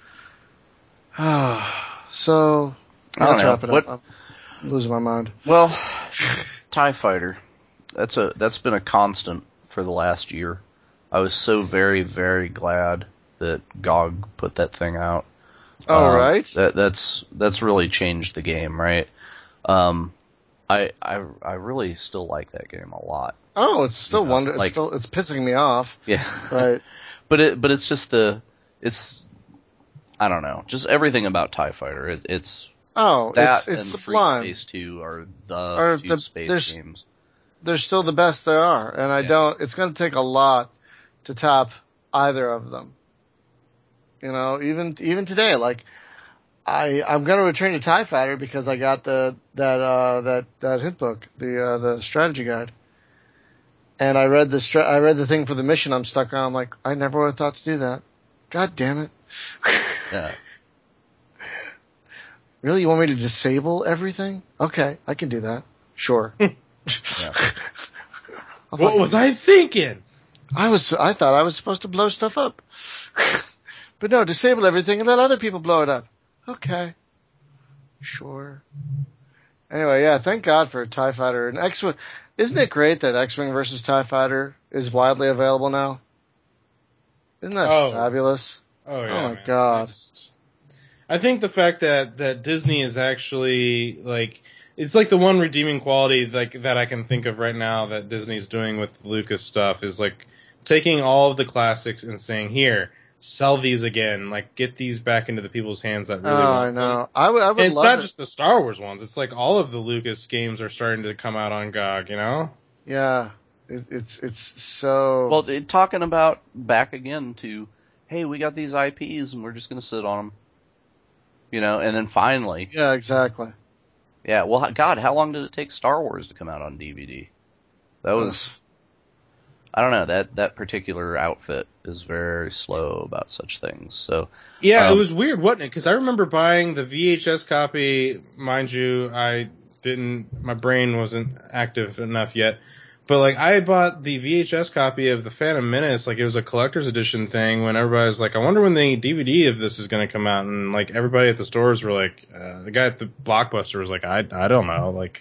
Ah. So, I don't let's know. wrap it What- up. I'm losing my mind. well, TIE Fighter. That's a that's been a constant for the last year. I was so very very glad that G O G put that thing out. Oh, Um, right. That that's that's really changed the game, right? Um, I I I really still like that game a lot. Oh, it's still you know, wonder. It's like- still it's pissing me off. Yeah, Right. but it but it's just the it's I don't know, just everything about TIE Fighter. It, it's Oh, that it's it's and sublime. Free Space Two are the Or two the- space there's- games. They're still the best there are, and I Yeah. don't. It's going to take a lot to top either of them. You know, even even today, like I I'm going to return to TIE Fighter because I got the that uh that that hit book, the uh, the strategy guide, and I read the stra- I read the thing for the mission I'm stuck on. I'm like, I never would have thought to do that. God damn it! Yeah. Really, you want me to disable everything? Okay, I can do that. Sure. I'll What fucking- was I thinking? I was, I thought I was supposed to blow stuff up. But no, disable everything and let other people blow it up. Okay. Sure. Anyway, yeah, thank God for TIE Fighter and X-Wing. Isn't it great that X-Wing versus TIE Fighter is widely available now? Isn't that Oh. fabulous? Oh yeah. Oh, my man. God. I, just- I think the fact that that Disney is actually like, it's like the one redeeming quality like that I can think of right now that Disney's doing with the Lucas stuff is like taking all of the classics and saying, here, sell these again, like get these back into the people's hands that really Oh, want I them. know. I would, I would And it's love not it. just the Star Wars ones. It's like all of the Lucas games are starting to come out on G O G, you know? Yeah. It, it's, it's so. Well, it, talking about back again to, hey, we got these I Ps and we're just going to sit on them. You know, and then finally, yeah, exactly. yeah, well, God, how long did it take Star Wars to come out on D V D? That was, I don't know, that, that particular outfit is very slow about such things. So, Yeah, Um, it was weird, wasn't it? Because I remember buying the V H S copy. Mind you, I didn't, my brain wasn't active enough yet. But like, I bought the V H S copy of the Phantom Menace, like it was a collector's edition thing. When everybody was like, "I wonder when the D V D of this is going to come out," and like everybody at the stores were like, uh, the guy at the Blockbuster was like, "I, I don't know," like,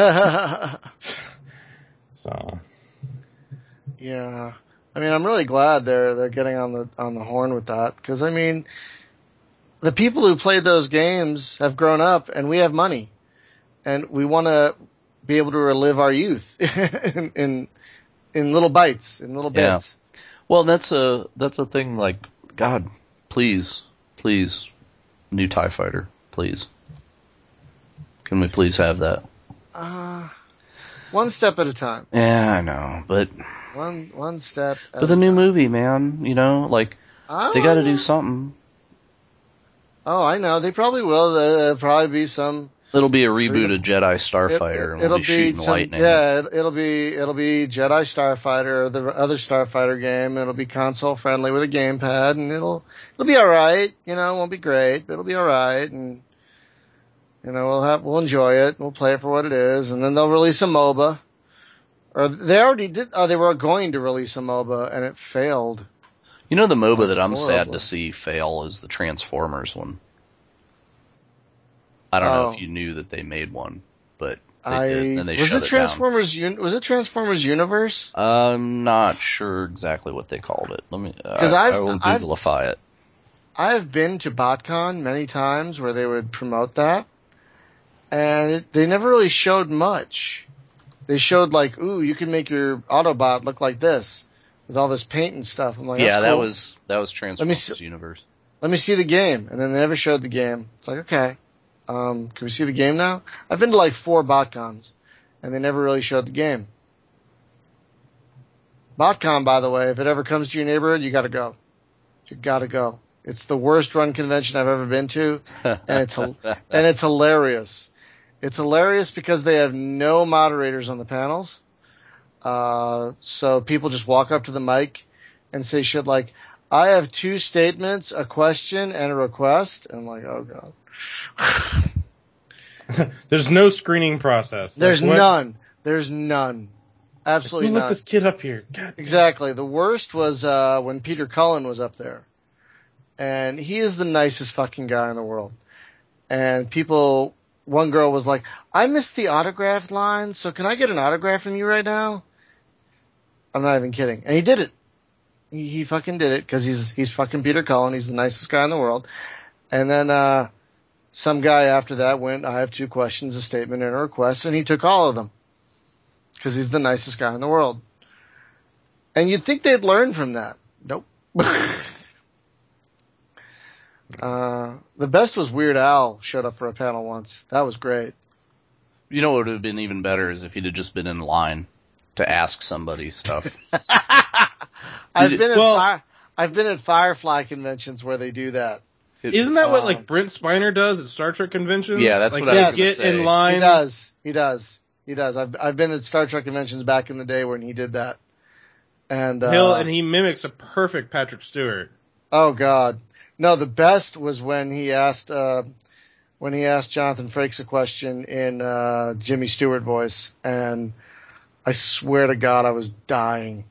so. Yeah, I mean, I'm really glad they're they're getting on the on the horn with that because I mean, the people who played those games have grown up, and we have money, and we want to be able to relive our youth in, in in little bites, in little Yeah. bits. well, that's a, that's a thing like, God, please, please, new TIE Fighter, please. Can we please have that? Uh, one step at a time. Yeah, I know, but, One one step. At but the a new time. movie, man, you know, like, Oh, they gotta I know. do something. Oh, I know. They probably will. There'll probably be some. It'll be a Freedom. reboot of Jedi It, Starfighter, and it'll we'll be shooting some, lightning. Yeah, it, it'll be it'll be Jedi Starfighter or the other Starfighter game. It'll be console friendly with a gamepad, and it'll it'll be all right. You know, it won't be great, but it'll be all right, and you know we'll have we'll enjoy it. We'll play it for what it is, and then they'll release a MOBA. Or they already did. Oh, they were going to release a MOBA, and it failed. You know, the MOBA Like, that I'm sad horribly. to see fail is the Transformers one. I don't know Oh. if you knew that they made one, but they I did, and then they was shut it it Transformers. Un, was it Transformers Universe? down. I'm not sure exactly what they called it. Let me. Uh, 'Cause I, I've- I will I've- Googlify it. I have been to BotCon many times where they would promote that, and it, they never really showed much. They showed like, ooh, you can make your Autobot look like this with all this paint and stuff. I'm like, Yeah, that's that cool. was that was Transformers see- Universe. Let me see the game. And then they never showed the game. It's like, okay, um, can we see the game now? I've been to like four BotCons, and they never really showed the game. BotCon, by the way, if it ever comes to your neighborhood, you gotta go. You gotta go. It's the worst run convention I've ever been to, and it's and it's hilarious. It's hilarious because they have no moderators on the panels. Uh, so people just walk up to the mic and say shit like, I have two statements, a question, and a request. And I'm like, oh god. There's no screening process. There's Like, what- none. There's none. Absolutely Who let none. this kid up here? God. Exactly. The worst was, uh, when Peter Cullen was up there. And he is the nicest fucking guy in the world. And people, one girl was like, I missed the autograph line, so can I get an autograph from you right now? I'm not even kidding. And he did it. He, he fucking did it, cause he's, he's fucking Peter Cullen. He's the nicest guy in the world. And then, uh, some guy after that went, I have two questions, a statement, and a request, and he took all of them. Cause he's the nicest guy in the world. And you'd think they'd learn from that. Nope. Uh, the best was Weird Al showed up for a panel once. That was great. You know what would have been even better is if he'd have just been in line to ask somebody stuff. I've Did- been at well- Fire, I've been at Firefly conventions where they do that. It- Isn't that what Um, like Brent Spiner does at Star Trek conventions? Yeah, that's like, what I he'll was gonna get say. in line. He does. He does. He does. I've I've been at Star Trek conventions back in the day when he did that. And uh, He'll and he mimics a perfect Patrick Stewart. oh god, no. The best was when he asked uh, when he asked Jonathan Frakes a question in uh, Jimmy Stewart voice, and I swear to God, I was dying.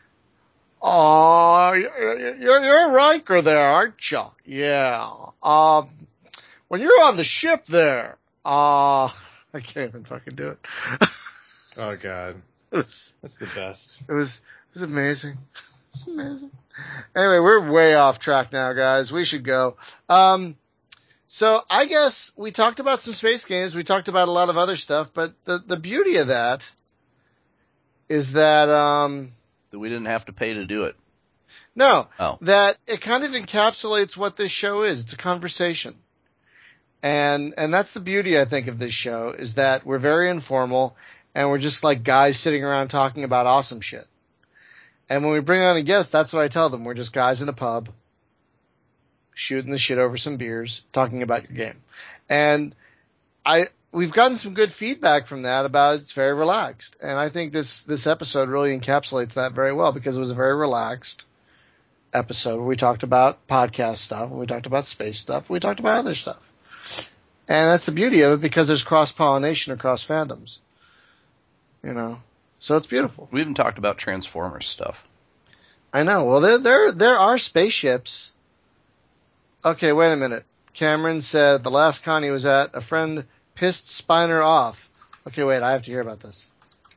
Oh, you're, you're, you're Riker there, aren't you? Yeah. Um, when you're on the ship there, uh, I can't even fucking do it. Oh god, It was, that's the best. it was, it was amazing. It was amazing. Anyway, we're way off track now, guys. We should go. Um, so I guess we talked about some space games. We talked about a lot of other stuff, but the, the beauty of that is that, um, that we didn't have to pay to do it. no, Oh. that it kind of encapsulates what this show is. It's a conversation. And, and that's the beauty, I think, of this show is that we're very informal and we're just like guys sitting around talking about awesome shit. And when we bring on a guest, that's what I tell them. We're just guys in a pub shooting the shit over some beers, talking about your game. And I, we've gotten some good feedback from that about it's very relaxed. And I think this, this episode really encapsulates that very well because it was a very relaxed episode where we talked about podcast stuff, and we talked about space stuff, and we talked about other stuff. And that's the beauty of it because there's cross-pollination across fandoms. You know? So it's beautiful. We even talked about Transformers stuff. I know. Well, there, there, there are spaceships. Okay, wait a minute. Cameron said the last con he was at, a friend pissed Spiner off. Okay, wait, I have to hear about this.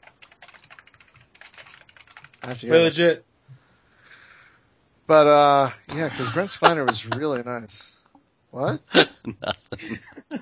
I have to hear Wait, about legit. this. But, uh, yeah, cause Brent Spiner was really nice. What? Nothing.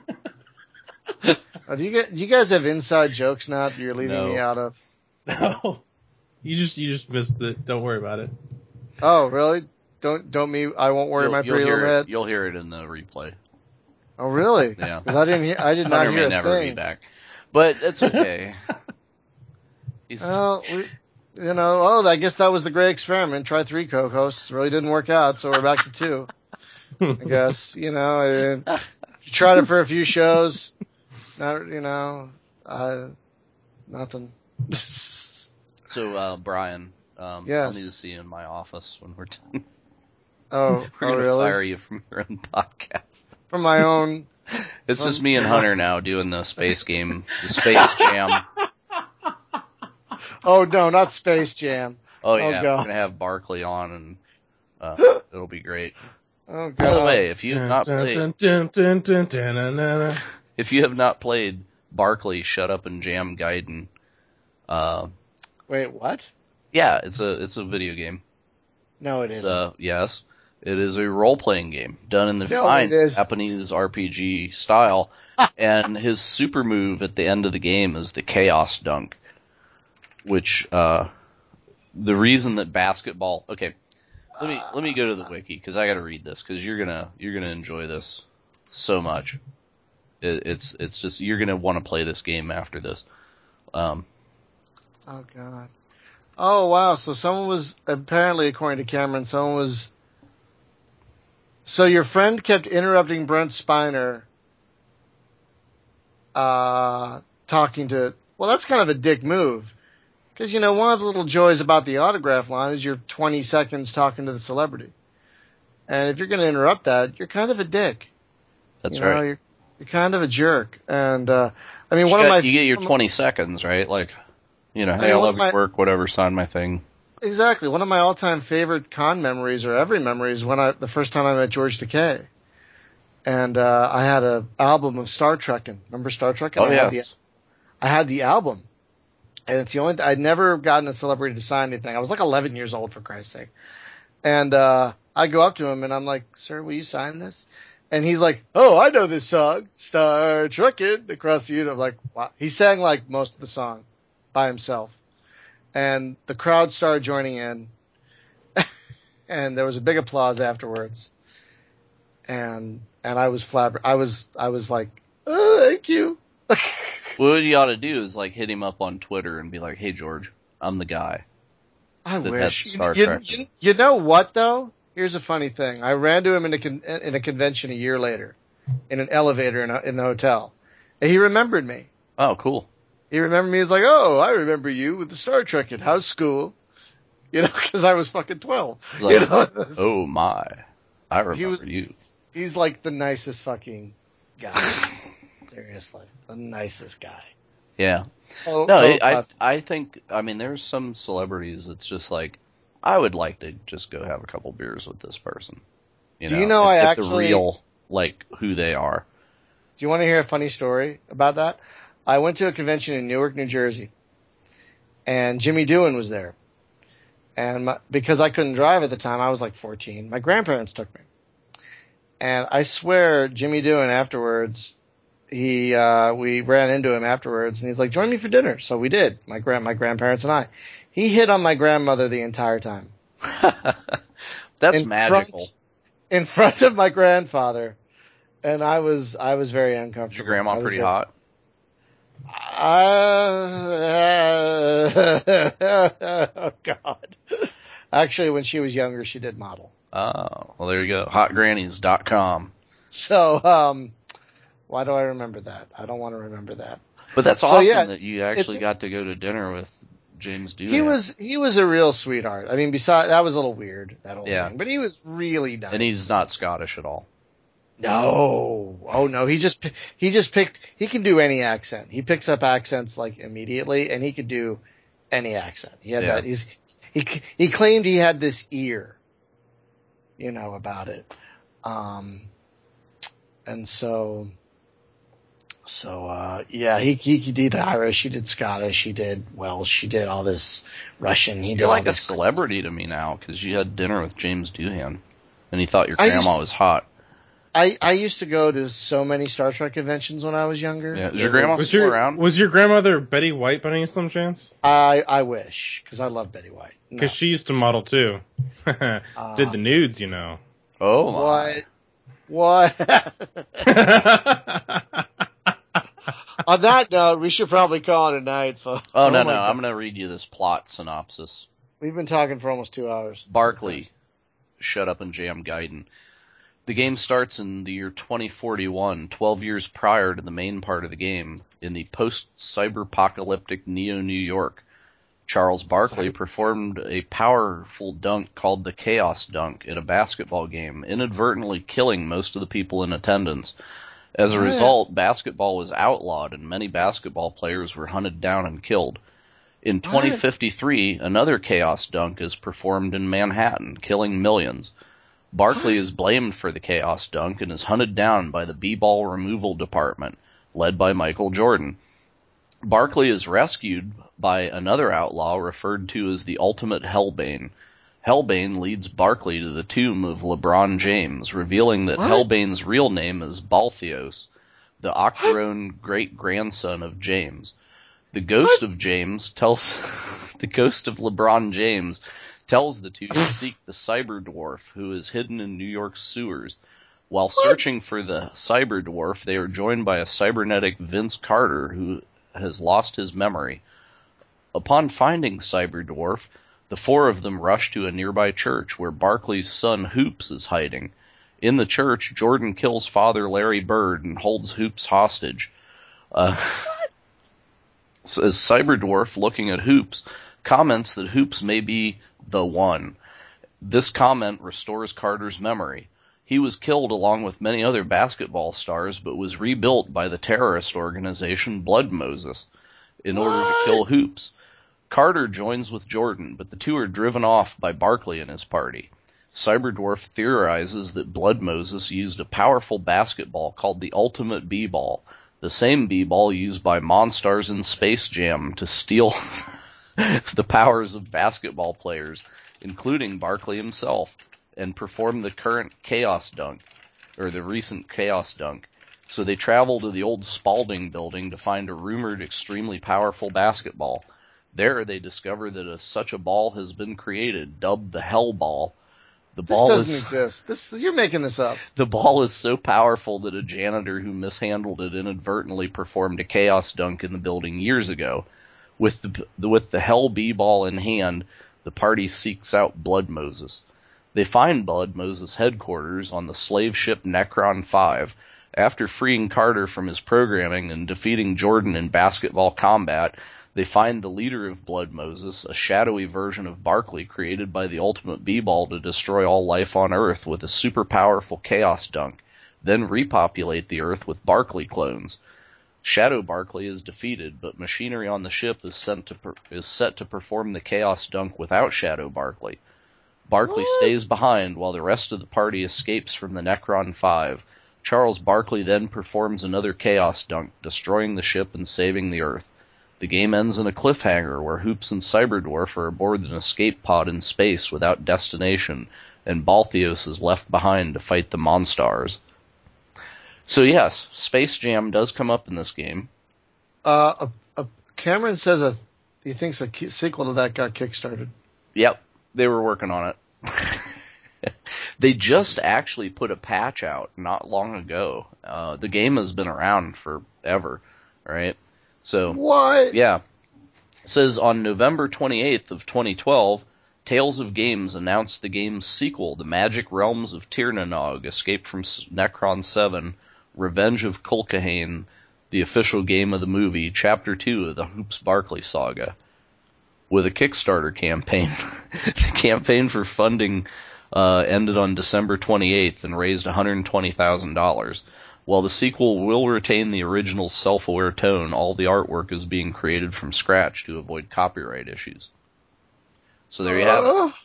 Oh, do you get, do you guys have inside jokes now that you're leaving No. me out of? No, you just you just missed it. Don't worry about it. Oh, really? Don't, don't me, I won't worry You'll, my you'll pretty hear little it, head? You'll hear it in the replay. Oh, really? Yeah. Cause I didn't hear, I did not Hunter hear may a never thing. be back. But it's okay. He's, Well, we, you know, oh, I guess that was the great experiment. Try three co-hosts. Really didn't work out, so we're back to two. I guess, you know, uh, you tried it for a few shows. Not, you know, uh, nothing. so, uh, Brian, um, Yes. I'll need to see you in my office when we're done. Oh, We're oh gonna really? fire you from your own podcast. From my own. It's From- just me and Hunter now doing the space game, the Space Jam. Oh no, not Space Jam. Oh Oh, yeah, God. we're gonna have Barkley on, and uh, it'll be great. Oh god. By the way, if you've not Dun, played, dun, dun, dun, dun, dun, dun, dun, dun. if you have not played Barkley, Shut Up and Jam Gaiden, uh, Wait, what? yeah, it's a it's a video game. No, it It's, isn't. uh, yes, it is a role-playing game done in the No, fine it isn't. Japanese R P G style, and his super move at the end of the game is the Chaos Dunk, which uh, the reason that basketball. Okay, let me let me go to the wiki because I got to read this because you're gonna you're gonna enjoy this so much. It, it's it's just you're gonna want to play this game after this. Um, Oh god. Oh wow. So someone was apparently, according to Cameron, someone was. So your friend kept interrupting Brent Spiner, uh, talking to. Well, that's kind of a dick move, because you know one of the little joys about the autograph line is you're twenty seconds talking to the celebrity, and if you're going to interrupt that, you're kind of a dick. that's you know, right. You're, you're kind of a jerk, and uh, I mean You one of got- my you get your one of my- twenty seconds, right? Like, you know, hey, mean, I one love of your my- work, whatever, sign my thing. Exactly. One of my all-time favorite con memories, or every memory, is when I the first time I met George Takei, and uh, I had a album of Star Trekking. Remember Star Trek? And Oh I had yes. the I had the album, and it's the only th- I'd never gotten a celebrity to sign anything. I was like eleven years old, for Christ's sake, and uh, I go up to him and I'm like, "Sir, will you sign this?" And he's like, "Oh, I know this song, Star Trekking Across the Universe." I'm like, wow. He sang like most of the song by himself. And the crowd started joining in, and there was a big applause afterwards. And and I was flabber. I was I was like, oh, thank you. What you ought to do is like hit him up on Twitter and be like, "Hey George, I'm the guy." I That wish. had Star you, Trek. you, you know what though? Here's a funny thing. I ran to him in a con- in a convention a year later, in an elevator in a, in the hotel, and he remembered me. Oh, cool. He remembered me as like, oh, I remember you with the Star Trek at House School, you know, because I was fucking twelve. Like, you know, oh my, I remember was- you. he's like the nicest fucking guy. Seriously, the nicest guy. Yeah. Oh, No, total it, I class- I think I mean there's some celebrities that's just like I would like to just go have a couple beers with this person. You Do know, you know and I get actually- the real like who they are. Do you want to hear a funny story about that? I went to a convention in Newark, New Jersey, and Jimmy Doohan was there. And my, because I couldn't drive at the time, I was like fourteen. My grandparents took me. And I swear, Jimmy Doohan afterwards, he, uh, we ran into him afterwards, and he's like, join me for dinner. So we did, my grand, my grandparents and I. He hit on my grandmother the entire time. That's in magical. Front, in front of my grandfather. And I was, I was very uncomfortable. Is your grandma I was pretty very- hot? Uh, oh God. Actually, when she was younger, she did model. Oh, well there you go. hot grannies dot com. So, um, why do I remember that? I don't want to remember that. But that's So, awesome yeah, that you actually it- got to go to dinner with James Doohan. He was, he was a real sweetheart. I mean, besides, that was a little weird, that whole Yeah. thing, but he was really nice. and he's not Scottish at all. No. Oh no, he just, pi- he just picked, he can do any accent. He picks up accents like immediately, and he could do any accent. He had Yeah. that, he's, he, he claimed he had this ear, you know, about it. Um, and so, so, uh, yeah, he, he, he did Irish, he did Scottish, he did Welsh, he did all this Russian, he did You're all like a this. celebrity to me now because you had dinner with James Doohan, and he thought your I grandma used- was hot. I, I used to go to so many Star Trek conventions when I was younger. Yeah, is It your grandma was- Was still your around? was your grandmother Betty White by any slim chance? I, I wish, cause I love Betty White. No. Because she used to model too. Uh, Did the nudes, you know. Oh my! What? What? On that note, we should probably call it a night, folks. Oh no my no! God. I'm gonna read you this plot synopsis. We've been talking for almost two hours. Barkley, Shut Up and Jam Gaiden. The game starts in the year twenty forty-one, twelve years prior to the main part of the game, in the post-cyberpocalyptic Neo New York. Charles Barkley Cyber- performed a powerful dunk called the Chaos Dunk in a basketball game, inadvertently killing most of the people in attendance. As a What? result, basketball was outlawed and many basketball players were hunted down and killed. In twenty fifty-three, another Chaos Dunk is performed in Manhattan, killing millions. Barkley is blamed for the Chaos Dunk and is hunted down by the B-ball removal department, led by Michael Jordan. Barkley is rescued by another outlaw referred to as the Ultimate Hellbane. Hellbane leads Barkley to the tomb of LeBron James, revealing that What? Hellbane's real name is Balthios, the octoroon great-grandson of James. The ghost What? of James tells the ghost of LeBron James tells the two to seek the Cyber Dwarf, who is hidden in New York's sewers. While searching for the Cyber Dwarf, they are joined by a cybernetic Vince Carter, who has lost his memory. Upon finding Cyber Dwarf, the four of them rush to a nearby church where Barkley's son Hoops is hiding. In the church, Jordan kills Father Larry Bird and holds Hoops hostage. Uh, as Cyber Dwarf, looking at Hoops, comments that Hoops may be the one. This comment restores Carter's memory. He was killed along with many other basketball stars, but was rebuilt by the terrorist organization Blood Moses in order to kill Hoops. Carter joins with Jordan, but the two are driven off by Barkley and his party. Cyberdwarf theorizes that Blood Moses used a powerful basketball called the Ultimate B-Ball, the same B-Ball used by Monstars in Space Jam to steal the powers of basketball players, including Barkley himself, and perform the current Chaos Dunk, or the recent Chaos Dunk. So they travel to the old Spalding building to find a rumored extremely powerful basketball. There they discover that a, such a ball has been created, dubbed the Hell Ball. The This ball doesn't is, exist. This you're making this up. The ball is so powerful that a janitor who mishandled it inadvertently performed a Chaos Dunk in the building years ago. With the, with the Hell B-Ball in hand, the party seeks out Blood Moses. They find Blood Moses' headquarters on the slave ship Necron five. After freeing Carter from his programming and defeating Jordan in basketball combat, they find the leader of Blood Moses, a shadowy version of Barkley created by the Ultimate B-Ball to destroy all life on Earth with a super powerful Chaos Dunk, then repopulate the Earth with Barkley clones. Shadow Barkley is defeated, but machinery on the ship is, sent to per- is set to perform the Chaos Dunk without Shadow Barkley. Barkley What? stays behind while the rest of the party escapes from the Necron five. Charles Barkley then performs another Chaos Dunk, destroying the ship and saving the Earth. The game ends in a cliffhanger where Hoops and Cyberdwarf are aboard an escape pod in space without destination, and Balthios is left behind to fight the Monstars. So yes, Space Jam does come up in this game. Uh, a, a, Cameron says a, he thinks a ki- sequel to that got kickstarted. Yep, they were working on it. They just actually put a patch out not long ago. Uh, the game has been around forever, right? So, What? yeah. It says on November twenty-eighth of twenty twelve, Tales of Games announced the game's sequel, The Magic Realms of Tirnanog, Escape from Necron seven, Revenge of Kulkahane, the official game of the movie, Chapter two of the Hoops Barkley saga, with a Kickstarter campaign. The campaign for funding uh, ended on December twenty-eighth and raised one hundred twenty thousand dollars. While the sequel will retain the original self-aware tone, all the artwork is being created from scratch to avoid copyright issues. So there you have it. Uh,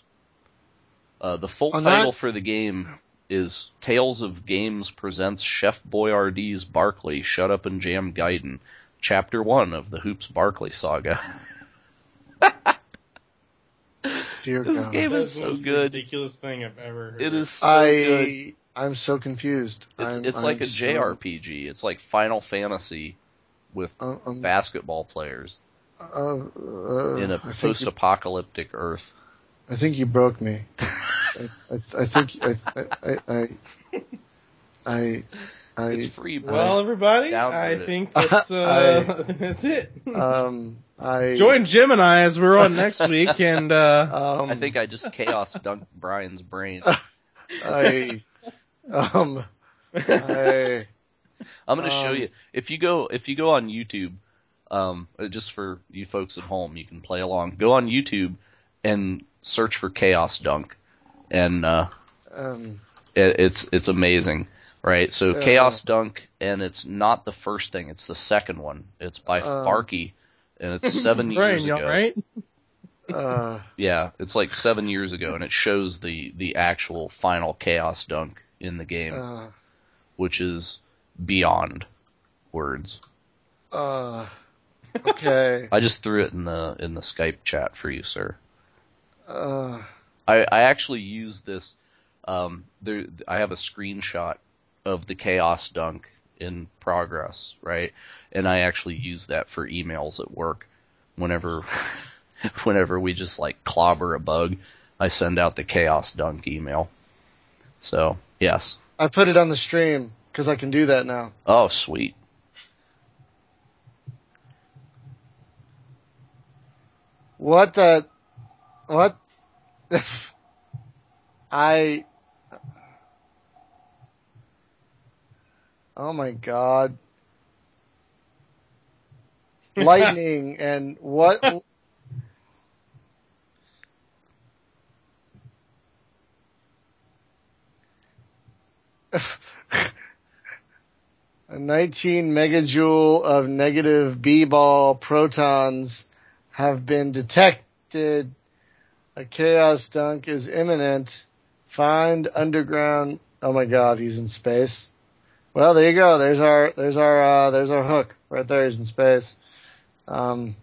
Uh, the full On title that- for the game is Tales of Games presents Chef Boyardee's Barkley, Shut Up and Jam Gaiden, Chapter one of the Hoops Barkley saga. Dear This God. game That's is the so most good. ridiculous thing I've ever heard. It is so I, good. I'm so confused. It's I'm, it's I'm like a so- J R P G. It's like Final Fantasy with uh, um, basketball players uh, uh, in a I think, you, post-apocalyptic Earth. I think you broke me. I, I, I think I, I, I, I, I, It's free, bro. Well, everybody, Download I it. think that's uh, I- I think that's it. um, I Join Jim and I as we're on next week, and uh, Um, I think I just chaos dunked Brian's brain. I, um, I, I'm going to show um, you. If you go, if you go on YouTube, um, just for you folks at home, you can play along. Go on YouTube and search for Chaos Dunk, and uh, um, it, it's it's amazing, right? So Uh. Chaos Dunk, and it's not the first thing; it's the second one. It's by Um. Farkey, and it's seven Brian, years you ago. all right? uh, Yeah, it's like seven years ago, and it shows the the actual final Chaos Dunk in the game, uh, which is beyond words. Uh, okay. I just threw it in the in the Skype chat for you, sir. Uh, I, I actually use this. Um, there, I have a screenshot of the Chaos Dunk in progress, right? And I actually use that for emails at work. Whenever, whenever we just like clobber a bug, I send out the Chaos Dunk email. So yes. I put it on the stream because I can do that now. Oh, sweet. What the? What? I. Oh my god. Lightning and what? A nineteen megajoule of negative B-ball protons have been detected. A chaos dunk is imminent. Find underground. Oh my god, he's in space. Well, there you go. There's our, there's our, uh, there's our hook right there. He's in space. Um,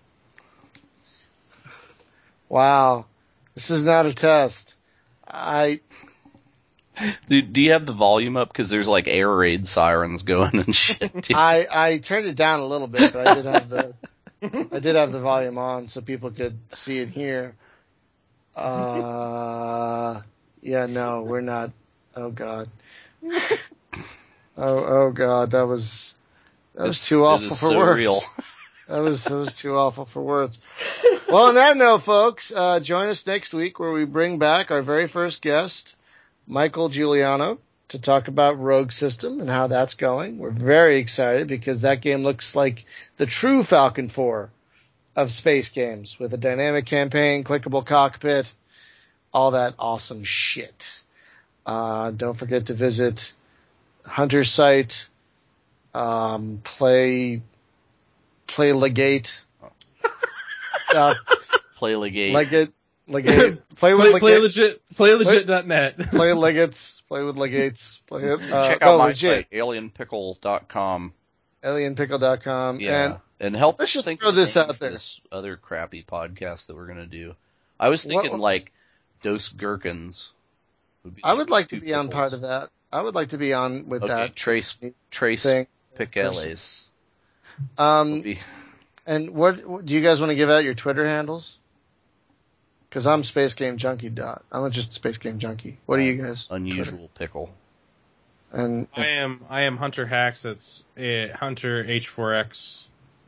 wow. This is not a test. I, Do, do you have the volume up? Because there's like air raid sirens going and shit. Too. I, I turned it down a little bit, but I did have the, I did have the volume on so people could see and hear. Uh, yeah, no, we're not. Oh god. Oh, oh god, that was, that was It's- too it awful is for so words. real. That was, that was too awful for words. Well, on that note, folks, uh, join us next week where we bring back our very first guest, Michael Giuliano, to talk about Rogue System and how that's going. We're very excited because that game looks like the true Falcon four of space games with a dynamic campaign, clickable cockpit, all that awesome shit. Uh, don't forget to visit Hunter's site, um, play, play Legate, uh, Play Legate. Legate, Legate, play with Play, play Legate, legit, play legit dot net. play Legates, play with Legates, play it. Uh, Check no, out my legit. site, alien pickle dot com. alien pickle dot com. Yeah, And and help let's us just think throw of this names out for there. this other crappy podcast that we're gonna do. I was thinking What- like Dos Gherkins. Would be I would like to two be on part pickles. of that. I would like to be on with Okay, that Trace Trace thing. Piqueles. Um, Would be- and what, what do you guys want to give out your Twitter handles? Cause I'm Space Game Junkie dot. I'm just Space Game Junkie. What are you guys? Unusual pickle. Twitter? And, I am I am Hunter Hacks. That's uh, Hunter H four X.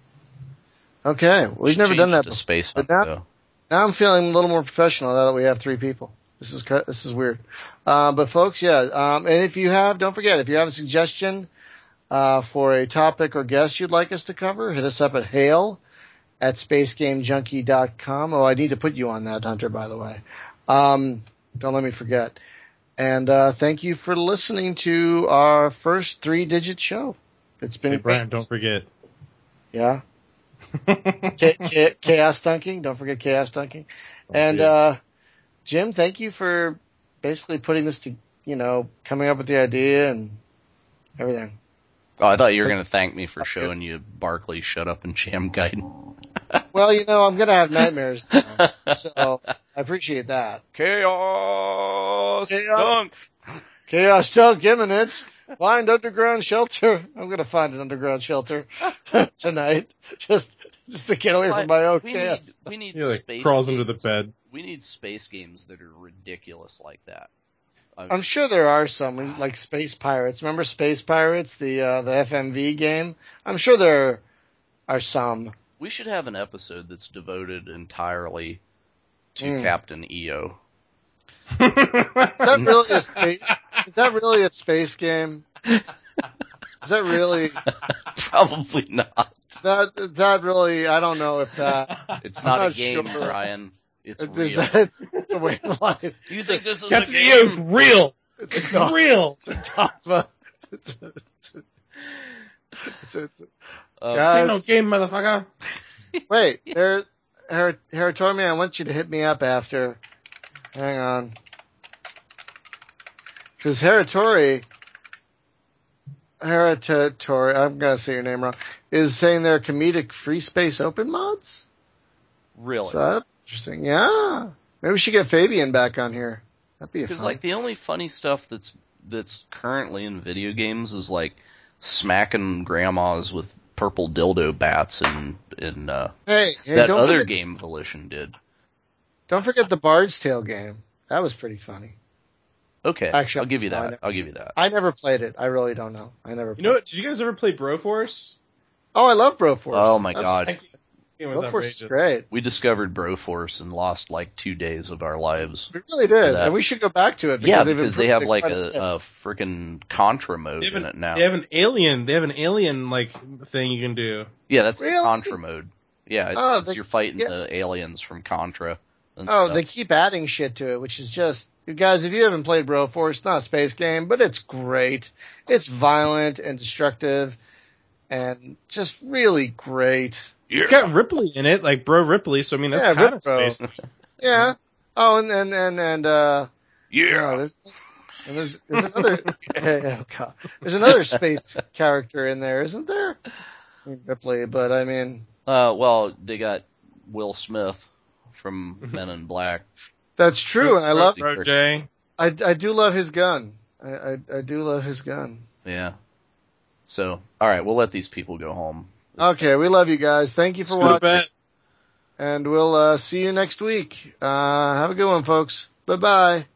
okay. We've Should never change done it that to before. Space But Hunt, now- though. Now I'm feeling a little more professional now that we have three people. This is this is weird. Uh, but folks, yeah. Um, and if you have, don't forget, if you have a suggestion uh, for a topic or guest you'd like us to cover, hit us up at hail at space game junkie dot com. Oh, I need to put you on that, Hunter, by the way. Um, don't let me forget. And uh, thank you for listening to our first three-digit show. It's been Hey, Brent, don't forget. yeah. Ch- ch- chaos dunking. Don't forget chaos dunking. Don't And, forget. uh, Jim, thank you for basically putting this to, you know, coming up with the idea and everything. Oh, I thought you were going to thank me for showing you Barkley Shut Up and Jam Guide. Well, you know, I'm going to have nightmares now, so I appreciate that. Chaos, Chaos. Dunk. Chaos dunk imminent. Find underground shelter. I'm going to find an underground shelter tonight just, just to get away from my own we chaos. need, we need He like space crawls games. under the bed. We need space games that are ridiculous like that. I'm sure there are some, like Space Pirates. Remember Space Pirates, the uh, the F M V game? I'm sure there are some. We should have an episode that's devoted entirely to Mm. Captain E O. Is that really a space? Is that really a space game? Is that really? Probably not. That is that really? I don't know if that. It's I'm not a not game, sure. Brian. It's Is real. that, it's, it's a way of life. You think this is Captain a E O's game? real. It's It's not- real. It's a, it's a, it's a, it's a, it's a, Uh, God. Ain't no game, motherfucker. wait, Her, Her, Heratormi, I want you to hit me up after. Hang on. Cause Heratori, Hereditary, I'm gonna say your name wrong, is saying they're comedic free space open mods? Really? So that's interesting. Yeah. Maybe we should get Fabian back on here. That'd be a Because fun. like the only funny stuff that's that's currently in video games is like smacking grandmas with purple dildo bats and and uh, hey, hey, that don't other forget, game Volition did. Don't forget the Bard's Tale game. That was pretty funny. Okay, Actually, I'll give you no, I that. never- I'll give you that. I never played it. I really don't know. I never. You Played know it. what? Did you guys ever play Broforce? Oh, I love Broforce. Oh my That's- god, That game was Broforce is outrageous. great. we discovered Broforce and lost like two days of our lives. We really did, that. and we should go back to it. Because Yeah, they've because they improved have it like quite a, bit. a freaking Contra mode They have, in an, it now. they have an alien. They have an alien like thing you can do. Yeah, that's Really? the Contra mode. Yeah, it's, Oh, it's they- you're fighting yeah. the aliens from Contra. And Oh, stuff. they keep adding shit to it, which is just, you guys, if you haven't played Broforce, it's not a space game, but it's great. It's violent and destructive and just really great. It's got Ripley in it, like Bro Ripley. So I mean, that's Yeah, kind of Rip-Bro. space. Yeah. Oh, and, and, and, and, uh, Yeah. yeah, there's, and there's, there's another, oh God, there's another space character in there, isn't there? I mean, Ripley, but I mean, Uh, well, they got Will Smith from Men in Black. that's true, and I love, Bro J. I, I do love his gun. I, I, I do love his gun. Yeah. So, all right, we'll let these people go home. Okay, we love you guys. Thank you for Scoop watching. it. And we'll uh, see you next week. Uh, have a good one, folks. Bye-bye.